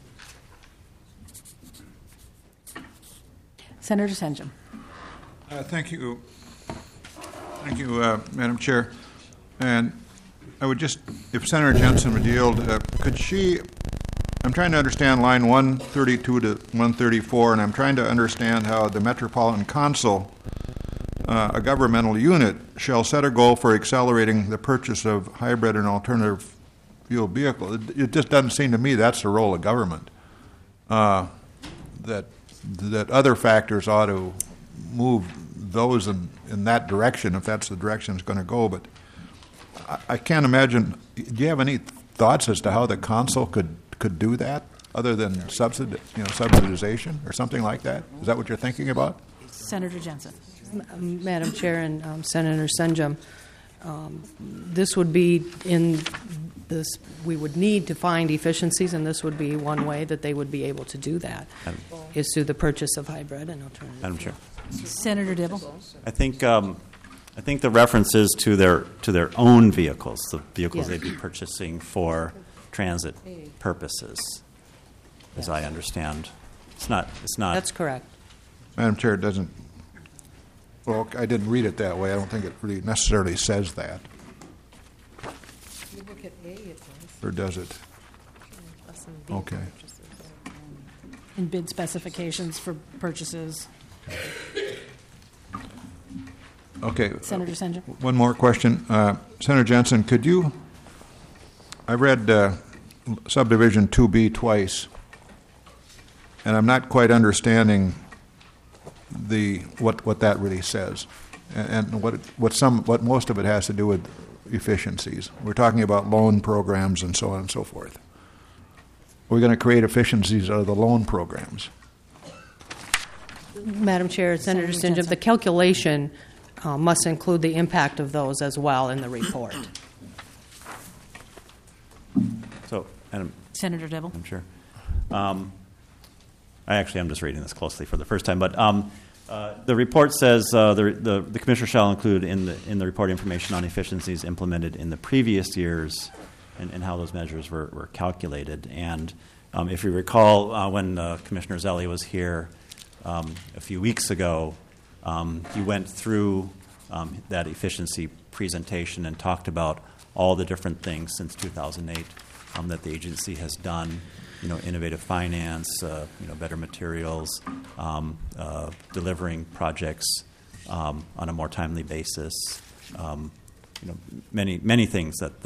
Senator Senjum. Uh, thank you. Thank you, uh, Madam Chair. And I would just, if Senator Jensen would yield, uh, could she... I'm trying to understand line one thirty-two to one thirty-four, and I'm trying to understand how the Metropolitan Council, uh, a governmental unit, shall set a goal for accelerating the purchase of hybrid and alternative fuel vehicles. It, it just doesn't seem to me that's the role of government. Uh, that that other factors ought to move those in, in that direction if that's the direction it's going to go. But I, I can't imagine. Do you have any thoughts as to how the council could could do that, other than subsidi- you know, subsidization or something like that? Is that what you're thinking about? Senator Jensen. M- Madam Chair and um, Senator Senjum, um, this would be in this. We would need to find efficiencies, and this would be one way that they would be able to do that, um, is through the purchase of hybrid and alternative. Madam Chair. Senator Dibble. I think um, I think the references to their to their own vehicles, the vehicles Yes. they'd be purchasing for transit purposes, as I understand. It's not. It's not. That's correct. Madam Chair, it doesn't. Well, I didn't read it that way. I don't think it really necessarily says that. You look at A, it does. Or does it? Okay. In bid specifications for purchases. Okay. Senator Senjum. One more question. Uh, Senator Jensen, could you, I read uh, subdivision two B twice, and I'm not quite understanding the what, what that really says, and, and what it, what some what most of it has to do with efficiencies. We're talking about loan programs and so on and so forth. We're going to create efficiencies out of the loan programs. Madam Chair, Senator Senator Senjum, the calculation uh, must include the impact of those as well in the report. So, Madam Senator Dibble. I'm sure. Um, I actually am just reading this closely for the first time, but um, uh, the report says uh, the, the the commissioner shall include in the in the report information on efficiencies implemented in the previous years and, and how those measures were, were calculated. And um, if you recall, uh, when uh, Commissioner Zelli was here um, a few weeks ago, um, he went through um, that efficiency presentation and talked about all the different things since two thousand eight um, that the agency has done. You know, innovative finance, uh, you know, better materials, um, uh, delivering projects um, on a more timely basis. Um, you know, many many things that the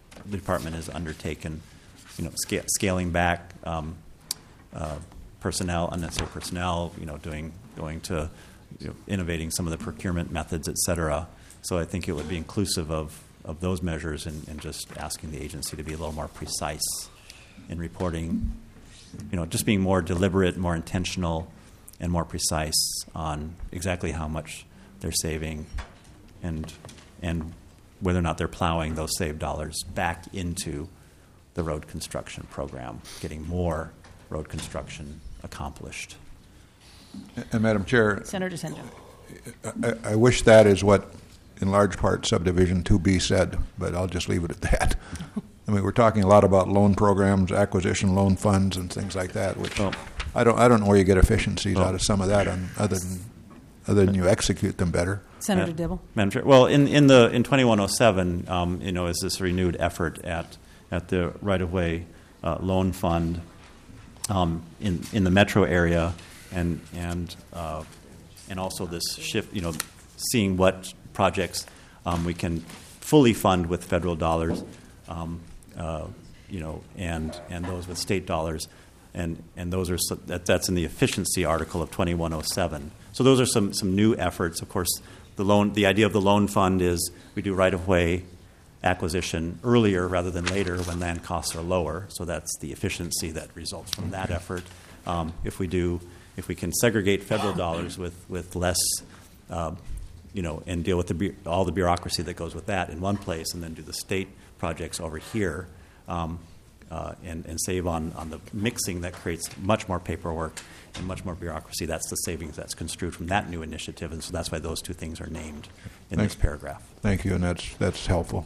the department has undertaken, you know, sca- scaling back um, uh, personnel, unnecessary personnel, you know, doing going to you know, innovating some of the procurement methods, et cetera. So I think it would be inclusive of, of those measures and, and just asking the agency to be a little more precise in reporting, you know, just being more deliberate, more intentional, and more precise on exactly how much they're saving and and whether or not they're plowing those saved dollars back into the road construction program, getting more road construction accomplished. And Madam Chair, Senator Sendo. I, I wish that is what, in large part, Subdivision two B said, but I'll just leave it at that. I mean, we're talking a lot about loan programs, acquisition loan funds, and things like that, which oh. I don't I don't know where you get efficiencies oh. out of some of that, on, other than other than you execute them better. Senator Dibble. Madam Chair, well, in, in the in twenty-one oh seven, um, you know, is this renewed effort at at the right-of-way uh, loan fund um, in in the metro area, and and uh, and also this shift, you know, seeing what projects um, we can fully fund with federal dollars, um, uh, you know, and and those with state dollars, and and those are that, that's in the efficiency article of twenty-one oh seven. So those are some some new efforts. Of course, the loan the idea of the loan fund is we do right of way acquisition earlier rather than later when land costs are lower. So that's the efficiency that results from that effort. Um, if we do, if we can segregate federal dollars with with less, uh, you know, and deal with the all the bureaucracy that goes with that in one place, and then do the state projects over here, um, uh, and and save on on the mixing that creates much more paperwork and much more bureaucracy. That's the savings that's construed from that new initiative, and so that's why those two things are named in Thanks. this paragraph. Thank you, and that's that's helpful.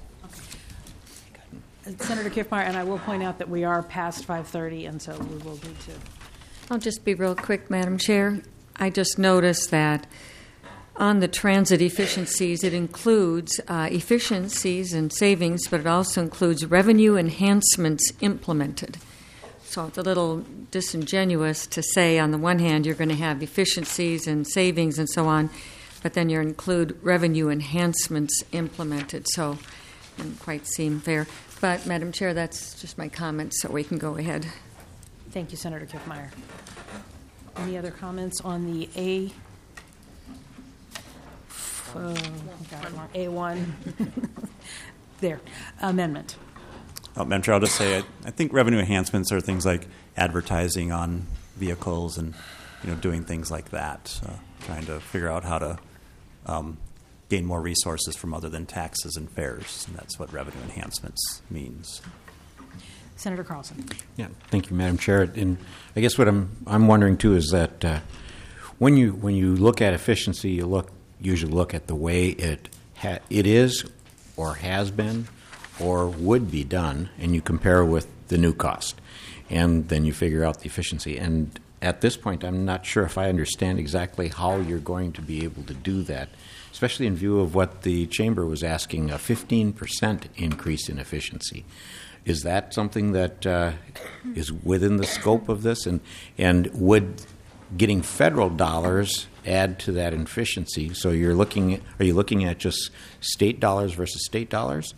Senator Kiffmeyer, and I will point out that we are past five thirty, and so we will need to. I'll just be real quick, Madam Chair. I just noticed that on the transit efficiencies, it includes uh, efficiencies and savings, but it also includes revenue enhancements implemented. So it's a little disingenuous to say, on the one hand, you're going to have efficiencies and savings and so on, but then you include revenue enhancements implemented. So it doesn't quite seem fair. But, Madam Chair, that's just my comments, so we can go ahead. Thank you, Senator Kiffmeyer. Any other comments on the A? Oh, got it wrong. A one. There. Amendment. Uh, Madam Chair, I'll just say I, I think revenue enhancements are things like advertising on vehicles and, you know, doing things like that, uh, trying to figure out how to um, gain more resources from other than taxes and fares, and that's what revenue enhancements means. Senator Carlson. Yeah, thank you, Madam Chair. And I guess what I'm I'm wondering too is that uh, when you when you look at efficiency, you look usually look at the way it ha- it is, or has been, or would be done, and you compare with the new cost, and then you figure out the efficiency. And at this point, I'm not sure if I understand exactly how you're going to be able to do that, especially in view of what the Chamber was asking, a fifteen percent increase in efficiency. Is that something that uh, is within the scope of this? And and would getting federal dollars add to that efficiency? So you're looking, are you looking at just state dollars versus state dollars?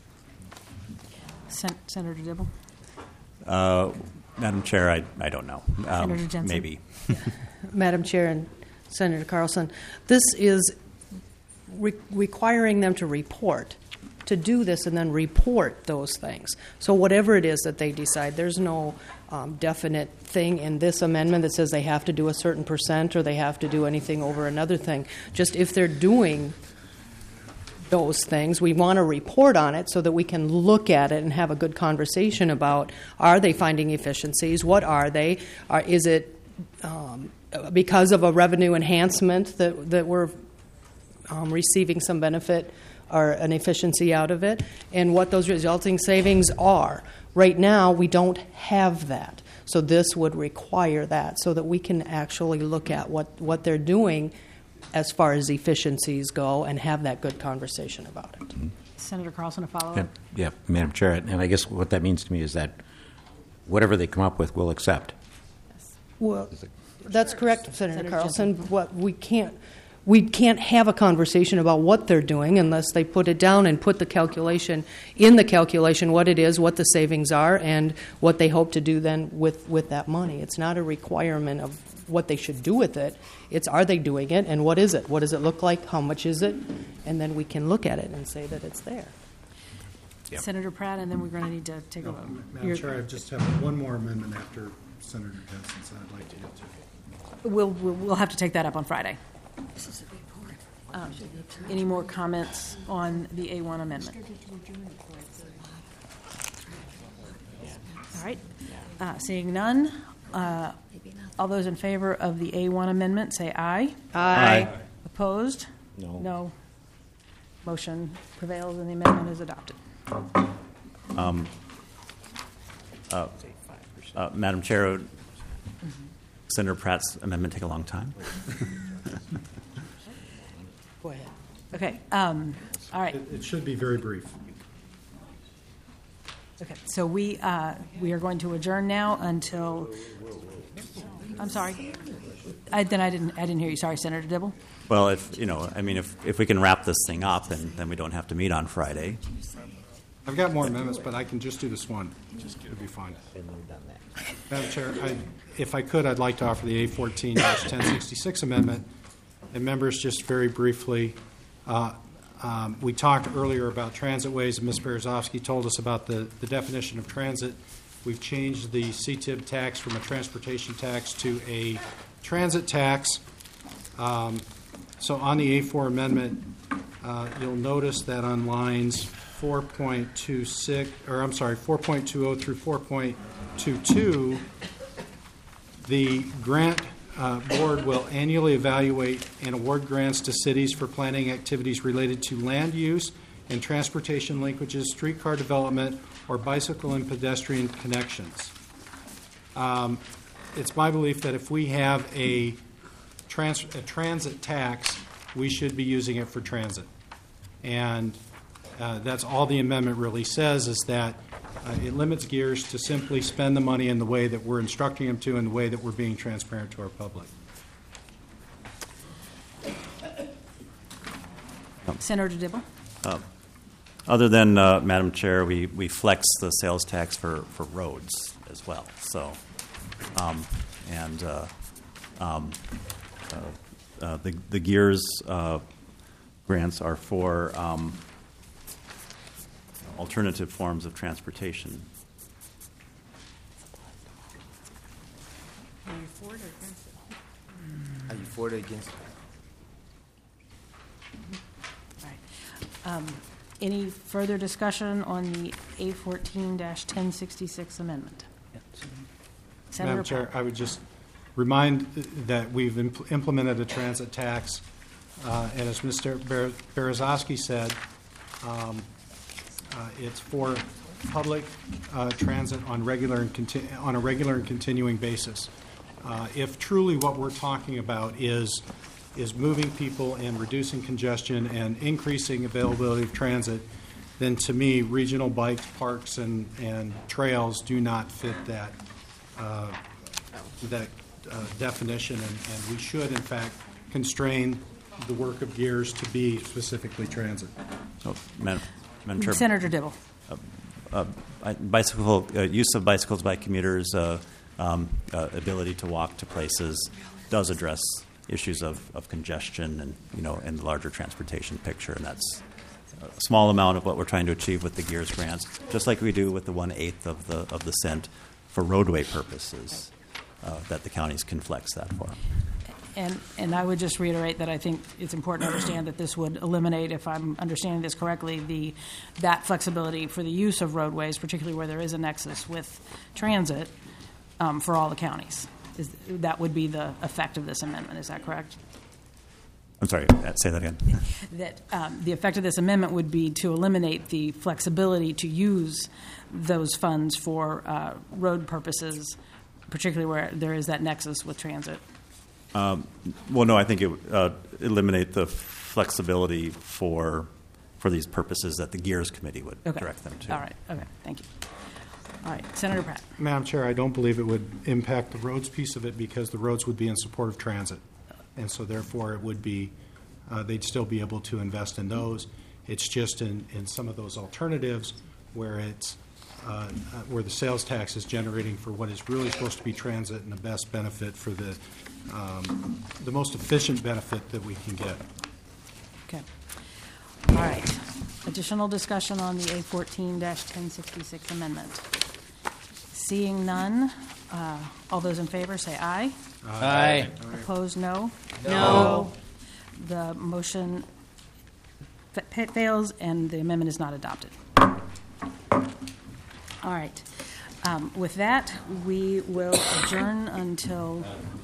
Sen- Senator Dibble. Uh, Madam Chair, I, I don't know. Um, Senator Jensen. Maybe. Madam Chair and Senator Carlson, this is re- requiring them to report, to do this and then report those things. So whatever it is that they decide, there's no um, definite thing in this amendment that says they have to do a certain percent or they have to do anything over another thing. Just if they're doing those things, we want to report on it so that we can look at it and have a good conversation about, are they finding efficiencies? What are they? Are, is it um, because of a revenue enhancement that, that we're um, receiving some benefit or an efficiency out of it, and what those resulting savings are? Right now, we don't have that. So this would require that so that we can actually look at what, what they're doing as far as efficiencies go and have that good conversation about it. Mm-hmm. Senator Carlson, a follow-up? Yeah, yeah, Madam Chair, and I guess what that means to me is that whatever they come up with, we'll accept. Well, that's correct, Senator, Senator Carlson. What we can't, we can't have a conversation about what they're doing unless they put it down and put the calculation, in the calculation, what it is, what the savings are, and what they hope to do then with, with that money. It's not a requirement of what they should do with it. It's, are they doing it, and what is it? What does it look like? How much is it? And then we can look at it and say that it's there. Yep. Senator Pratt, and then we're going to need to take no, a vote. Madam Chair, I just have one more amendment after Senator Jensen's that I'd like to get to. We'll, we'll, we'll have to take that up on Friday. Um, any more comments on the A one amendment? All right. Uh, seeing none, uh, all those in favor of the A one amendment say aye. Aye. Opposed? No. No. Motion prevails and the amendment is adopted. Um, uh, uh, Madam Chair, would Senator Pratt's amendment take a long time? Go ahead. Okay. Um, all right. It, it should be very brief. Okay. So we uh, we are going to adjourn now until. I'm sorry. I, then I didn't I didn't hear you. Sorry, Senator Dibble. Well, if you know, I mean, if if we can wrap this thing up, then then we don't have to meet on Friday. I've got more amendments, but I can just do this one. It'll be fine. Madam Chair, I, if I could, I'd like to offer the A fourteen ten sixty-six amendment. And members, just very briefly, uh, um, we talked earlier about transit ways, and Miz Berezovsky told us about the, the definition of transit. We've changed the C T I B tax from a transportation tax to a transit tax. Um, so on the A four amendment, uh, you'll notice that on lines four point two six, or I'm sorry, four point two zero through four point two two, the grant uh, board will annually evaluate and award grants to cities for planning activities related to land use and transportation linkages, streetcar development, or bicycle and pedestrian connections. Um, it's my belief that if we have a, trans- a transit tax, we should be using it for transit. And Uh, that's all the amendment really says, is that uh, it limits Gears to simply spend the money in the way that we're instructing them to and the way that we're being transparent to our public. Senator Dibble. Uh, other than, uh, Madam Chair, we, we flex the sales tax for, for roads as well. So, um, and uh, um, uh, uh, the, the Gears uh, grants are for um, alternative forms of transportation. Are you for it or against it? Are you for it or against it? All right. Um, any further discussion on the A fourteen ten sixty-six amendment? Senator Madam Chair, Powell. I would just remind that we've impl- implemented a transit tax, uh, and as Mister Ber- Berezovsky said, um, uh, it's for public uh, transit on regular and conti- on a regular and continuing basis. Uh, if truly what we're talking about is is moving people and reducing congestion and increasing availability of transit, then to me, regional bikes, parks, and, and trails do not fit that uh, that uh, definition, and, and we should, in fact, constrain the work of Gears to be specifically transit. So, Madam, Madam Chair, Senator Dibble. Uh, uh, bicycle uh, use of bicycles by commuters, uh, um, uh, ability to walk to places, does address issues of, of congestion and you know in the larger transportation picture, and that's a small amount of what we're trying to achieve with the Gears grants, just like we do with the one eighth of the of the cent for roadway purposes uh, that the counties can flex that for. And and I would just reiterate that I think it's important to understand that this would eliminate, if I'm understanding this correctly, the that flexibility for the use of roadways, particularly where there is a nexus with transit, um, for all the counties. Is, that would be the effect of this amendment. Is that correct? I'm sorry, say that again. That um, the effect of this amendment would be to eliminate the flexibility to use those funds for uh, road purposes, particularly where there is that nexus with transit. Um, well, no, I think it would uh, eliminate the flexibility for for these purposes that the Gears Committee would okay. direct them to. All right. Okay. Thank you. All right, Senator Pratt. Madam Chair, I don't believe it would impact the roads piece of it because the roads would be in support of transit, and so therefore it would be uh, they'd still be able to invest in those. It's just in, in some of those alternatives where it's uh, uh, where the sales tax is generating for what is really supposed to be transit and the best benefit for the um, the most efficient benefit that we can get. Okay. All right. Additional discussion on the A fourteen ten sixty-six amendment. Seeing none, uh, all those in favor say aye. Aye. Opposed, no? No. The motion fa- fails and the amendment is not adopted. All right. Um, With that, we will adjourn until...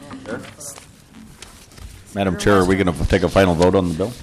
Madam Chair, are we going to take a final vote on the bill?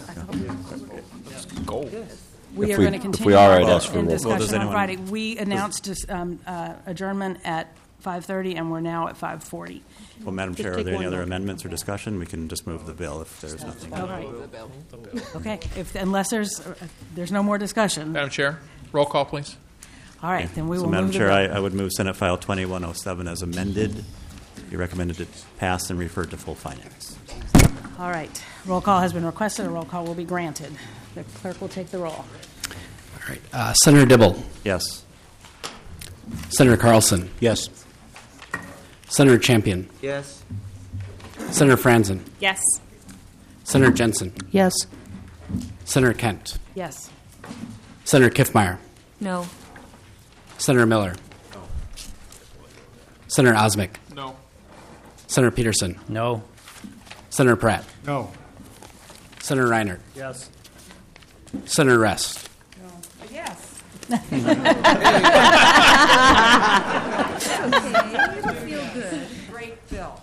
Go. We If are we- going to if continue we are, I'd in ask for a roll. Well, does discussion on anyone- Friday. We announced um, uh, adjournment at five thirty, and we're now at five forty. Well, Madam Just Chair, are take there any one other vote. amendments or discussion? We can just move the bill if there's nothing. All right. Okay, if, unless there's, uh, there's no more discussion. Madam Chair, roll call, please. All right, then we So, will Madam move the Chair, bill. I, I would move Senate File twenty-one oh seven as amended. Be recommended it pass and referred to full finance. All right, roll call has been requested, a roll call will be granted. The clerk will take the roll. All right. Uh, Senator Dibble. Yes. Senator Carlson. Yes. Senator Champion. Yes. Senator Franzen. Yes. Senator Jensen. Yes. Senator Kent. Yes. Senator Kiffmeyer. No. Senator Miller. Senator Osmic. No. Senator Peterson. No. Senator Pratt. No. Senator Reinert. Yes. Senator Rest. Yes. Feel good. Great bill.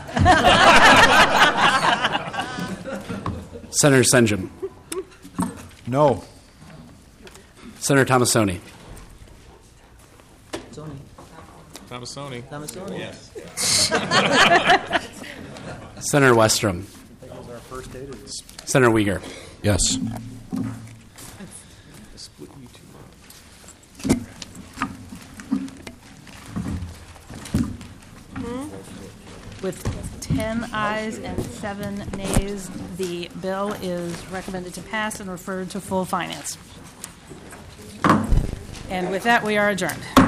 Senator Senjum. No. Senator Tomasoni. Tomasoni. Tomasoni. Yes. Senator Westrom. Senator Uyghur. Yes. With ten ayes and seven nays, the bill is recommended to pass and referred to full finance. And with that, we are adjourned.